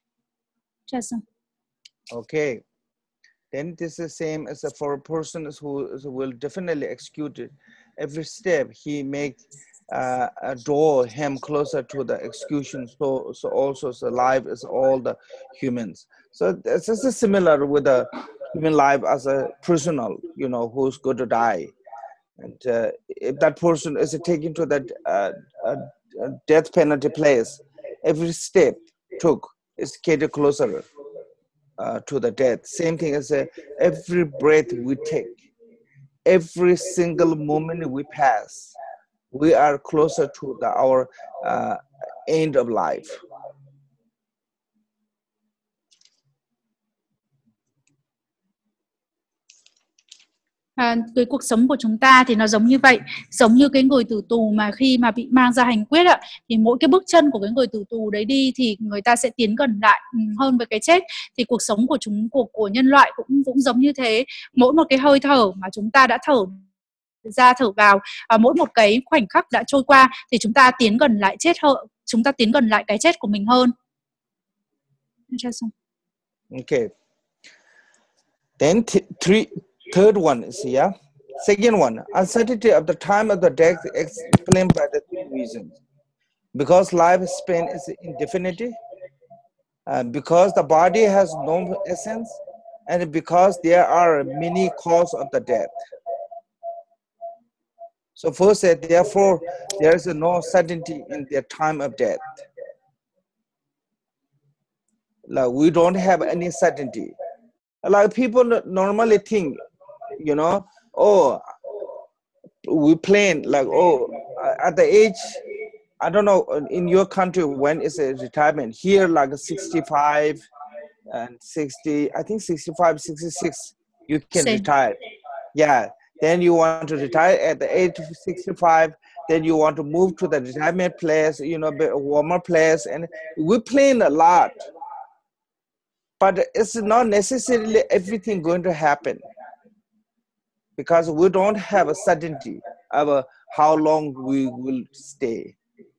Okay. Then this is the same as for a person who will definitely execute it. Every step he makes uh, draw him closer to the execution. So, so also the life is all the humans. So this is similar with the human life as a prisoner, you know, who's going to die. And uh, if that person is taken to that uh, uh, death penalty place, every step took is getting closer uh, to the death. Same thing as uh, every breath we take, every single moment we pass, we are closer to the, our uh, end of life. À, cái cuộc sống của chúng ta thì nó giống như vậy, giống như cái người tử tù mà khi mà bị mang ra hành quyết ạ, thì mỗi cái bước chân của cái người tử tù đấy đi thì người ta sẽ tiến gần lại hơn với cái chết. Thì cuộc sống của chúng của của nhân loại cũng cũng giống như thế. Mỗi một cái hơi thở mà chúng ta đã thở ra thở vào, à, mỗi một cái khoảnh khắc đã trôi qua thì chúng ta tiến gần lại chết hơn, chúng ta tiến gần lại cái chết của mình hơn. Okay. Then three. Third one is here. Second one, uncertainty of the time of the death explained by the three reasons. Because lifespan is indefinite, uh, because the body has no essence, and because there are many causes of the death. So first said, therefore, there is no certainty in the time of death. Like we don't have any certainty. Like people normally think, you know, oh, we plan like, oh, at the age, I don't know, in your country, when is a retirement? Here, like sixty-five and sixty, I think sixty-five, sixty-six, you can Same. retire. Yeah, then you want to retire at the age of sixty-five, then you want to move to the retirement place, you know, a warmer place, and we plan a lot. But it's not necessarily everything going to happen, because we don't have a certainty of how long we will stay.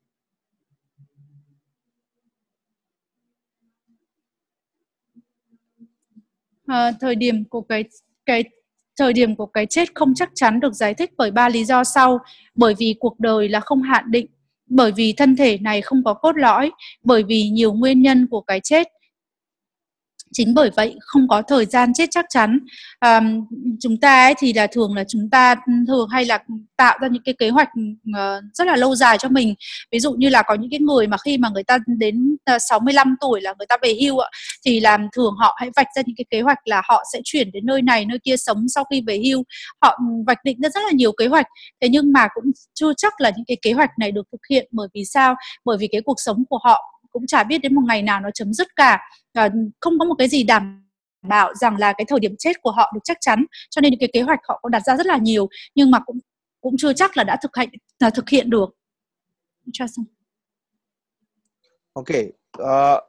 À, thời điểm của cái cái thời điểm của cái chết không chắc chắn được giải thích bởi ba lý do sau: bởi vì cuộc đời là không hạn định, bởi vì thân thể này không có cốt lõi, bởi vì nhiều nguyên nhân của cái chết. Chính bởi vậy không có thời gian chết chắc chắn. À, chúng ta ấy thì là thường là chúng ta thường hay là tạo ra những cái kế hoạch uh, rất là lâu dài cho mình. Ví dụ như là có những cái người mà khi mà người ta đến uh, sáu mươi lăm tuổi là người ta về hưu ạ, thì làm thường họ hãy vạch ra những cái kế hoạch là họ sẽ chuyển đến nơi này nơi kia sống sau khi về hưu. Họ vạch định ra rất là nhiều kế hoạch, thế nhưng mà cũng chưa chắc là những cái kế hoạch này được thực hiện. Bởi vì sao? Bởi vì cái cuộc sống của họ cũng chả biết đến một ngày nào nó chấm dứt cả. À, không có một cái gì đảm bảo rằng là cái thời điểm chết của họ được chắc chắn, cho nên những cái kế hoạch họ có đặt ra rất là nhiều nhưng mà cũng cũng chưa chắc là đã thực hiện là thực hiện được. Okay. Uh,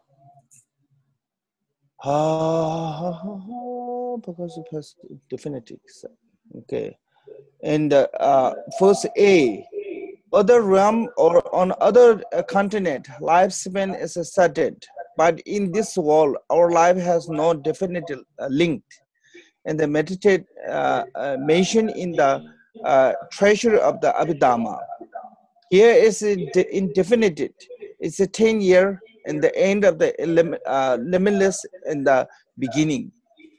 uh, because it has definitive. Okay. And uh, uh, first A, other realm or on other uh, continent, lifespan is certain. But in this world, our life has no definite uh, link. And the meditate uh, uh, mentioned in the uh, treasure of the Abhidhamma. Here is indefinite. It's a ten year and the end of the uh, limitless in the beginning.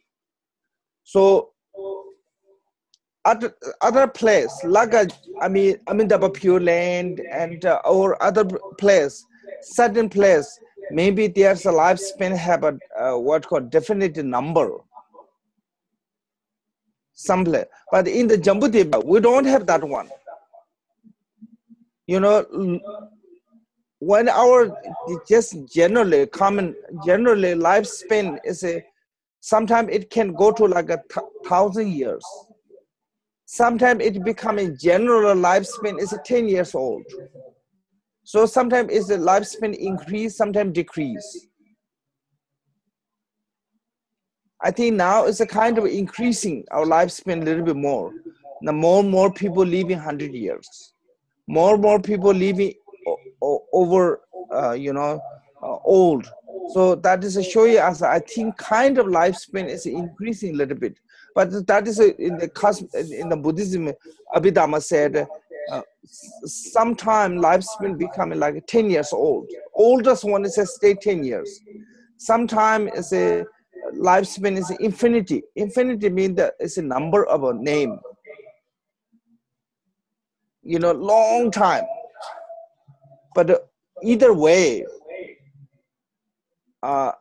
So other other place, like a, I mean, I mean the Pure Land and uh, or other place, certain place. Maybe there's a lifespan have a uh, what called definite number. Some place, but in the Jambudvipa, we don't have that one. You know, when our just generally common generally lifespan is a sometimes it can go to like a th thousand years. Sometimes it become a general lifespan is a ten years old. So sometimes is the lifespan increase, sometimes decrease. I think now it's a kind of increasing our lifespan a little bit more. Now more and more people living one hundred years. More and more people living over, uh, you know, uh, old. So that is showing us, I think, kind of lifespan is increasing a little bit. But that is a, in the in the Buddhism, Abhidhamma said, uh, sometime lifespan becoming like ten years old. Oldest one is a stay ten years. Sometime is a lifespan is infinity. Infinity means that it's a number of a name. You know, long time. But uh, either way, uh,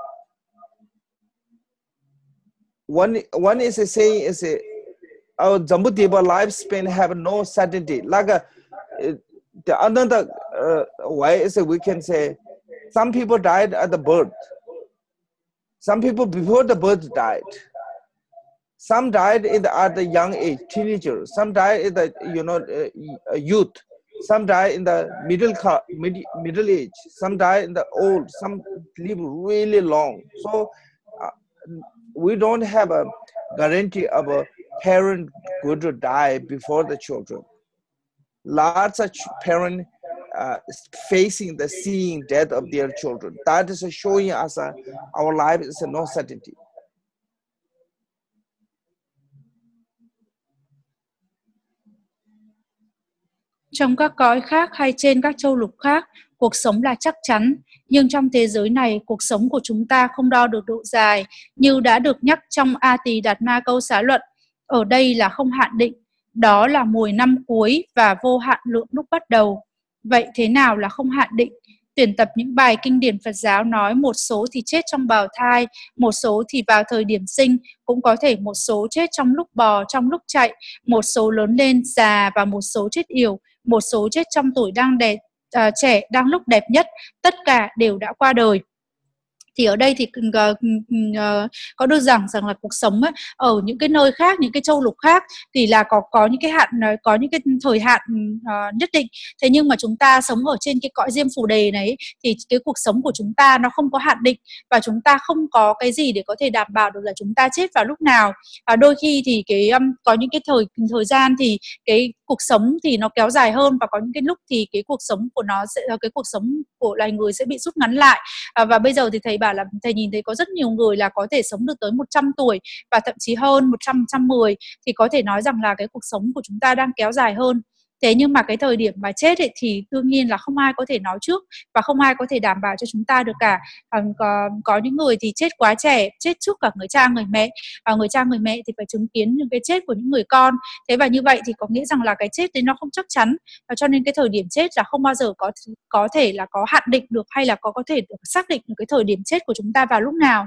one one is a saying is a our Jambudvipa lifespan have no certainty. Like a, the another uh, way is a, we can say some people died at the birth. Some people before the birth died. Some died in the, at the young age, teenagers. Some died in the you know uh, youth. Some die in the middle mid, middle age. Some die in the old. Some live really long. So uh, we don't have a guarantee of a parent going to die before the children. Lots of parents uh, facing the seeing death of their children. That is showing us uh, our life is no certainty. Trong các cõi khác hay trên các châu lục khác, cuộc sống là chắc chắn. Nhưng trong thế giới này, cuộc sống của chúng ta không đo được độ dài. Như đã được nhắc trong A Tỳ Đạt Ma câu xá luận, ở đây là không hạn định. Đó là mười năm cuối và vô hạn lượng lúc bắt đầu. Vậy thế nào là không hạn định? Tuyển tập những bài kinh điển Phật giáo nói một số thì chết trong bào thai, một số thì vào thời điểm sinh, cũng có thể một số chết trong lúc bò, trong lúc chạy, một số lớn lên già và một số chết yểu, một số chết trong tuổi đang đẹp, uh, trẻ, đang lúc đẹp nhất, tất cả đều đã qua đời. Thì ở đây thì uh, uh, có đưa rằng rằng là cuộc sống ấy, ở những cái nơi khác, những cái châu lục khác thì là có có những cái hạn, có những cái thời hạn uh, nhất định. Thế nhưng mà chúng ta sống ở trên cái cõi Diêm Phù Đề này thì cái cuộc sống của chúng ta nó không có hạn định và chúng ta không có cái gì để có thể đảm bảo được là chúng ta chết vào lúc nào. Và đôi khi thì cái um, có những cái thời thời gian thì cái cuộc sống thì nó kéo dài hơn và có những cái lúc thì cái cuộc sống của nó sẽ cái cuộc sống của loài người sẽ bị rút ngắn lại. À, và bây giờ thì thầy bảo là thầy nhìn thấy có rất nhiều người là có thể sống được tới một trăm tuổi và thậm chí hơn một trăm, một trăm mười, thì có thể nói rằng là cái cuộc sống của chúng ta đang kéo dài hơn. Thế nhưng mà cái thời điểm mà chết ấy, thì đương nhiên là không ai có thể nói trước và không ai có thể đảm bảo cho chúng ta được cả. À, có, có những người thì chết quá trẻ, chết trước cả người cha người mẹ, và người cha người mẹ thì phải chứng kiến những cái chết của những người con. Thế và như vậy thì có nghĩa rằng là cái chết đấy nó không chắc chắn, và cho nên cái thời điểm chết là không bao giờ có có thể là có hạn định được hay là có có thể được xác định được cái thời điểm chết của chúng ta vào lúc nào.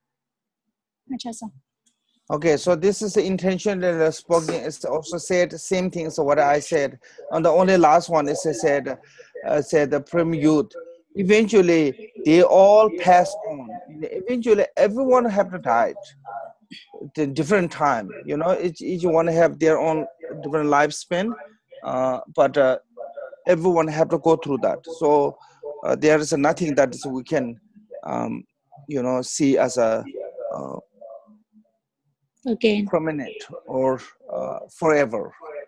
Okay, so this is the intention that the spoken is also said the same thing as what I said. And the only last one is said, uh, said the prim youth. Eventually, they all pass on. Eventually, everyone have to die at a different time. You know, each, each one have their own different lifespan, uh, but uh, everyone have to go through that. So uh, there is nothing that is we can, um, you know, see as a uh, Again. permanent or uh, forever.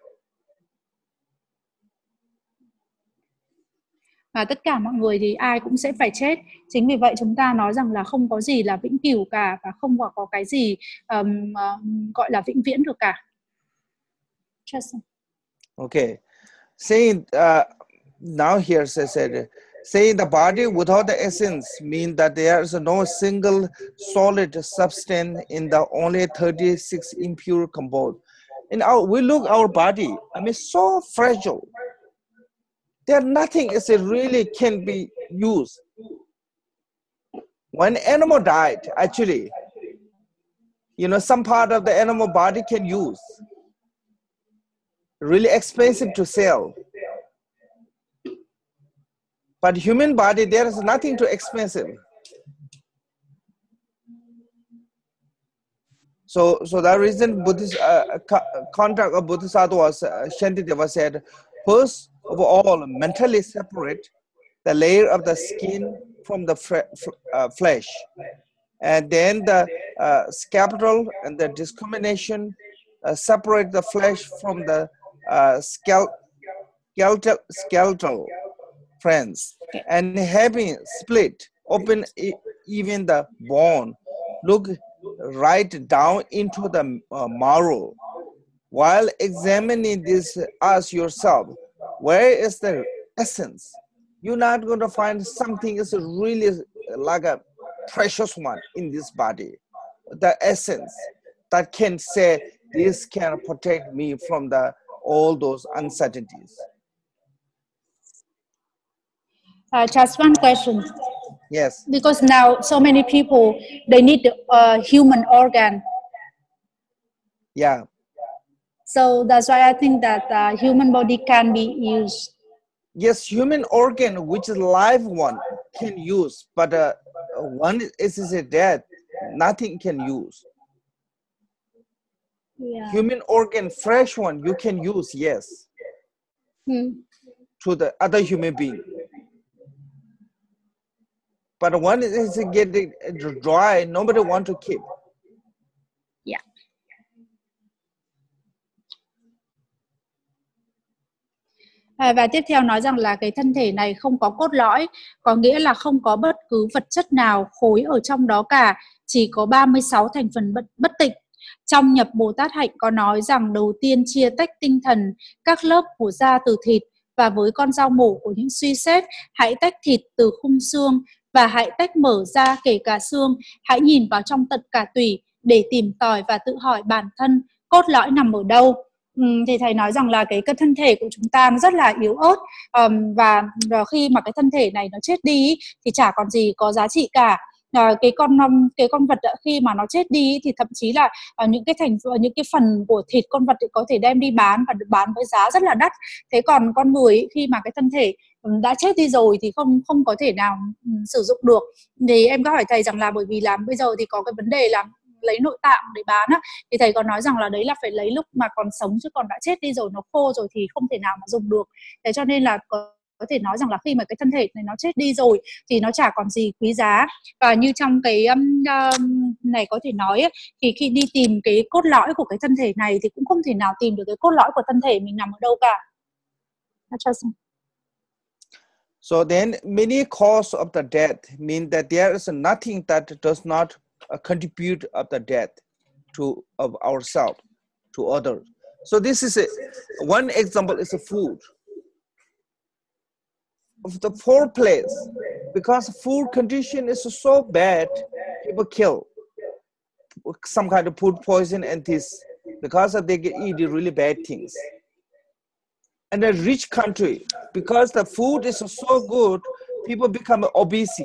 Và tất cả mọi người thì ai cũng sẽ phải chết. Chính vì vậy chúng ta nói rằng là không có gì là vĩnh cửu cả và không có cái gì um, uh, gọi là vĩnh viễn được cả. Just... Okay, saying uh, now here says saying the body without the essence means that there is no single solid substance in the only thirty-six impure compounds. In our, we look our body, I mean, so fragile. There nothing is really can be used. When animal died, actually, you know, some part of the animal body can use. Really expensive to sell. But human body, there is nothing too expensive. So, so the reason Buddhist uh, contract of Bodhisattva was uh, Shantideva said, first of all, mentally separate the layer of the skin from the uh, flesh, and then the uh, skeletal and the discrimination uh, separate the flesh from the uh, skeletal skeletal friends, and having split open even the bone, look right down into the uh, marrow. While examining this, ask yourself, where is the essence? You're not going to find something is really like a precious one in this body. The essence that can say, this can protect me from the all those uncertainties. Uh, just one question. Yes. Because now so many people, they need a uh, human organ. Yeah. So that's why I think that uh, human body can be used. Yes, human organ, which is live one, can use, but uh, one is, is a dead, nothing can use. Yeah. Human organ, fresh one, you can use, yes, hmm. to the other human being. But one is getting dry, nobody want to keep. Yeah. À, và tiếp theo nói rằng là cái thân thể này không có cốt lõi, có nghĩa là không có bất cứ vật chất nào khối ở trong đó cả, chỉ có ba mươi sáu thành phần bất, bất tịnh. Trong nhập Bồ Tát Hạnh có nói rằng đầu tiên chia tách tinh thần, các lớp của da từ thịt, và với con dao mổ của những suy xét, hãy tách thịt từ khung xương và hãy tách mở ra kể cả xương, hãy nhìn vào trong tận cả tủy để tìm tòi và tự hỏi bản thân cốt lõi nằm ở đâu. Uhm, thì thầy nói rằng là cái, cái thân thể của chúng ta nó rất là yếu ớt, um, và, và khi mà cái thân thể này nó chết đi ý, thì chả còn gì có giá trị cả. Uh, cái con cái con vật khi mà nó chết đi ý, thì thậm chí là uh, những cái thành những cái phần của thịt con vật có thể đem đi bán và được bán với giá rất là đắt. Thế còn con người ý, khi mà cái thân thể đã chết đi rồi thì không không có thể nào um, sử dụng được. Thì em có hỏi thầy rằng là bởi vì là bây giờ thì có cái vấn đề là lấy nội tạng để bán á, thì thầy còn nói rằng là đấy là phải lấy lúc mà còn sống, chứ còn đã chết đi rồi, nó khô rồi thì không thể nào mà dùng được. Thế cho nên là có, có thể nói rằng là khi mà cái thân thể này nó chết đi rồi thì nó chả còn gì quý giá. Và như trong cái um, um, này có thể nói ấy, thì khi đi tìm cái cốt lõi của cái thân thể này thì cũng không thể nào tìm được cái cốt lõi của thân thể mình nằm ở đâu cả. So then many causes of the death mean that there is nothing that does not uh, contribute of the death to of ourselves to others. So this is a, one example is a food. Of the fourth place, because food condition is so bad, people kill some kind of food poison and this because of they get eat really bad things. And a rich country, because the food is so good, people become obese.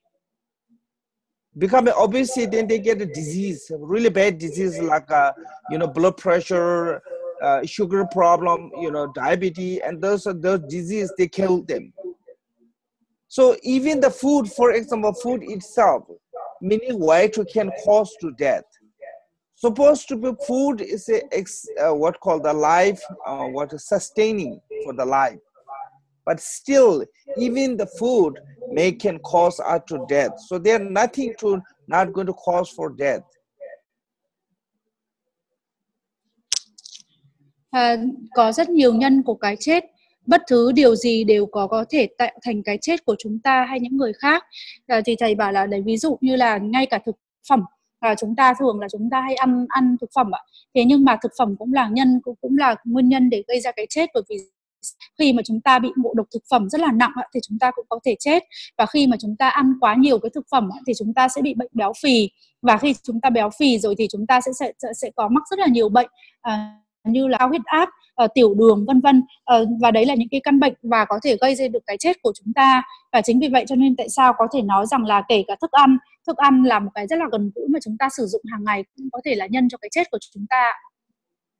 Become obese, then they get a disease, a really bad disease like uh, you know, blood pressure, uh, sugar problem, you know, diabetes, and those those diseases they kill them. So even the food, for example, food itself, many ways can cause to death. Supposed to be food is a uh, what called the life, uh, what is sustaining for the life. But still, even the food may can cause us to death. So there's nothing to not going to cause for death. À, có rất nhiều nhân của cái chết. Bất cứ điều gì đều có có thể tạo thành cái chết của chúng ta hay những người khác. À, thì thầy bảo là lấy ví dụ như là ngay cả thực phẩm, à, chúng ta thường là chúng ta hay ăn ăn thực phẩm ạ. Thế nhưng mà thực phẩm cũng là nhân cũng cũng là nguyên nhân để gây ra cái chết, bởi vì khi mà chúng ta bị ngộ độc thực phẩm rất là nặng thì chúng ta cũng có thể chết. Và khi mà chúng ta ăn quá nhiều cái thực phẩm thì chúng ta sẽ bị bệnh béo phì, và khi chúng ta béo phì rồi thì chúng ta sẽ sẽ, sẽ có mắc rất là nhiều bệnh, à, như là cao huyết áp, uh, tiểu đường vân vân, uh, và đấy là những cái căn bệnh và có thể gây ra được cái chết của chúng ta. Và chính vì vậy cho nên tại sao có thể nói rằng là kể cả thức ăn thức ăn là một cái rất là gần gũi mà chúng ta sử dụng hàng ngày cũng có thể là nhân cho cái chết của chúng ta.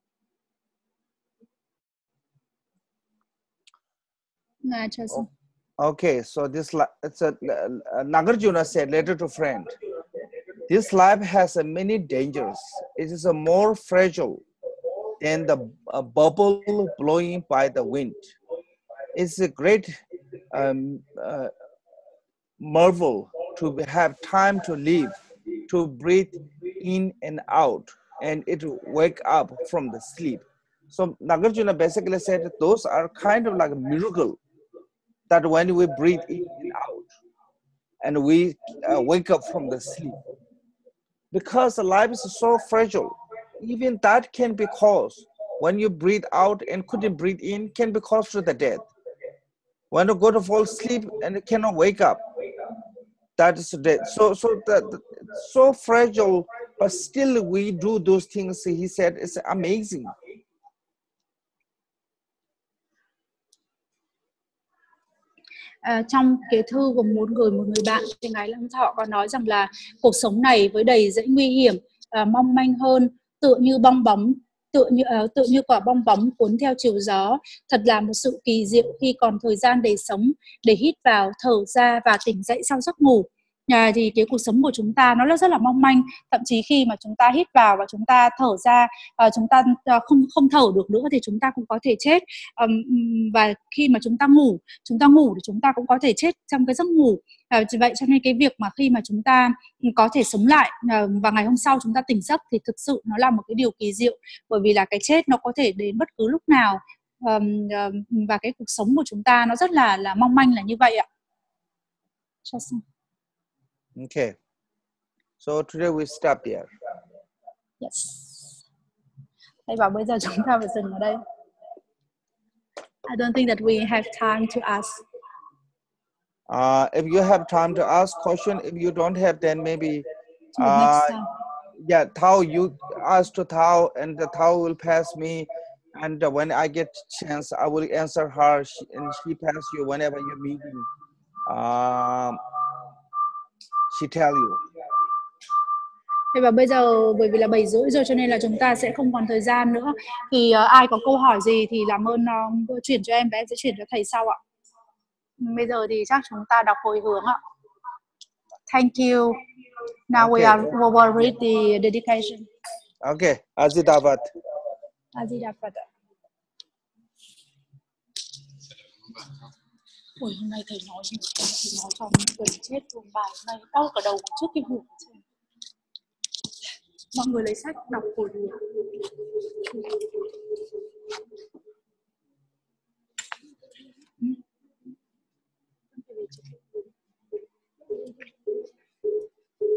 Oh, Okay, so this li- it's a uh, Nagarjuna said letter to friend. This life has a many dangers. It is a more fragile than the uh, bubble blowing by the wind. It's a great um, uh, marvel to have time to live, to breathe in and out, and it will wake up from the sleep. So Nagarjuna basically said that those are kind of like a miracle, that when we breathe in and out and we uh, wake up from the sleep. Because life is so fragile, even that can be caused. When you breathe out and couldn't breathe in, can be caused to the death. When you go to fall asleep and you cannot wake up, that is death. So, so that so fragile, but still we do those things. He said it's amazing. À, trong cái thư của một người một người bạn thì ngài Lăng Thọ có nói rằng là cuộc sống này với đầy dẫy nguy hiểm, à, mong manh hơn, tựa như bong bóng, tựa như uh, tựa như quả bong bóng cuốn theo chiều gió. Thật là một sự kỳ diệu khi còn thời gian để sống, để hít vào, thở ra và tỉnh dậy sau giấc ngủ. À, thì cái cuộc sống của chúng ta nó rất là mong manh, thậm chí khi mà chúng ta hít vào và chúng ta thở ra, uh, chúng ta uh, không không thở được nữa thì chúng ta cũng có thể chết. Um, và khi mà chúng ta ngủ, chúng ta ngủ thì chúng ta cũng có thể chết trong cái giấc ngủ. À, vậy cho nên cái việc mà khi mà chúng ta có thể sống lại uh, và ngày hôm sau chúng ta tỉnh giấc thì thực sự nó là một cái điều kỳ diệu, bởi vì là cái chết nó có thể đến bất cứ lúc nào. Um, uh, và cái cuộc sống của chúng ta nó rất là là mong manh là như vậy ạ. Okay, so today we stop there. Yes. Thầy bảo bây giờ chúng ta phải dừng ở đây. I don't think that we have time to ask. Uh, if you have time to ask question, if you don't have, then maybe To uh, next time. yeah, Thao, you ask to Thao, and the Thao will pass me, and uh, when I get chance, I will answer her, she, and she pass you whenever you're meeting. Um, she tell you. Thế và bây giờ bởi vì là bảy rưỡi rồi cho nên là chúng ta sẽ không còn thời gian nữa. Thì uh, ai có câu hỏi gì thì làm ơn uh, chuyển cho em và em sẽ chuyển cho thầy sau ạ. Bây giờ thì chắc chúng ta đọc hồi hướng ạ. Thank you. Now Okay. we are we will read the dedication. Okay, Azidavat. Azidavat. Ôi, hôm nay thầy nói gì? Thầy nói cho mình gần chết luôn, bài hôm nay đau cả đầu trước cái vụ. Mọi người lấy sách đọc hồi hướng.